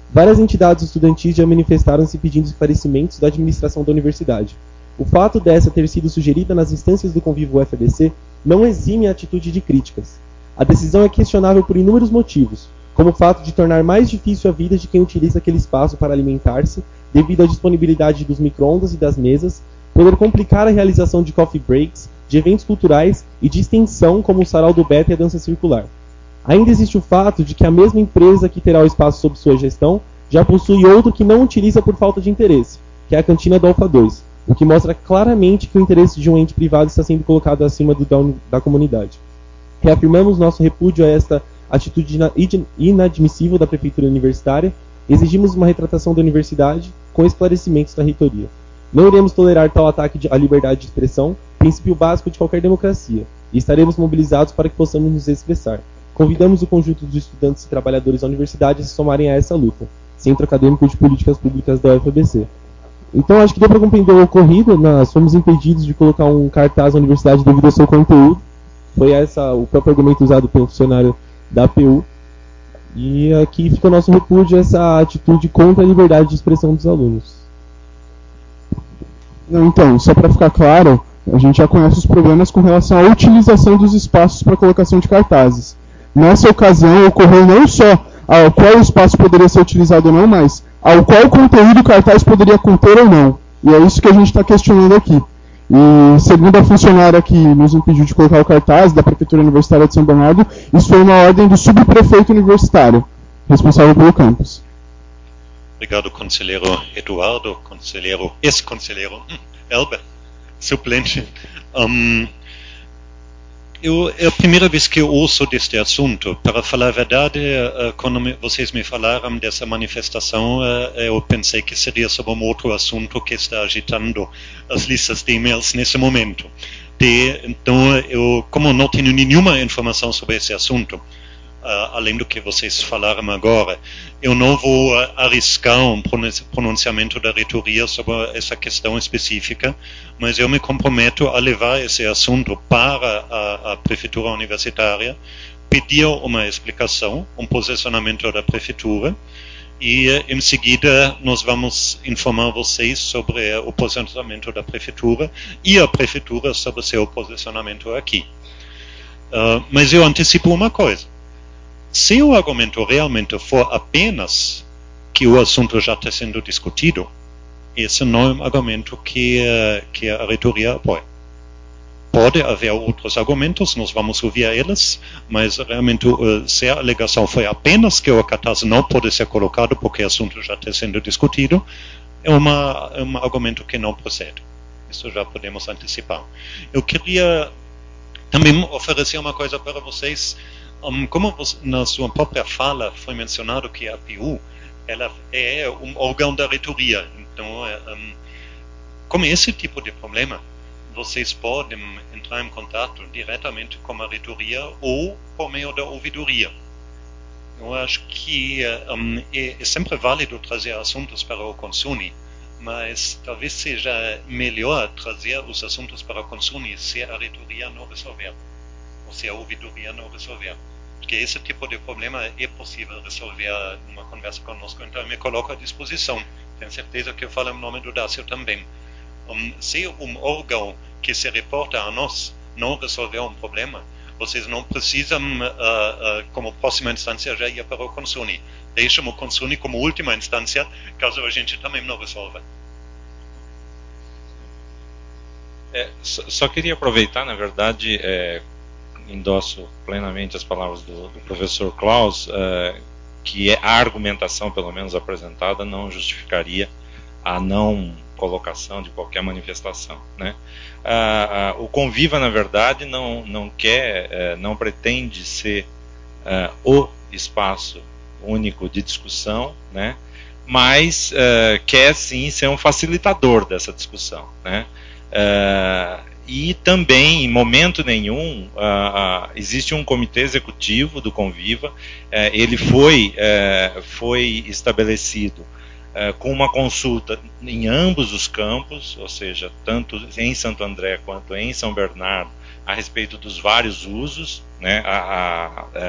Várias entidades estudantis já manifestaram-se pedindo esclarecimentos da administração da universidade. O fato dessa ter sido sugerida nas instâncias do convívio U F A B C não exime a atitude de críticas. A decisão é questionável por inúmeros motivos, como o fato de tornar mais difícil a vida de quem utiliza aquele espaço para alimentar-se, devido à disponibilidade dos micro-ondas e das mesas, poder complicar a realização de coffee breaks, de eventos culturais e de extensão como o Sarau do Beta e a dança circular. Ainda existe o fato de que a mesma empresa que terá o espaço sob sua gestão já possui outro que não utiliza por falta de interesse, que é a cantina do Alfa dois, o que mostra claramente que o interesse de um ente privado está sendo colocado acima do da, da comunidade. Reafirmamos nosso repúdio a esta atitude inadmissível da Prefeitura Universitária, exigimos uma retratação da universidade com esclarecimentos da reitoria. Não iremos tolerar tal ataque à liberdade de expressão, princípio básico de qualquer democracia, e estaremos mobilizados para que possamos nos expressar. Convidamos o conjunto dos estudantes e trabalhadores da universidade a se somarem a essa luta, Centro Acadêmico de Políticas Públicas da U F A B C. Então, acho que deu para compreender o ocorrido. Nós fomos impedidos de colocar um cartaz na universidade devido ao seu conteúdo. Foi essa o próprio argumento usado pelo funcionário da P U. E aqui fica o nosso repúdio a essa atitude contra a liberdade de expressão dos alunos. Então, só para ficar claro, a gente já conhece os problemas com relação à utilização dos espaços para colocação de cartazes. Nessa ocasião, ocorreu não só ao qual o espaço poderia ser utilizado ou não, mas ao qual conteúdo o cartaz poderia conter ou não. E é isso que a gente está questionando aqui. E segundo a funcionária que nos impediu de colocar o cartaz da Prefeitura Universitária de São Bernardo, isso foi uma ordem do subprefeito universitário, responsável pelo campus. Obrigado, conselheiro Eduardo, conselheiro, ex-conselheiro Elber, suplente. Um, eu, é a primeira vez que eu ouço deste assunto. Para falar a verdade, uh, quando me, vocês me falaram dessa manifestação, uh, eu pensei que seria sobre um outro assunto que está agitando as listas de e-mails nesse momento. De, então, eu, como não tenho nenhuma informação sobre esse assunto, Uh, além do que vocês falaram agora, eu não vou uh, arriscar um pronunciamento da reitoria sobre essa questão específica, mas eu me comprometo a levar esse assunto para a, a Prefeitura Universitária, pedir uma explicação, um posicionamento da Prefeitura, e uh, em seguida nós vamos informar vocês sobre uh, o posicionamento da Prefeitura e a Prefeitura sobre seu posicionamento aqui. Uh, mas eu antecipo uma coisa. Se o argumento realmente for apenas que o assunto já está sendo discutido, esse não é um argumento que, uh, que a reitoria apoia. Pode haver outros argumentos, nós vamos ouvir eles, mas realmente uh, se a alegação foi apenas que o cartaz não pode ser colocado porque o assunto já está sendo discutido, é uma, é um argumento que não procede. Isso já podemos antecipar. Eu queria também oferecer uma coisa para vocês. Um, como você, na sua própria fala foi mencionado que a P U ela é um órgão da reitoria, então um, com esse tipo de problema vocês podem entrar em contato diretamente com a reitoria ou por meio da ouvidoria. Eu acho que um, é, é sempre válido trazer assuntos para o Consune, mas talvez seja melhor trazer os assuntos para o Consune se a reitoria não resolver, ou se a ouvidoria não resolver. Porque esse tipo de problema é possível resolver numa conversa conosco, então eu me coloco à disposição. Tenho certeza que eu falo em nome do Dácio também. Um, se um órgão que se reporta a nós não resolver um problema, vocês não precisam, uh, uh, como próxima instância, já ir para o Consune. Deixam o Consune como última instância, caso a gente também não resolva. É, só, só queria aproveitar, na verdade, é, endosso plenamente as palavras do, do professor Klaus, uh, que a argumentação, pelo menos apresentada, não justificaria a não colocação de qualquer manifestação, né? Uh, uh, o Conviva, na verdade, não, não quer, uh, não pretende ser uh, o espaço único de discussão, né? Mas uh, quer sim ser um facilitador dessa discussão, né? Uh, E também, em momento nenhum, uh, uh, existe um comitê executivo do Conviva. Uh, ele foi, uh, foi estabelecido uh, com uma consulta em ambos os campos, ou seja, tanto em Santo André quanto em São Bernardo, a respeito dos vários usos, né, a, a, a,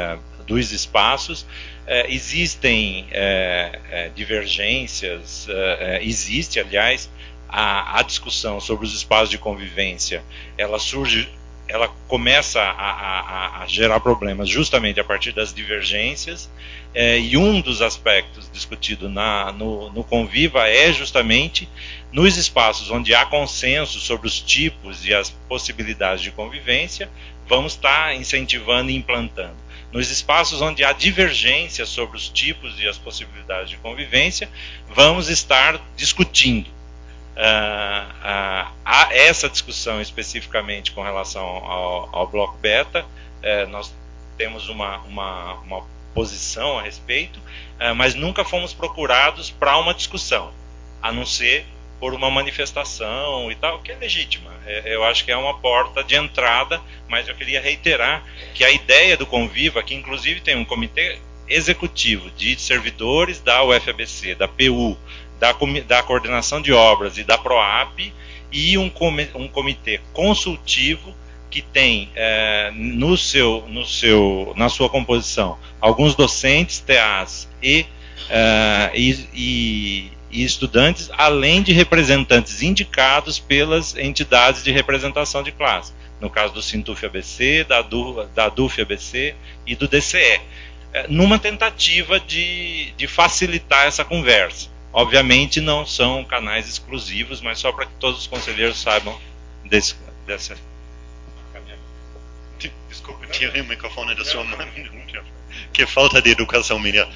dos espaços. É, existem é, é, divergências, é, existe, aliás, a, a discussão sobre os espaços de convivência, ela surge, ela começa a, a, a gerar problemas justamente a partir das divergências, é, e um dos aspectos discutido na, no, no Conviva é justamente nos espaços onde há consenso sobre os tipos e as possibilidades de convivência, vamos estar incentivando e implantando. Nos espaços onde há divergência sobre os tipos e as possibilidades de convivência, vamos estar discutindo. Uh, uh, há essa discussão especificamente com relação ao, ao bloco beta, uh, nós temos uma, uma, uma posição a respeito, uh, mas nunca fomos procurados para uma discussão, a não ser por uma manifestação e tal, que é legítima. Eu acho que é uma porta de entrada, mas eu queria reiterar que a ideia do Conviva, que inclusive tem um comitê executivo de servidores da U F A B C, da P U, da, da Coordenação de Obras e da PROAP, e um, um comitê consultivo que tem é, no seu, no seu, na sua composição alguns docentes, T As e, uh, e, e e estudantes, além de representantes indicados pelas entidades de representação de classe, no caso do Sintuf A B C, da, du, da D U F A B C e do D C E, numa tentativa de, de facilitar essa conversa. Obviamente não são canais exclusivos, mas só para que todos os conselheiros saibam desse, dessa caminhada. Desculpe, tirei o microfone da sua mão. Que falta de educação minha.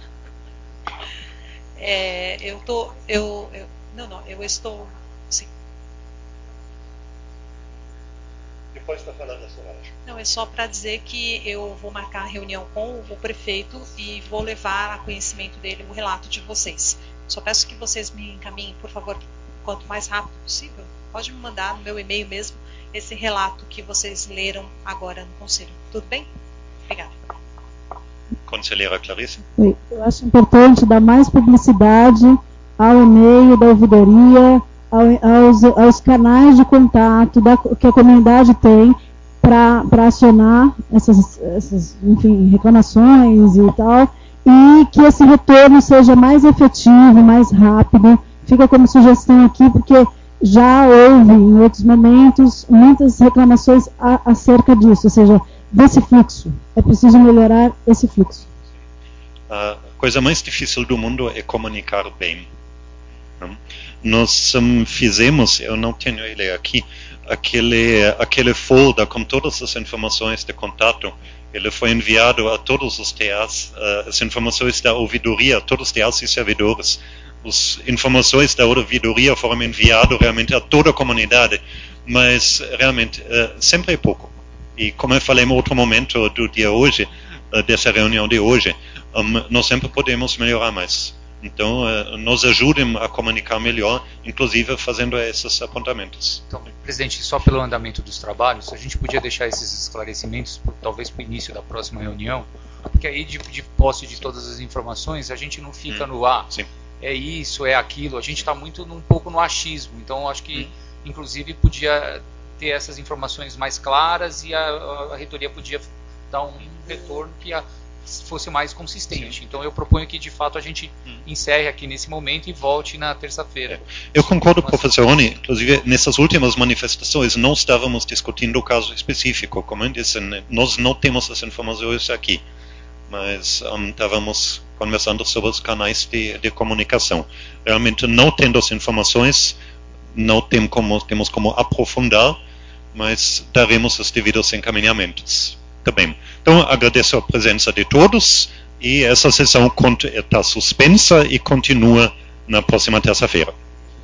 É, eu tô, eu, eu, não, não, eu estou, sim. Depois está falando da Soraya. Não, é só para dizer que eu vou marcar a reunião com o prefeito e vou levar a conhecimento dele o relato de vocês. Só peço que vocês me encaminhem, por favor, quanto mais rápido possível. Pode me mandar no meu e-mail mesmo esse relato que vocês leram agora no conselho. Tudo bem? Obrigada. Conselheira Clarice? Eu acho importante dar mais publicidade ao e-mail da ouvidoria, ao, aos, aos canais de contato da, que a comunidade tem para acionar essas, essas enfim, reclamações e tal, e que esse retorno seja mais efetivo, mais rápido. Fica como sugestão aqui, porque já houve em outros momentos muitas reclamações a, acerca disso, ou seja, desse fluxo. É preciso melhorar esse fluxo. A coisa mais difícil do mundo é comunicar bem. Nós um, fizemos, eu não tenho ele aqui, aquele, aquele folder com todas as informações de contato. Ele foi enviado a todos os T As, uh, as informações da ouvidoria, a todos os T As e servidores. As informações da ouvidoria foram enviadas realmente a toda a comunidade, mas realmente uh, sempre é pouco. E como eu falei em outro momento do dia hoje, uh, dessa reunião de hoje, um, nós sempre podemos melhorar mais. Então, uh, nos ajudem a comunicar melhor, inclusive fazendo esses apontamentos. Então, presidente, só pelo andamento dos trabalhos, a gente podia deixar esses esclarecimentos, por, talvez para o início da próxima reunião, porque aí, de, de posse de todas as informações, a gente não fica hum, no ar. Sim. É isso, é aquilo. A gente está muito um pouco no achismo. Então, acho que, hum. inclusive, podia ter essas informações mais claras e a, a, a reitoria podia dar um retorno que a, fosse mais consistente. Sim. Então eu proponho que de fato a gente hum. encerre aqui nesse momento e volte na terça-feira. Eu concordo, professor Rony. Inclusive nessas últimas manifestações não estávamos discutindo o caso específico, como eu disse, nós não temos as informações aqui, mas um, estávamos conversando sobre os canais de, de comunicação. Realmente não tendo as informações, não tem como, temos como aprofundar, mas daremos os devidos encaminhamentos também. Então, agradeço a presença de todos e essa sessão está suspensa e continua na próxima terça-feira.